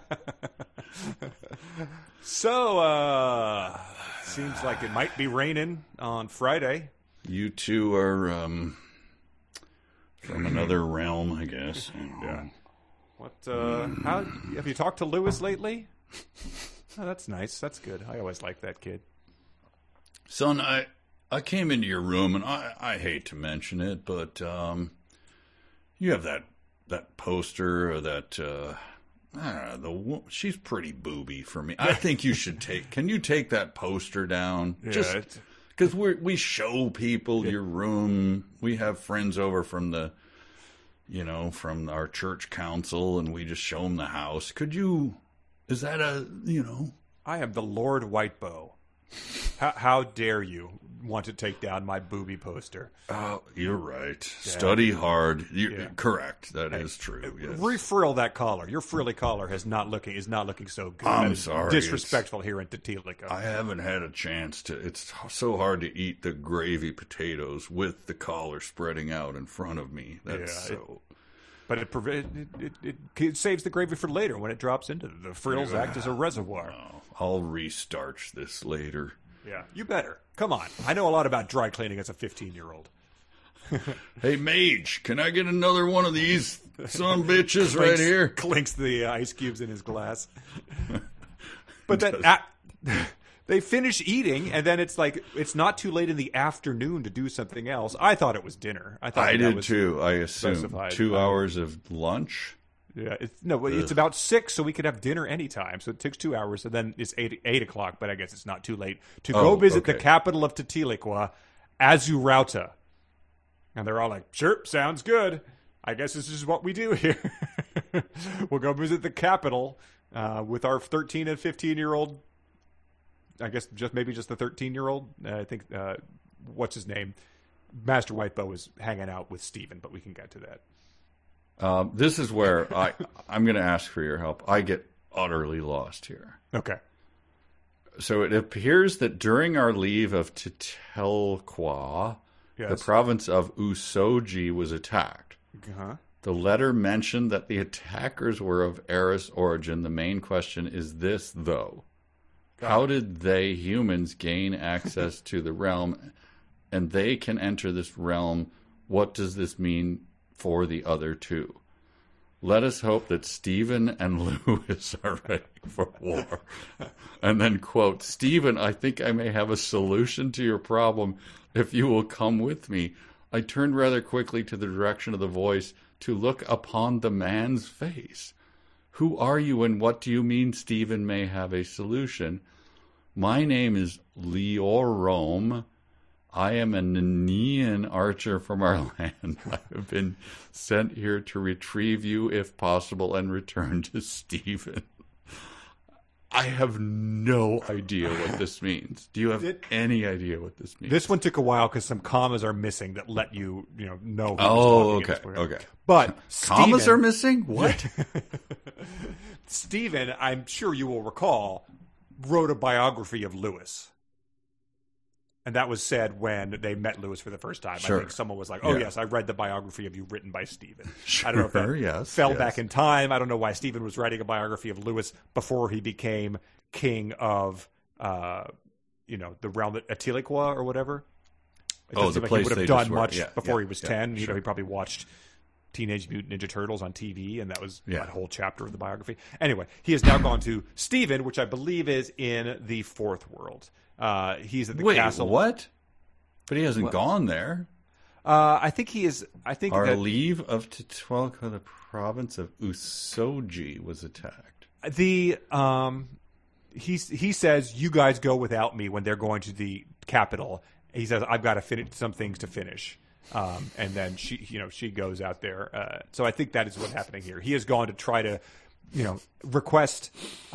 Speaker 2: So, seems like it might be raining on Friday.
Speaker 1: You two are from another realm, I guess.
Speaker 2: Yeah. What? How have you talked to Lewis lately? Oh, that's nice. That's good. I always like that kid.
Speaker 1: Son, I came into your room, and I hate to mention it, but you have that poster or that. I don't know, she's pretty booby for me. I think you should can you take that poster down?
Speaker 2: Yeah,
Speaker 1: just because we show people your room. We have friends over from from our church council, and we just show them the house. Is that
Speaker 2: I am the Lord Whitebow. How dare you want to take down my booby poster?
Speaker 1: Oh, you're right. Yeah. Study hard. You're correct. That is true. Yes.
Speaker 2: Refrill that collar. Your frilly collar is not looking so good.
Speaker 1: I'm sorry.
Speaker 2: Disrespectful here at Tatilica.
Speaker 1: I haven't had a chance to. It's so hard to eat the gravy potatoes with the collar spreading out in front of me.
Speaker 2: But it saves the gravy for later when it drops into the frills act as a reservoir.
Speaker 1: Oh, I'll restarch this later.
Speaker 2: Yeah, you better. Come on. I know a lot about dry cleaning as a 15-year-old.
Speaker 1: Hey, Mage, can I get another one of these son bitches right here?
Speaker 2: Clinks the ice cubes in his glass. But then they finish eating, and then it's like it's not too late in the afternoon to do something else. I thought it was dinner.
Speaker 1: I did too. I assumed 2 hours of lunch.
Speaker 2: Yeah, it's about 6, so we could have dinner anytime. So it takes 2 hours, and then it's 8 o'clock. But I guess it's not too late to go visit the capital of Titilicua, Azurauta. And they're all like, "Sure, sounds good. I guess this is what we do here. We'll go visit the capital with our 13 and 15-year-old. I guess maybe just the 13-year-old. I think what's his name? Master Whitebow is hanging out with Steven, but we can get to that.
Speaker 1: This is where I'm going to ask for your help. I get utterly lost here.
Speaker 2: Okay.
Speaker 1: So it appears that during our leave of Titilicua, the province of Usoji was attacked.
Speaker 2: Uh-huh.
Speaker 1: The letter mentioned that the attackers were of Eris origin. The main question is this, though. How did they, humans, gain access to the realm? And they can enter this realm. What does this mean for the other two? Let us hope that Stephen and Lewis are ready for war. And then, quote, Stephen, I think I may have a solution to your problem if you will come with me. I turned rather quickly to the direction of the voice to look upon the man's face. Who are you and what do you mean Stephen may have a solution? My name is Leorom. I am a Nenean archer from our land. I have been sent here to retrieve you if possible and return to Stephen. I have no idea what this means. Do you have any idea what this means?
Speaker 2: This one took a while because some commas are missing that let you know.
Speaker 1: Okay.
Speaker 2: But
Speaker 1: commas are missing? What?
Speaker 2: Stephen, I'm sure you will recall, wrote a biography of Lewis. And that was said when they met Lewis for the first time.
Speaker 1: Sure.
Speaker 2: I think someone was like, yes, I read the biography of you written by Stephen.
Speaker 1: Sure,
Speaker 2: I don't know if that fell back in time. I don't know why Stephen was writing a biography of Lewis before he became king of, the realm at Titilicua or whatever. It doesn't seem like he would have done much before he was 10.
Speaker 1: Sure.
Speaker 2: He probably watched Teenage Mutant Ninja Turtles on TV, and that was that whole chapter of the biography. Anyway, he has now gone to Stephen, which I believe is in the fourth world. He's at the castle.
Speaker 1: What? But he hasn't gone there.
Speaker 2: I think he is. I think
Speaker 1: our leave of Titilicua, the province of Usoji, was attacked.
Speaker 2: He says you guys go without me when they're going to the capital. He says I've got to finish some things to finish, and then she goes out there. So I think that is what's happening here. He has gone to try to request.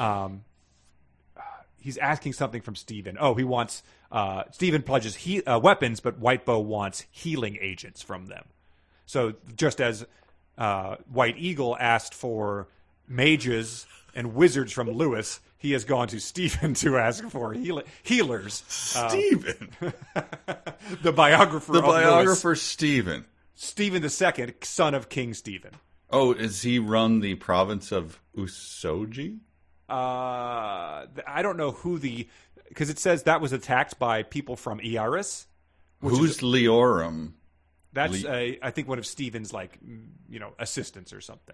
Speaker 2: He's asking something from Stephen. Oh, he wants Stephen pledges weapons, but Whitebow wants healing agents from them. So just as White Eagle asked for mages and wizards from Lewis, he has gone to Stephen to ask for healers.
Speaker 1: Stephen,
Speaker 2: the biographer of Lewis.
Speaker 1: Stephen.
Speaker 2: Stephen II, son of King Stephen.
Speaker 1: Oh, does he run the province of Usoji?
Speaker 2: I don't know because it says that was attacked by people from Eris.
Speaker 1: Who's Leorum?
Speaker 2: That's I think one of Stephen's assistants or something.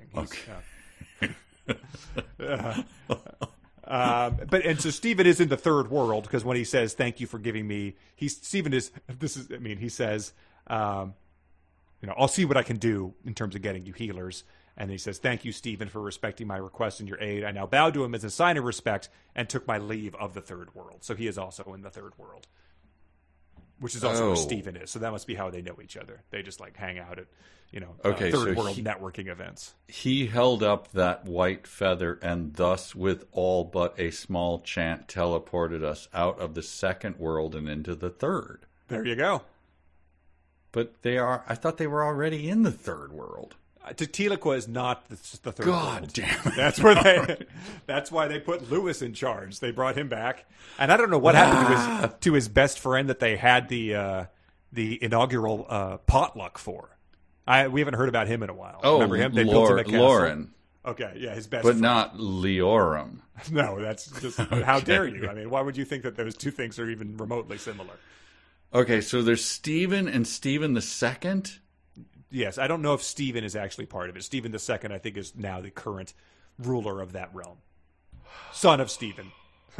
Speaker 2: But so Stephen is in the third world because when he says thank you for giving me, he says I'll see what I can do in terms of getting you healers. And he says, thank you, Stephen, for respecting my request and your aid. I now bow to him as a sign of respect and took my leave of the third world. So he is also in the third world, which is also where Stephen is. So that must be how they know each other. They just hang out at, third world networking events.
Speaker 1: He held up that white feather and thus with all but a small chant teleported us out of the second world and into the third.
Speaker 2: There you go.
Speaker 1: But I thought they were already in the third world.
Speaker 2: Titilicua is not the third
Speaker 1: God
Speaker 2: world.
Speaker 1: Damn it.
Speaker 2: That's why they put Lewis in charge. They brought him back. And I don't know what happened to his best friend that they had the inaugural potluck for. We haven't heard about him in a while.
Speaker 1: Oh,
Speaker 2: Remember him? They built him a castle.
Speaker 1: Lauren.
Speaker 2: Okay, yeah, his best
Speaker 1: But
Speaker 2: friend.
Speaker 1: not Leoram.
Speaker 2: No, that's just, how dare you? I mean, why would you think that those two things are even remotely similar?
Speaker 1: Okay, so there's Stephen and Stephen the Second.
Speaker 2: Yes, I don't know if Stephen is actually part of it. Stephen II, I think, is now the current ruler of that realm. Son of Stephen.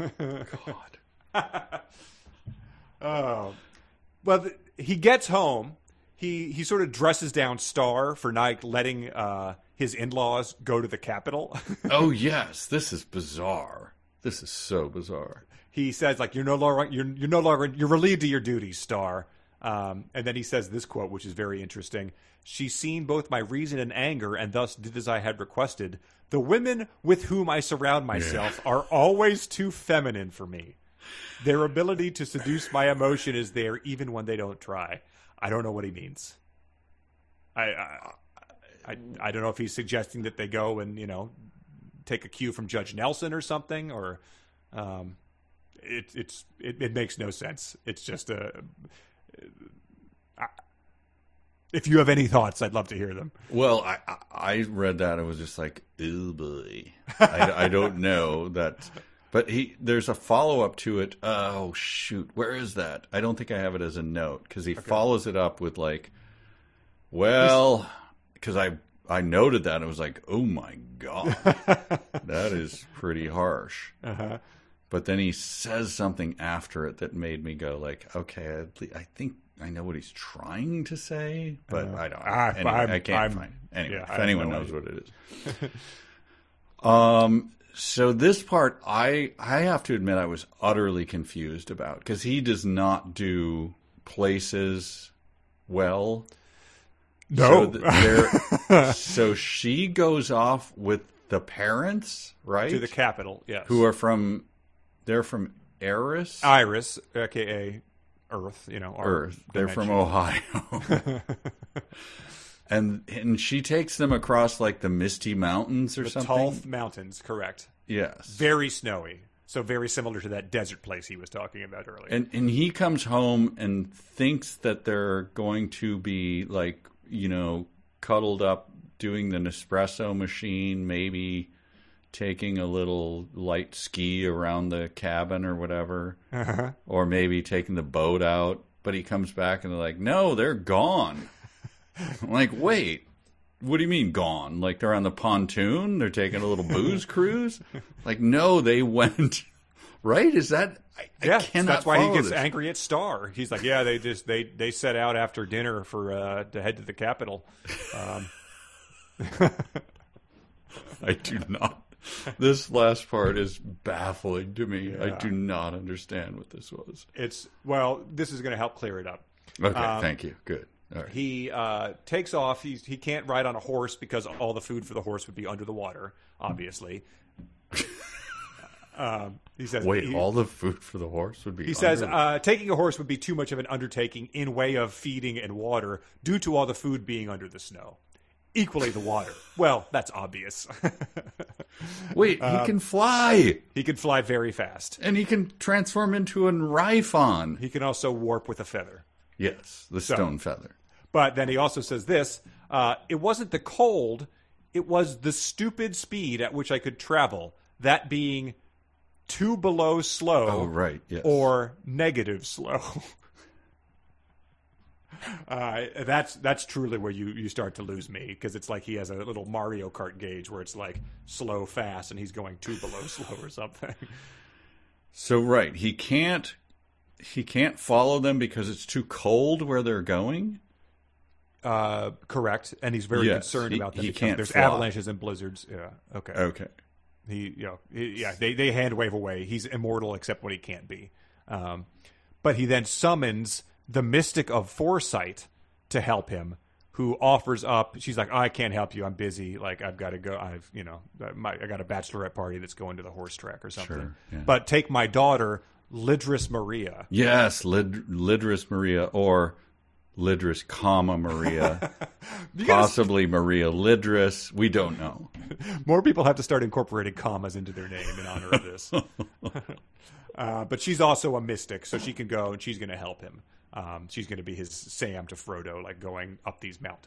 Speaker 1: God.
Speaker 2: Oh. Well, he gets home. He sort of dresses down Star for not letting his in-laws go to the capital.
Speaker 1: Oh, yes. This is bizarre. This is so bizarre.
Speaker 2: He says, like, you're relieved of your duties, Star. And then he says this quote, which is very interesting. She's seen both my reason and anger, and thus did as I had requested. The women with whom I surround myself are always too feminine for me. Their ability to seduce my emotion is there even when they don't try. I don't know what he means. I don't know if he's suggesting that they go and, take a cue from Judge Nelson or something, or it makes no sense. It's just if you have any thoughts, I'd love to hear them.
Speaker 1: Well, I read that and was just like, oh boy. I don't know that. But there's a follow-up to it. Oh, shoot. Where is that? I don't think I have it as a note because he follows it up with like, well, because I noted that and it was like, oh my God, that is pretty harsh. Uh-huh. But then he says something after it that made me go like, okay, I think I know what he's trying to say, but I don't. I can't find it. Anyway,
Speaker 2: yeah,
Speaker 1: if anyone knows what it is. So this part, I have to admit I was utterly confused about because he does not do places well.
Speaker 2: No.
Speaker 1: So she goes off with the parents, right?
Speaker 2: To the capital, yes.
Speaker 1: Who are they're from Eris?
Speaker 2: Iris, a.k.a. Earth,
Speaker 1: Earth. They're from Ohio. And she takes them across like the Misty Mountains or something.
Speaker 2: The Tall Mountains, correct.
Speaker 1: Yes.
Speaker 2: Very snowy. So very similar to that desert place he was talking about earlier.
Speaker 1: And he comes home and thinks that they're going to be like, cuddled up doing the Nespresso machine, maybe taking a little light ski around the cabin or whatever, or maybe taking the boat out. But he comes back and they're like, no, they're gone. I'm like, wait, what do you mean gone? Like they're on the pontoon? They're taking a little booze cruise? Like, no, they went. Right? Is that? I cannot.
Speaker 2: That's why he gets
Speaker 1: this.
Speaker 2: angry at Star. He's like, yeah, they set out after dinner for to head to the capital.
Speaker 1: I do not. This last part is baffling to me.
Speaker 2: Yeah.
Speaker 1: I do not understand what this was.
Speaker 2: This is going to help clear it up.
Speaker 1: Okay, thank you. Good. All right.
Speaker 2: He takes off. He can't ride on a horse because all the food for the horse would be under the water, obviously. He says,
Speaker 1: wait, all the food for the horse would be
Speaker 2: He says, taking a horse would be too much of an undertaking in way of feeding and water due to all the food being under the snow. Equally the water. Well, that's obvious.
Speaker 1: Wait, he can fly.
Speaker 2: He can fly very fast.
Speaker 1: And he can transform into a Rhyphon.
Speaker 2: He can also warp with a feather.
Speaker 1: Yes, the stone feather.
Speaker 2: But then he also says this, it wasn't the cold, it was the stupid speed at which I could travel, that being 2 below slow.
Speaker 1: Oh, right, yes.
Speaker 2: Or negative slow. That's truly where you start to lose me, because it's like he has a little Mario Kart gauge where it's like slow, fast, and he's going 2 below slow or something.
Speaker 1: So, right, he can't follow them because it's too cold where they're going?
Speaker 2: Correct, and he's very concerned about them.
Speaker 1: He can't
Speaker 2: there's
Speaker 1: fly.
Speaker 2: avalanches and blizzards. Yeah, okay.
Speaker 1: Okay.
Speaker 2: They hand wave away. He's immortal except when he can't be. But he then summons the Mystic of Foresight to help him, who offers up. She's like, I can't help you. I'm busy. Like, I've got to go. I got a bachelorette party that's going to the horse track or something.
Speaker 1: Sure, yeah.
Speaker 2: But take my daughter, Lidris Maria.
Speaker 1: Yes, Lidris Maria, or Lidris, Maria. Possibly Maria Lidris. We don't know.
Speaker 2: More people have to start incorporating commas into their name in honor of this. But she's also a mystic, so she can go and she's going to help him. She's going to be his Sam to Frodo, like going up these mountains.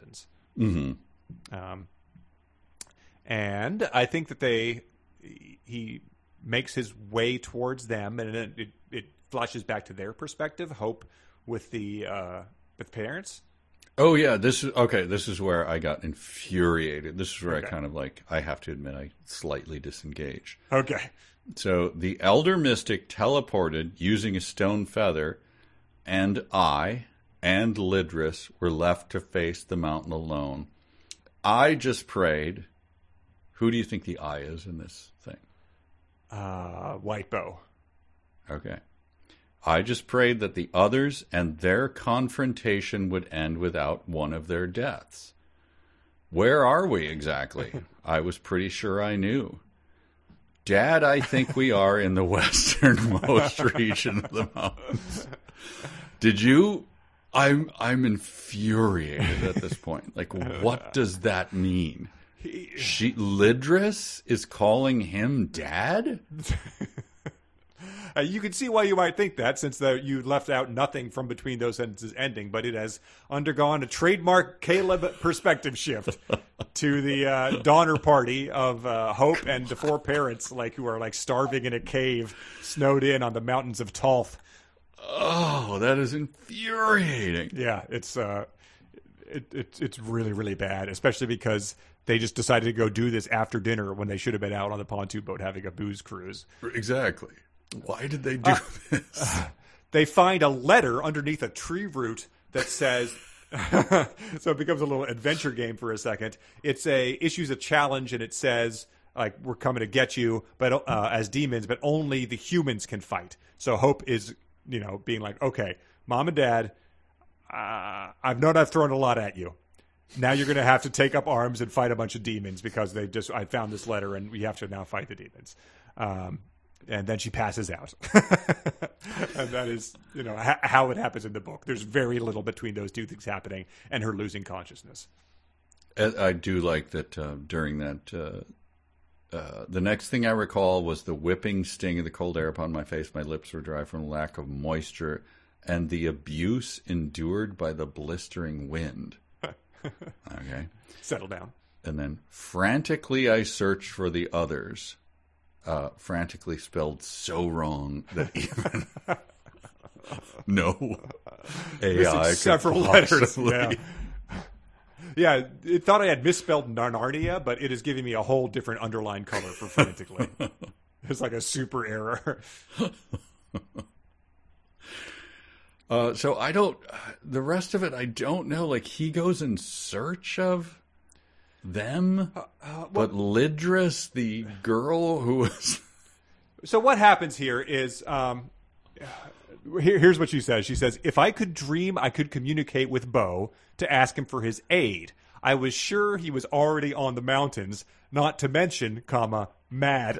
Speaker 2: And I think that he makes his way towards them, and it flashes back to their perspective. Hope with the parents.
Speaker 1: Oh yeah, this is where I got infuriated. This is where I kind of I have to admit, I slightly disengaged.
Speaker 2: Okay.
Speaker 1: So the elder mystic teleported using a stone feather, and I and Lidris were left to face the mountain alone. I just prayed. Who do you think the I is in this thing?
Speaker 2: White Bow.
Speaker 1: Okay. I just prayed that the others and their confrontation would end without one of their deaths. Where are we exactly? I was pretty sure I knew. Dad, I think we are in the westernmost region of the mountains. Did you? I'm infuriated at this point. What does that mean? Lidris is calling him Dad?
Speaker 2: You can see why you might think that, since you left out nothing from between those sentences ending, but it has undergone a trademark Caleb perspective shift to the Donner Party of Hope and the four parents, who are starving in a cave, snowed in on the mountains of Tolth.
Speaker 1: Oh, that is infuriating.
Speaker 2: Yeah, it's really, really bad, especially because they just decided to go do this after dinner when they should have been out on the pontoon boat having a booze cruise.
Speaker 1: Exactly. Why did they do this?
Speaker 2: They find a letter underneath a tree root that says, so it becomes a little adventure game for a second. Issues a challenge, and it says, we're coming to get you, but as demons, but only the humans can fight. So Hope is, being okay, Mom and Dad, I've known I've thrown a lot at you. Now you're going to have to take up arms and fight a bunch of demons because I found this letter and we have to now fight the demons. And then she passes out. And that is, how it happens in the book. There's very little between those two things happening and her losing consciousness.
Speaker 1: I do like that during that, the next thing I recall was the whipping sting of the cold air upon my face. My lips were dry from lack of moisture and the abuse endured by the blistering wind. Okay.
Speaker 2: Settle down.
Speaker 1: And then frantically I searched for the others. Frantically spelled so wrong that even no AI could
Speaker 2: several letters. Yeah, it thought I had misspelled Narnia, but it is giving me a whole different underline color for frantically. It's like a super error.
Speaker 1: So I don't. The rest of it, I don't know. He goes in search of them, but Lidris, the girl who was.
Speaker 2: So what happens here is, here's what she says. She says, "If I could dream, I could communicate with Bo to ask him for his aid. I was sure he was already on the mountains. Not to mention, mad."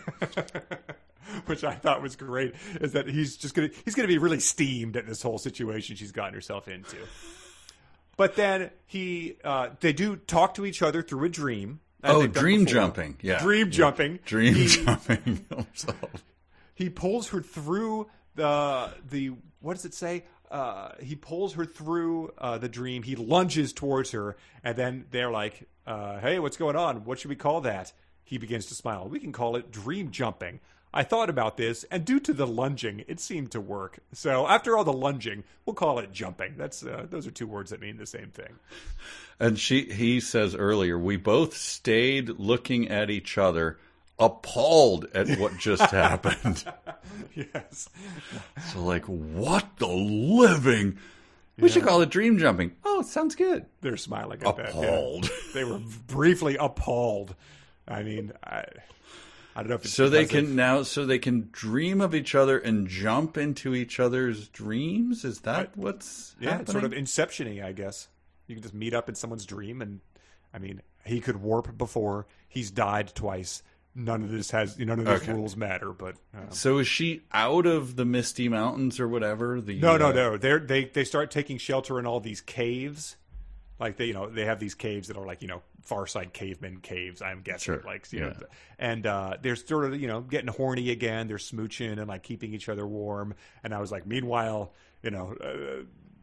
Speaker 2: Which I thought was great, is that he's gonna be really steamed at this whole situation she's gotten herself into. But then they do talk to each other through a dream.
Speaker 1: Dream jumping. Yeah.
Speaker 2: Dream jumping.
Speaker 1: Dream jumping.
Speaker 2: He pulls her through the what does it say? He pulls her through the dream. He lunges towards her, and then they're like, "Hey, what's going on? What should we call that?" He begins to smile. "We can call it dream jumping. I thought about this, and due to the lunging, it seemed to work. So after all the lunging, we'll call it jumping." That's those are two words that mean the same thing.
Speaker 1: And he says earlier, we both stayed looking at each other, appalled at what just happened.
Speaker 2: Yes.
Speaker 1: So what the living? We should call it dream jumping. Oh, sounds good.
Speaker 2: They're smiling at that.
Speaker 1: Appalled.
Speaker 2: Yeah. They were briefly appalled. I mean, I don't know if it's
Speaker 1: they can dream of each other and jump into each other's dreams. Is that what's happening?
Speaker 2: It's sort of Inception-y, I guess. You can just meet up in someone's dream, and I mean, he could warp before. He's died twice. None of these rules matter. But
Speaker 1: so is she out of the Misty Mountains or whatever?
Speaker 2: No. They start taking shelter in all these caves. They have these caves that are Far Side cavemen caves, I'm guessing.
Speaker 1: Sure.
Speaker 2: And they're sort of, getting horny again. They're smooching and keeping each other warm. And I was like, meanwhile,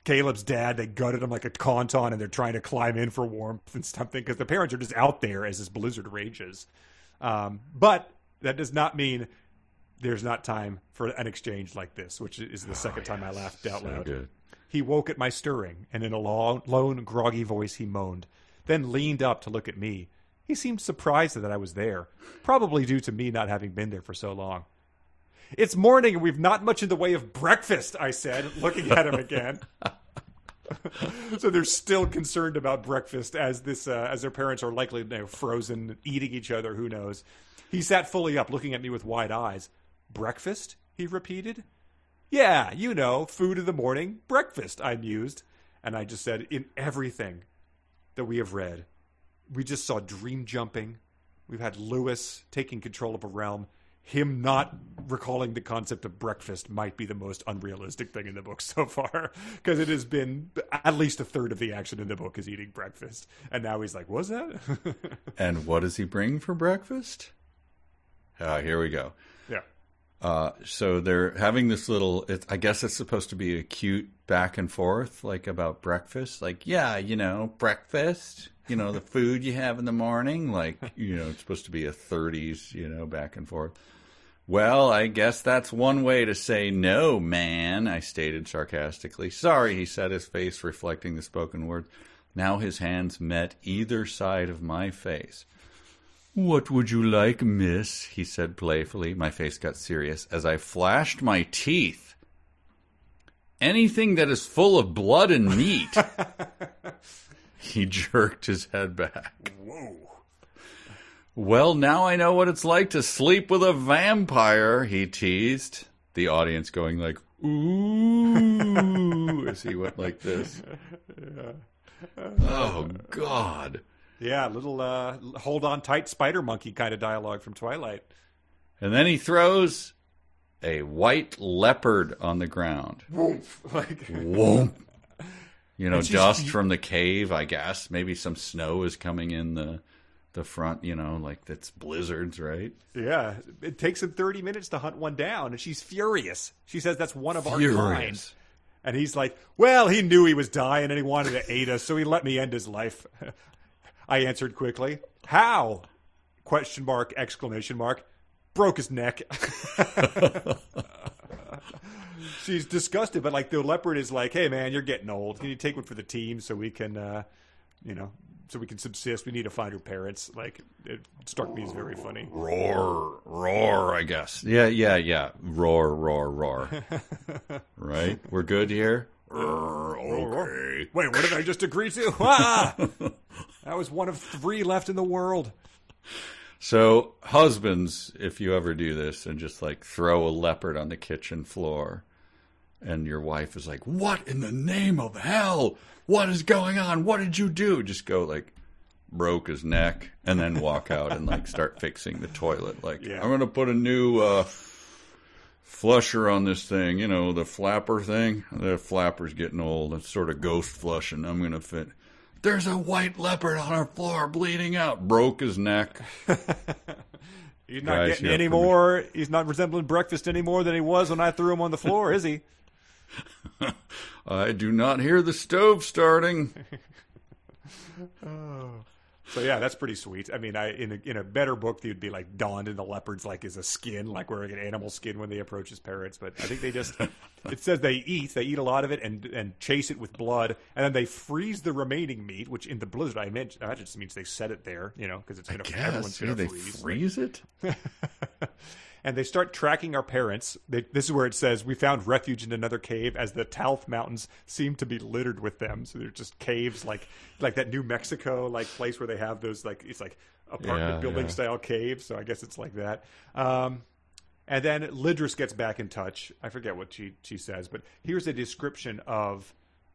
Speaker 2: Caleb's dad, they gutted him like a tauntaun, and they're trying to climb in for warmth and something because the parents are just out there as this blizzard rages. But that does not mean there's not time for an exchange like this, which is the second time I laughed out loud.
Speaker 1: Good.
Speaker 2: He woke at my stirring, and in a lone, groggy voice he moaned, then leaned up to look at me. He seemed surprised that I was there, probably due to me not having been there for so long. "It's morning, and we've not much in the way of breakfast," I said, looking at him again. So they're still concerned about breakfast as their parents are likely frozen, eating each other, who knows. He sat fully up, looking at me with wide eyes. "Breakfast?" he repeated. "Yeah, you know, food of the morning, breakfast," I mused. And I just said, "In everything that we have read, we just saw dream jumping. We've had Lewis taking control of a realm. Him not recalling the concept of breakfast might be the most unrealistic thing in the book so far, because it has been at least a third of the action in the book is eating breakfast. And now he's like, what's that?"
Speaker 1: And what does he bring for breakfast? Here we go.
Speaker 2: Yeah.
Speaker 1: So they're having this little, I guess it's supposed to be a cute back and forth, like about breakfast. Like, yeah, breakfast, the food you have in the morning. Like, it's supposed to be a 30s, back and forth. "Well, I guess that's one way to say no, man," I stated sarcastically. "Sorry," he said, his face reflecting the spoken word. Now his hands met either side of my face. "What would you like, miss?" he said playfully. My face got serious as I flashed my teeth. "Anything that is full of blood and meat." He jerked his head back.
Speaker 2: Whoa.
Speaker 1: "Well, now I know what it's like to sleep with a vampire," he teased. The audience going like, "Ooh," as he went like this. Oh, God.
Speaker 2: Yeah, little hold on tight spider monkey kind of dialogue from Twilight.
Speaker 1: And then he throws a white leopard on the ground.
Speaker 2: Woof. Like,
Speaker 1: Whoomp. Dust
Speaker 2: just
Speaker 1: from the cave, I guess. Maybe some snow is coming in the front, like it's blizzards, right?
Speaker 2: Yeah, it takes him 30 minutes to hunt one down, and she's furious. She says that's one of our kind. And he's like, "Well, he knew he was dying, and he wanted to aid us, so he let me end his life." I answered quickly. "How?" ? Exclamation mark. "Broke his neck." She's disgusted, but like the leopard is like, "Hey man, you're getting old. Can you take one for the team so we can, so we can subsist? We need to find her parents." Like, it struck me as very funny.
Speaker 1: Roar, I guess. Yeah. Roar. Right? We're good here? Okay.
Speaker 2: Wait, what did I just agree to? Ah! That was one of 3 left in the world.
Speaker 1: So, husbands, if you ever do this and just like throw a leopard on the kitchen floor, and your wife is like, "What in the name of hell? What is going on? What did you do?" Just go like, "Broke his neck," and then walk out and like start fixing the toilet. Like,
Speaker 2: yeah.
Speaker 1: "I'm going to put a new flusher on this thing, the flapper thing. The flapper's getting old. It's sort of ghost flushing. I'm going to fit. There's a white leopard on our floor bleeding out. Broke his neck."
Speaker 2: He's not getting any more. He's not resembling breakfast any more than he was when I threw him on the floor, is he?
Speaker 1: "I do not hear the stove starting."
Speaker 2: So yeah, that's pretty sweet. I mean, in a better book, they'd be like donned in the leopard's like as a skin, like wearing an animal skin when they approach his parents. But I think they just it says they eat a lot of it and chase it with blood, and then they freeze the remaining meat, which in the blizzard I imagine just means they set it there, because it's everyone's gonna
Speaker 1: they
Speaker 2: freeze.
Speaker 1: Freeze it.
Speaker 2: And they start tracking our parents. This is where it says, "We found refuge in another cave as the Talth Mountains seem to be littered with them." So they're just caves like that New Mexico like place where they have those it's like apartment building style caves. So I guess it's like that. And then Lidris gets back in touch. I forget what she says, but here's a description of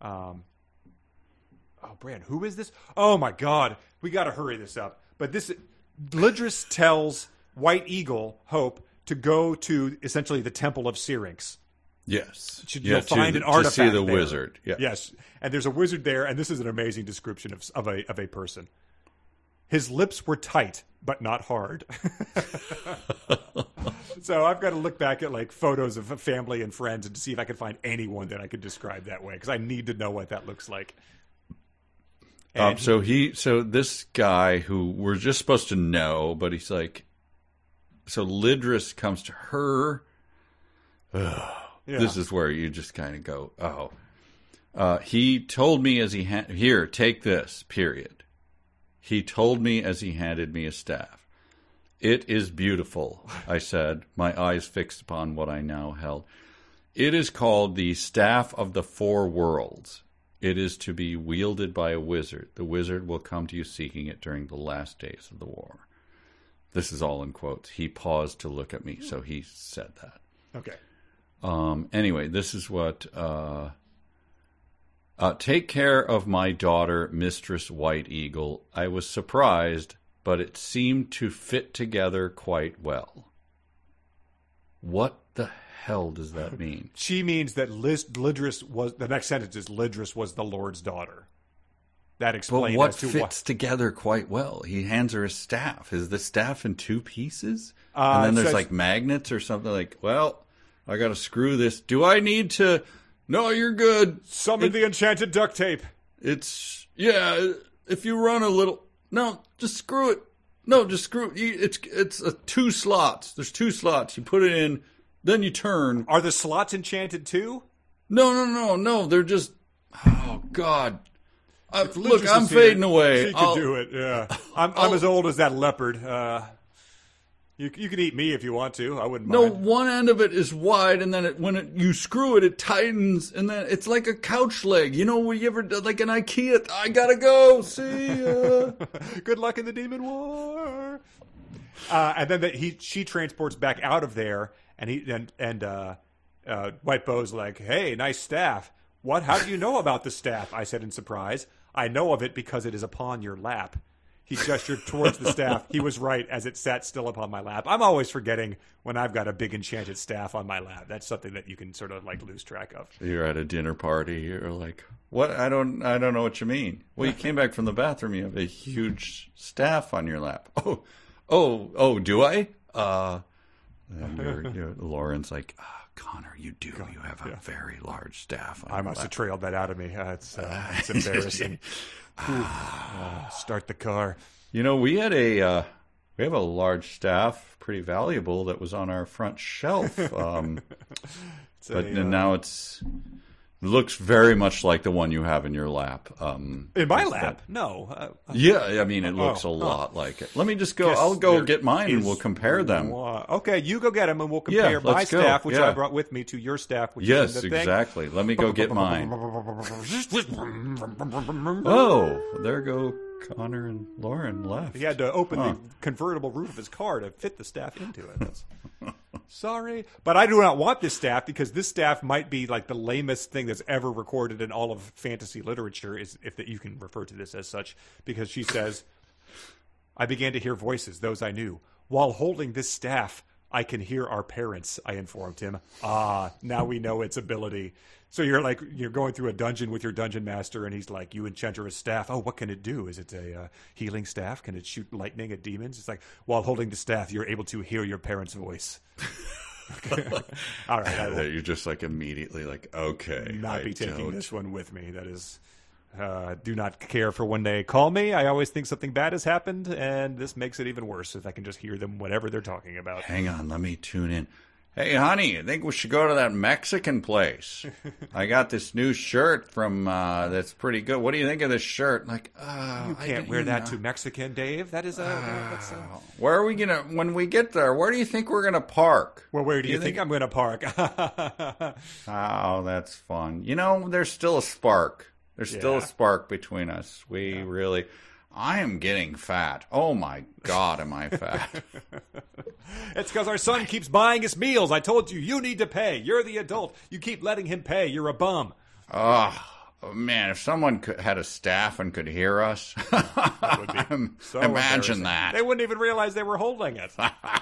Speaker 2: Bran, who is this? Oh my God, we got to hurry this up. But Lidris tells White Eagle, Hope, to go to essentially the Temple of Syrinx.
Speaker 1: Yes.
Speaker 2: You'll find an artifact
Speaker 1: to see the
Speaker 2: there.
Speaker 1: wizard. Yeah.
Speaker 2: Yes. And there's a wizard there, and this is an amazing description of a person. "His lips were tight, but not hard." So I've got to look back at like photos of family and friends and to see if I can find anyone that I could describe that way because I need to know what that looks like.
Speaker 1: So this guy who we're just supposed to know, but he's like, so Lidris comes to her. This is where you just kind of go, he told me as here, take this, period. He told me as he handed me a staff. It is beautiful, I said, my eyes fixed upon what I now held. It is called the Staff of the Four Worlds. It is to be wielded by a wizard. The wizard will come to you seeking it during the last days of the war. This is all in quotes. He paused to look at me, so he said that.
Speaker 2: Okay.
Speaker 1: Anyway, this is what... take care of my daughter, Mistress White Eagle. I was surprised, but it seemed to fit together quite well. What the hell does that mean?
Speaker 2: She means that Lidris was... The next sentence is Lidris was the Lord's daughter. That explains...
Speaker 1: But what fits together quite well? He hands her a staff. Is the staff in two pieces? And then there's like magnets or something like, well, I got to screw this. Do I need to... No, you're good.
Speaker 2: Summon the enchanted duct tape.
Speaker 1: It's... Yeah, if you run a little... No, just screw it. No, just screw it. It's two slots. There's two slots. You put it in, then you turn.
Speaker 2: Are the slots enchanted too?
Speaker 1: No. They're just... Oh, God. Look, I'm fading away.
Speaker 2: She could do it, yeah. I'm as old as that leopard. You can eat me if you want to. I wouldn't mind.
Speaker 1: No, one end of it is wide, and then when you screw it, it tightens, and then it's like a couch leg. You know, when you ever did like an IKEA? I gotta go. See ya.
Speaker 2: Good luck in the Demon War. And then she transports back out of there, and White Bow's like, "Hey, nice staff. What? How do you know about the staff?" I said in surprise. "I know of it because it is upon your lap." He gestured towards the staff. He was right as it sat still upon my lap. I'm always forgetting when I've got a big enchanted staff on my lap. That's something that you can sort of like lose track of.
Speaker 1: You're at a dinner party. You're like, what? I don't know what you mean. Well, you came back from the bathroom. You have a huge staff on your lap. Oh, do I? And Lauren's like, Connor, you do. You have a very large staff.
Speaker 2: I must have trailed that out of me. It's embarrassing. Start the car.
Speaker 1: You know, we have a large staff, pretty valuable, that was on our front shelf. Now it looks very much like the one you have in your lap.
Speaker 2: In my lap? No.
Speaker 1: Yeah, I mean, it looks a lot like it. Let me just go. I'll go get mine and we'll compare them.
Speaker 2: Okay, you go get them and we'll compare my staff, which I brought with me, to your staff, which is in the thing.
Speaker 1: Exactly. Let me go get mine. Oh, there go Connor and Lauren left.
Speaker 2: He had to open the convertible roof of his car to fit the staff into it. Sorry. But I do not want this staff because this staff might be like the lamest thing that's ever recorded in all of fantasy literature, if that you can refer to this as such, because she says, "I began to hear voices, those I knew. While holding this staff, I can hear our parents," I informed him. Now we know its ability. So you're going through a dungeon with your dungeon master, and he's like, "You enchanter a staff. Oh, what can it do? Is it a healing staff? Can it shoot lightning at demons?" It's like, while holding the staff, you're able to hear your parents' voice. All right.
Speaker 1: You're just like immediately like, okay.
Speaker 2: Not be taking this one with me. That is, do not care for when they call me. I always think something bad has happened, and this makes it even worse if I can just hear them, whatever they're talking about.
Speaker 1: Hang on, let me tune in. Hey, honey, I think we should go to that Mexican place. I got this new shirt from that's pretty good. What do you think of this shirt? Like,
Speaker 2: you can't wear that to Mexican, Dave. That is
Speaker 1: Where are we gonna when we get there? Where do you think we're gonna park?
Speaker 2: Well, where do you think I'm gonna park?
Speaker 1: Oh, that's fun. You know, there's still a spark. There's still a spark between us. I am getting fat. Oh my God, am I fat?
Speaker 2: It's because our son keeps buying us meals. I told you, you need to pay. You're the adult. You keep letting him pay. You're a bum.
Speaker 1: Oh, man, if someone had a staff and could hear us,
Speaker 2: that would be so
Speaker 1: imagine that.
Speaker 2: They wouldn't even realize they were holding it.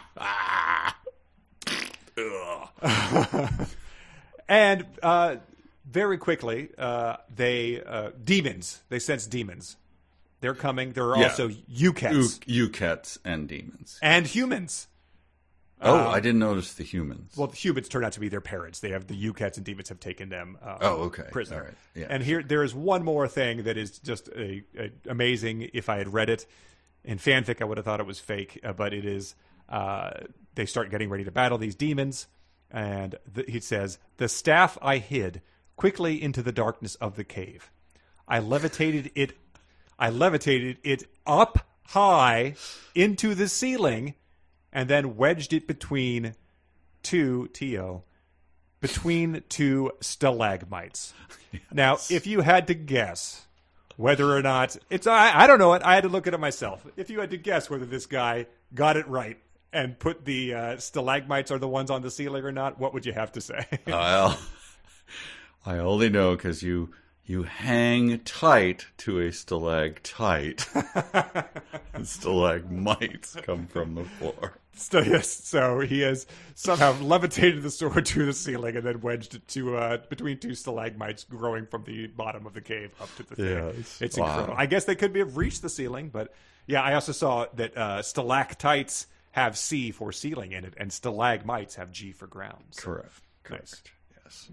Speaker 2: And very quickly, demons. They sense demons. They're coming. There are also Ukets.
Speaker 1: Ukets and demons.
Speaker 2: And humans.
Speaker 1: I didn't notice the humans.
Speaker 2: Well, the humans turn out to be their parents. They have the Ukets and demons have taken them
Speaker 1: okay.
Speaker 2: prisoner.
Speaker 1: All right. Yeah,
Speaker 2: and here there is one more thing that is just a amazing. If I had read it in fanfic, I would have thought it was fake, but it is. They start getting ready to battle these demons, and he says, "The staff I hid quickly into the darkness of the cave. I levitated it up high into the ceiling, and then wedged it between two stalagmites." Yes. Now, if you had to guess whether or not I don't know it. I had to look at it myself. If you had to guess whether this guy got it right and put the stalagmites are the ones on the ceiling or not, what would you have to say?
Speaker 1: Well, I only know because you hang tight to a stalactite. Stalagmites come from the floor.
Speaker 2: So he has somehow levitated the sword to the ceiling and then wedged it to between two stalagmites growing from the bottom of the cave up to the thing.
Speaker 1: Yes.
Speaker 2: It's incredible. I guess they could have reached the ceiling, but yeah, I also saw that stalactites have C for ceiling in it, and stalagmites have G for ground. So.
Speaker 1: Correct.
Speaker 2: Nice.
Speaker 1: Yes.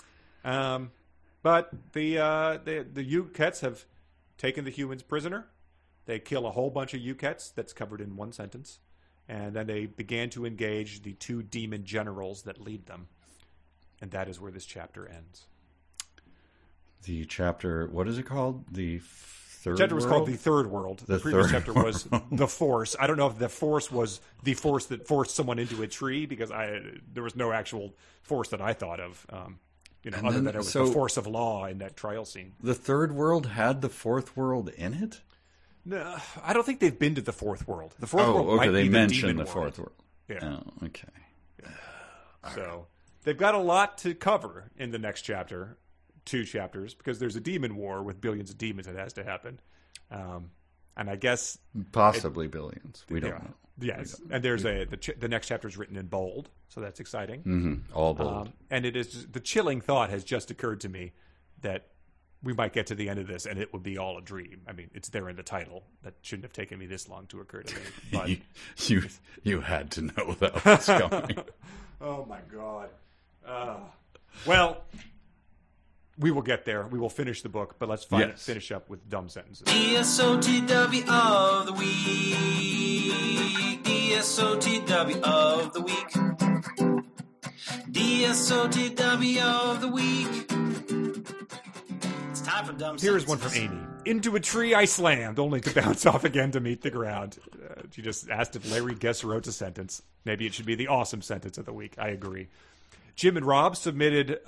Speaker 2: But the Ukets have taken the humans prisoner. They kill a whole bunch of Ukets. That's covered in one sentence. And then they began to engage the two demon generals that lead them. And that is where this chapter ends.
Speaker 1: The chapter, what is it called? The third
Speaker 2: chapter was
Speaker 1: world?
Speaker 2: called The Third World. The previous chapter was The Force. I don't know if the Force was the force that forced someone into a tree, because there was no actual force that I thought of. Other than it was the force of law in that trial scene.
Speaker 1: The Third World had the Fourth World in it?
Speaker 2: No, I don't think they've been to the Fourth World. The Fourth World might
Speaker 1: they
Speaker 2: be
Speaker 1: mentioned
Speaker 2: the
Speaker 1: Fourth World.
Speaker 2: Yeah.
Speaker 1: Oh, okay.
Speaker 2: Yeah. So they've got a lot to cover in the next chapter, 2 chapters, because there's a demon war with billions of demons that has to happen. And I guess
Speaker 1: possibly billions. We don't know.
Speaker 2: Yes, and there's the next chapter is written in bold, so that's exciting.
Speaker 1: Mm-hmm. All bold.
Speaker 2: And it is the chilling thought has just occurred to me that we might get to the end of this and it would be all a dream. I mean, it's there in the title. That shouldn't have taken me this long to occur to me. But
Speaker 1: you had to know that was coming.
Speaker 2: Oh my God. Well, we will get there. We will finish the book, but let's finish up with dumb sentences.
Speaker 3: DSOTW of the week. DSOTW of the week. DSOTW of the week. It's time for dumb sentences.
Speaker 2: Here's one from Amy. Into a tree I slammed, only to bounce off again to meet the ground. She just asked if Larry Guess wrote a sentence. Maybe it should be the awesome sentence of the week. I agree. Jim and Rob submitted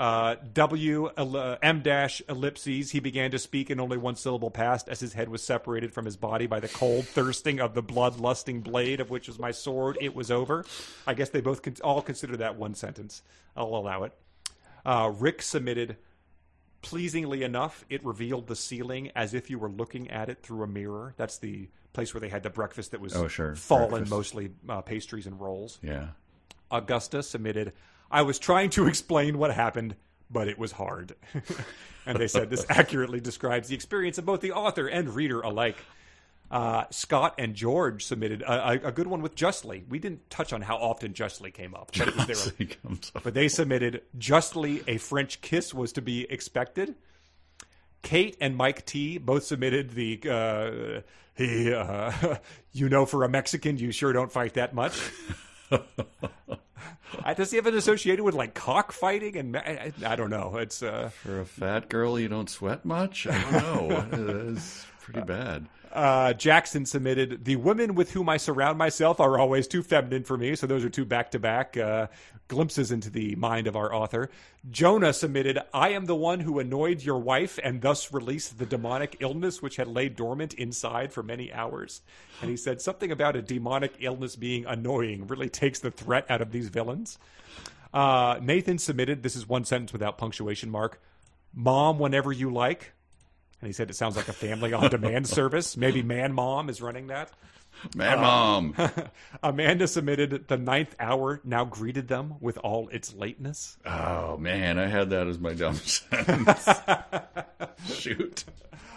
Speaker 2: M-ellipses. He began to speak and only one syllable passed as his head was separated from his body by the cold thirsting of the blood-lusting blade of which was my sword. It was over. I guess they both all consider that one sentence. I'll allow it. Rick submitted, pleasingly enough, it revealed the ceiling as if you were looking at it through a mirror. That's the place where they had the breakfast that was fallen, breakfast. Mostly pastries and rolls.
Speaker 1: Yeah.
Speaker 2: Augusta submitted, I was trying to explain what happened, but it was hard. And they said this accurately describes the experience of both the author and reader alike. Scott and George submitted a good one with Justly. We didn't touch on how often Justly came up, but it was there. But they submitted Justly, a French kiss was to be expected. Kate and Mike T both submitted the for a Mexican, you sure don't fight that much. Does he have it associated with like cockfighting? And I don't know. It's
Speaker 1: for a fat girl, you don't sweat much. I don't know. It's pretty bad.
Speaker 2: Jackson submitted, the women with whom I surround myself are always too feminine for me. So those are 2 back-to-back glimpses into the mind of our author. Jonah submitted, I am the one who annoyed your wife and thus released the demonic illness which had laid dormant inside for many hours. And he said something about a demonic illness being annoying really takes the threat out of these villains. Nathan submitted, this is one sentence without punctuation mark, Mom whenever you like. And he said it sounds like a family on-demand service. Maybe Man Mom is running that.
Speaker 1: Man Mom.
Speaker 2: Amanda submitted the 9th hour now greeted them with all its lateness.
Speaker 1: Oh, man. I had that as my dumb sentence. Shoot.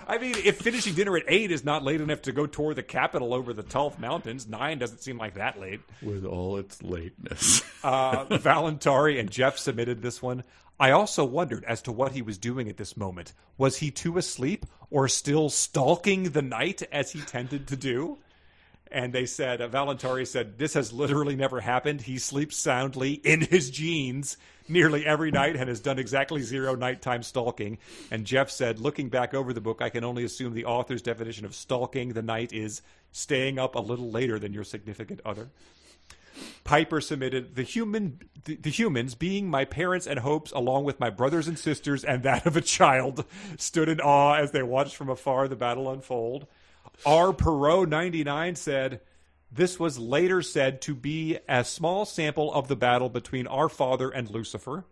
Speaker 2: I mean, if finishing dinner at 8 is not late enough to go tour the Capitol over the Tulf Mountains, 9 doesn't seem like that late.
Speaker 1: With all its lateness.
Speaker 2: Valentari and Jeff submitted this one. I also wondered as to what he was doing at this moment. Was he too asleep or still stalking the night as he tended to do? And they said, Valentari said, this has literally never happened. He sleeps soundly in his jeans nearly every night and has done exactly 0 nighttime stalking. And Jeff said, looking back over the book, I can only assume the author's definition of stalking the night is staying up a little later than your significant other. Piper submitted, the humans, being my parents and hopes, along with my brothers and sisters and that of a child, stood in awe as they watched from afar the battle unfold. R. Perot 99 said, this was later said to be a small sample of the battle between our father and Lucifer.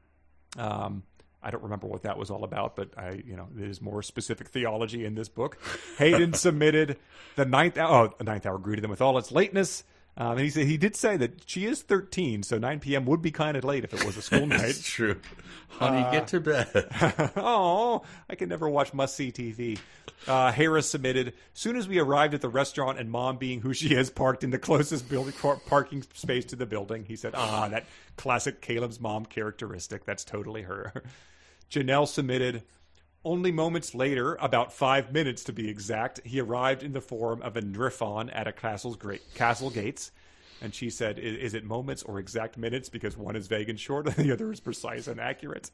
Speaker 2: I don't remember what that was all about, but there's more specific theology in this book. Hayden submitted the ninth hour greeted them with all its lateness. And he did say that she is 13, so 9 p.m. would be kind of late if it was a school night.
Speaker 1: That's true. Honey, get to bed.
Speaker 2: Oh, I can never watch must-see TV. Harris submitted, soon as we arrived at the restaurant and Mom, being who she is, parked in the closest parking space to the building, he said, that classic Caleb's mom characteristic. That's totally her. Janelle submitted, only moments later, about 5 minutes to be exact, he arrived in the form of a Nriffon at a castle gates. And she said, is it moments or exact minutes? Because one is vague and short and the other is precise and accurate.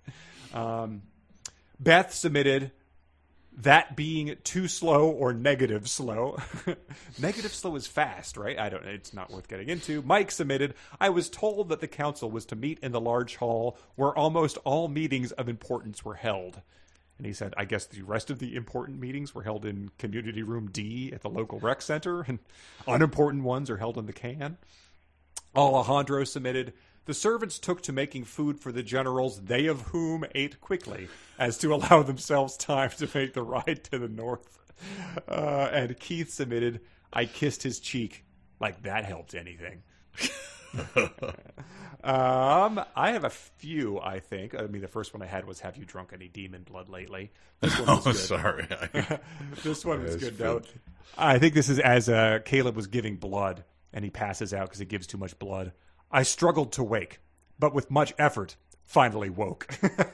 Speaker 2: Beth submitted, that being too slow or negative slow. Negative slow is fast, right? I don't know. It's not worth getting into. Mike submitted, I was told that the council was to meet in the large hall where almost all meetings of importance were held. And he said, I guess the rest of the important meetings were held in Community Room D at the local rec center, and unimportant ones are held in the can. Alejandro submitted, the servants took to making food for the generals, they of whom ate quickly, as to allow themselves time to make the ride to the north. And Keith submitted, I kissed his cheek, like that helped anything. I have a few, I think. I mean, the first one I had was, have you drunk any demon blood lately? This one was good.
Speaker 1: Sorry.
Speaker 2: This one was good, though. I think this is as Caleb was giving blood, and he passes out because he gives too much blood. I struggled to wake, but with much effort, finally woke.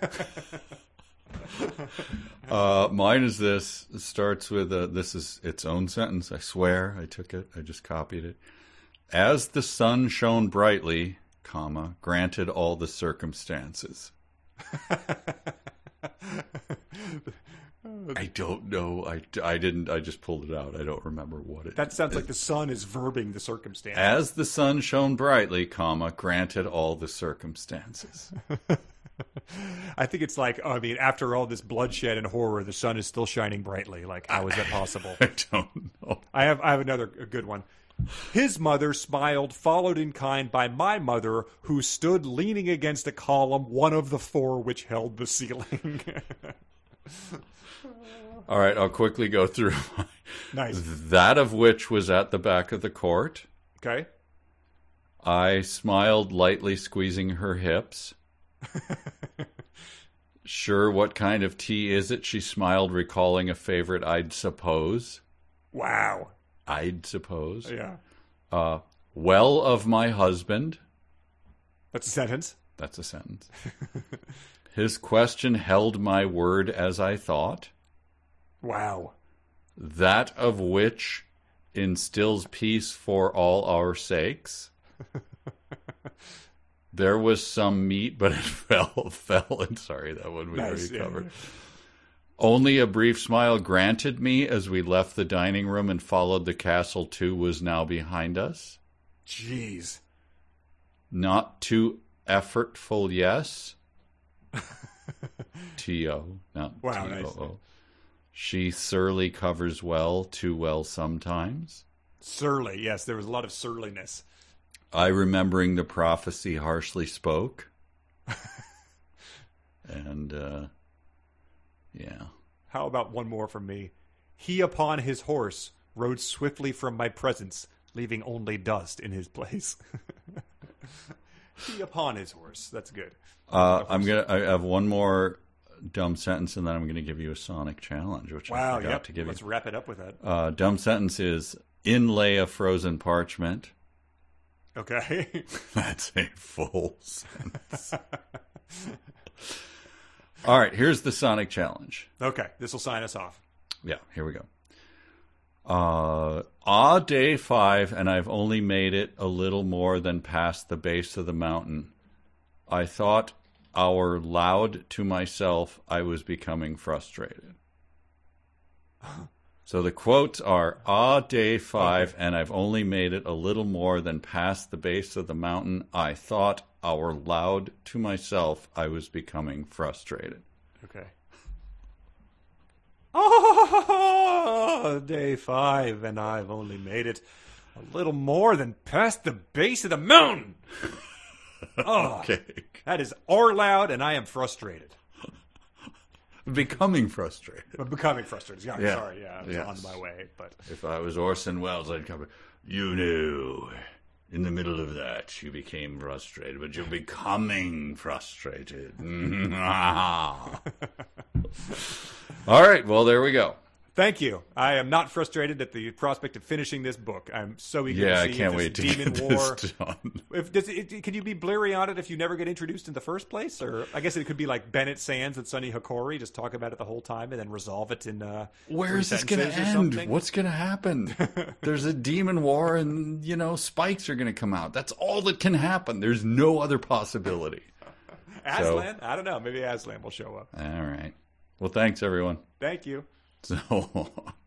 Speaker 1: Mine is this. It starts with, this is its own sentence. I swear I took it. I just copied it. As the sun shone brightly, comma, granted all the circumstances. I don't know. I didn't. I just pulled it out. I don't remember what it.
Speaker 2: That sounds like the sun is verbing the circumstances.
Speaker 1: As the sun shone brightly, comma, granted all the circumstances.
Speaker 2: I think it's like, after all this bloodshed and horror, the sun is still shining brightly. Like, how is that possible?
Speaker 1: I don't know.
Speaker 2: I have another good one. His mother smiled, followed in kind by my mother, who stood leaning against a column, one of the 4 which held the ceiling.
Speaker 1: All right, I'll quickly go through.
Speaker 2: Nice.
Speaker 1: That of which was at the back of the court.
Speaker 2: Okay.
Speaker 1: I smiled, lightly squeezing her hips. Sure, what kind of tea is it? She smiled, recalling a favorite, I'd suppose.
Speaker 2: Wow.
Speaker 1: I'd suppose.
Speaker 2: Yeah.
Speaker 1: Well of my husband.
Speaker 2: That's a sentence.
Speaker 1: That's a sentence. His question held my word as I thought.
Speaker 2: Wow.
Speaker 1: That of which instills peace for all our sakes. There was some meat, but it fell. And sorry, that one we already covered. Yeah. Only a brief smile granted me as we left the dining room and followed the castle to was now behind us.
Speaker 2: Jeez.
Speaker 1: Not too effortful, yes. T-O, not
Speaker 2: wow,
Speaker 1: T-O-O.
Speaker 2: Nice.
Speaker 1: She surly covers well, too well sometimes.
Speaker 2: Surly, yes, there was a lot of surliness.
Speaker 1: I, remembering the prophecy, harshly spoke. And, yeah.
Speaker 2: How about one more from me? He upon his horse rode swiftly from my presence, leaving only dust in his place. He upon his horse. That's good.
Speaker 1: I have one more dumb sentence, and then I'm going to give you a Sonic challenge, which
Speaker 2: Wow,
Speaker 1: I forgot
Speaker 2: yep.
Speaker 1: to give
Speaker 2: Let's
Speaker 1: you.
Speaker 2: wrap it up with that.
Speaker 1: Dumb sentence is inlay a frozen parchment.
Speaker 2: Okay.
Speaker 1: That's a full sentence. All right, here's the Sonic challenge.
Speaker 2: Okay, this will sign us off.
Speaker 1: Yeah, here we go. Day 5, and I've only made it a little more than past the base of the mountain. I thought loud to myself, I was becoming frustrated. So the quotes are, day 5, and I've only made it a little more than past the base of the mountain. I thought loud to myself, I was becoming frustrated.
Speaker 2: Okay. Oh, day 5, and I've only made it a little more than past the base of the mountain. Oh,
Speaker 1: Okay.
Speaker 2: that is loud, and I am frustrated.
Speaker 1: Becoming frustrated.
Speaker 2: I'm becoming frustrated. Yeah, I'm
Speaker 1: Yeah.
Speaker 2: sorry. Yeah, I was
Speaker 1: Yes.
Speaker 2: on my way, but
Speaker 1: If I was Orson Welles, I'd come. You know, in the middle of that, you became frustrated, but you're becoming frustrated. All right, well, there we go.
Speaker 2: thank you. I am not frustrated at the prospect of finishing this book. I'm so eager
Speaker 1: Yeah,
Speaker 2: to
Speaker 1: I
Speaker 2: see
Speaker 1: can't
Speaker 2: if
Speaker 1: wait
Speaker 2: this
Speaker 1: to
Speaker 2: Demon
Speaker 1: get
Speaker 2: War.
Speaker 1: this done.
Speaker 2: Can you be bleary on it if you never get introduced in the first place? Or I guess it could be like Bennett Sands and Sonny Hikori, just talk about it the whole time and then resolve it in
Speaker 1: Where
Speaker 2: 3
Speaker 1: is this going to
Speaker 2: sentences or
Speaker 1: end?
Speaker 2: something.
Speaker 1: What's going to happen? There's a demon war, and spikes are going to come out. That's all that can happen. There's no other possibility.
Speaker 2: Aslan? I don't know. Maybe Aslan will show up.
Speaker 1: All right. Well, thanks everyone.
Speaker 2: Thank you.
Speaker 1: So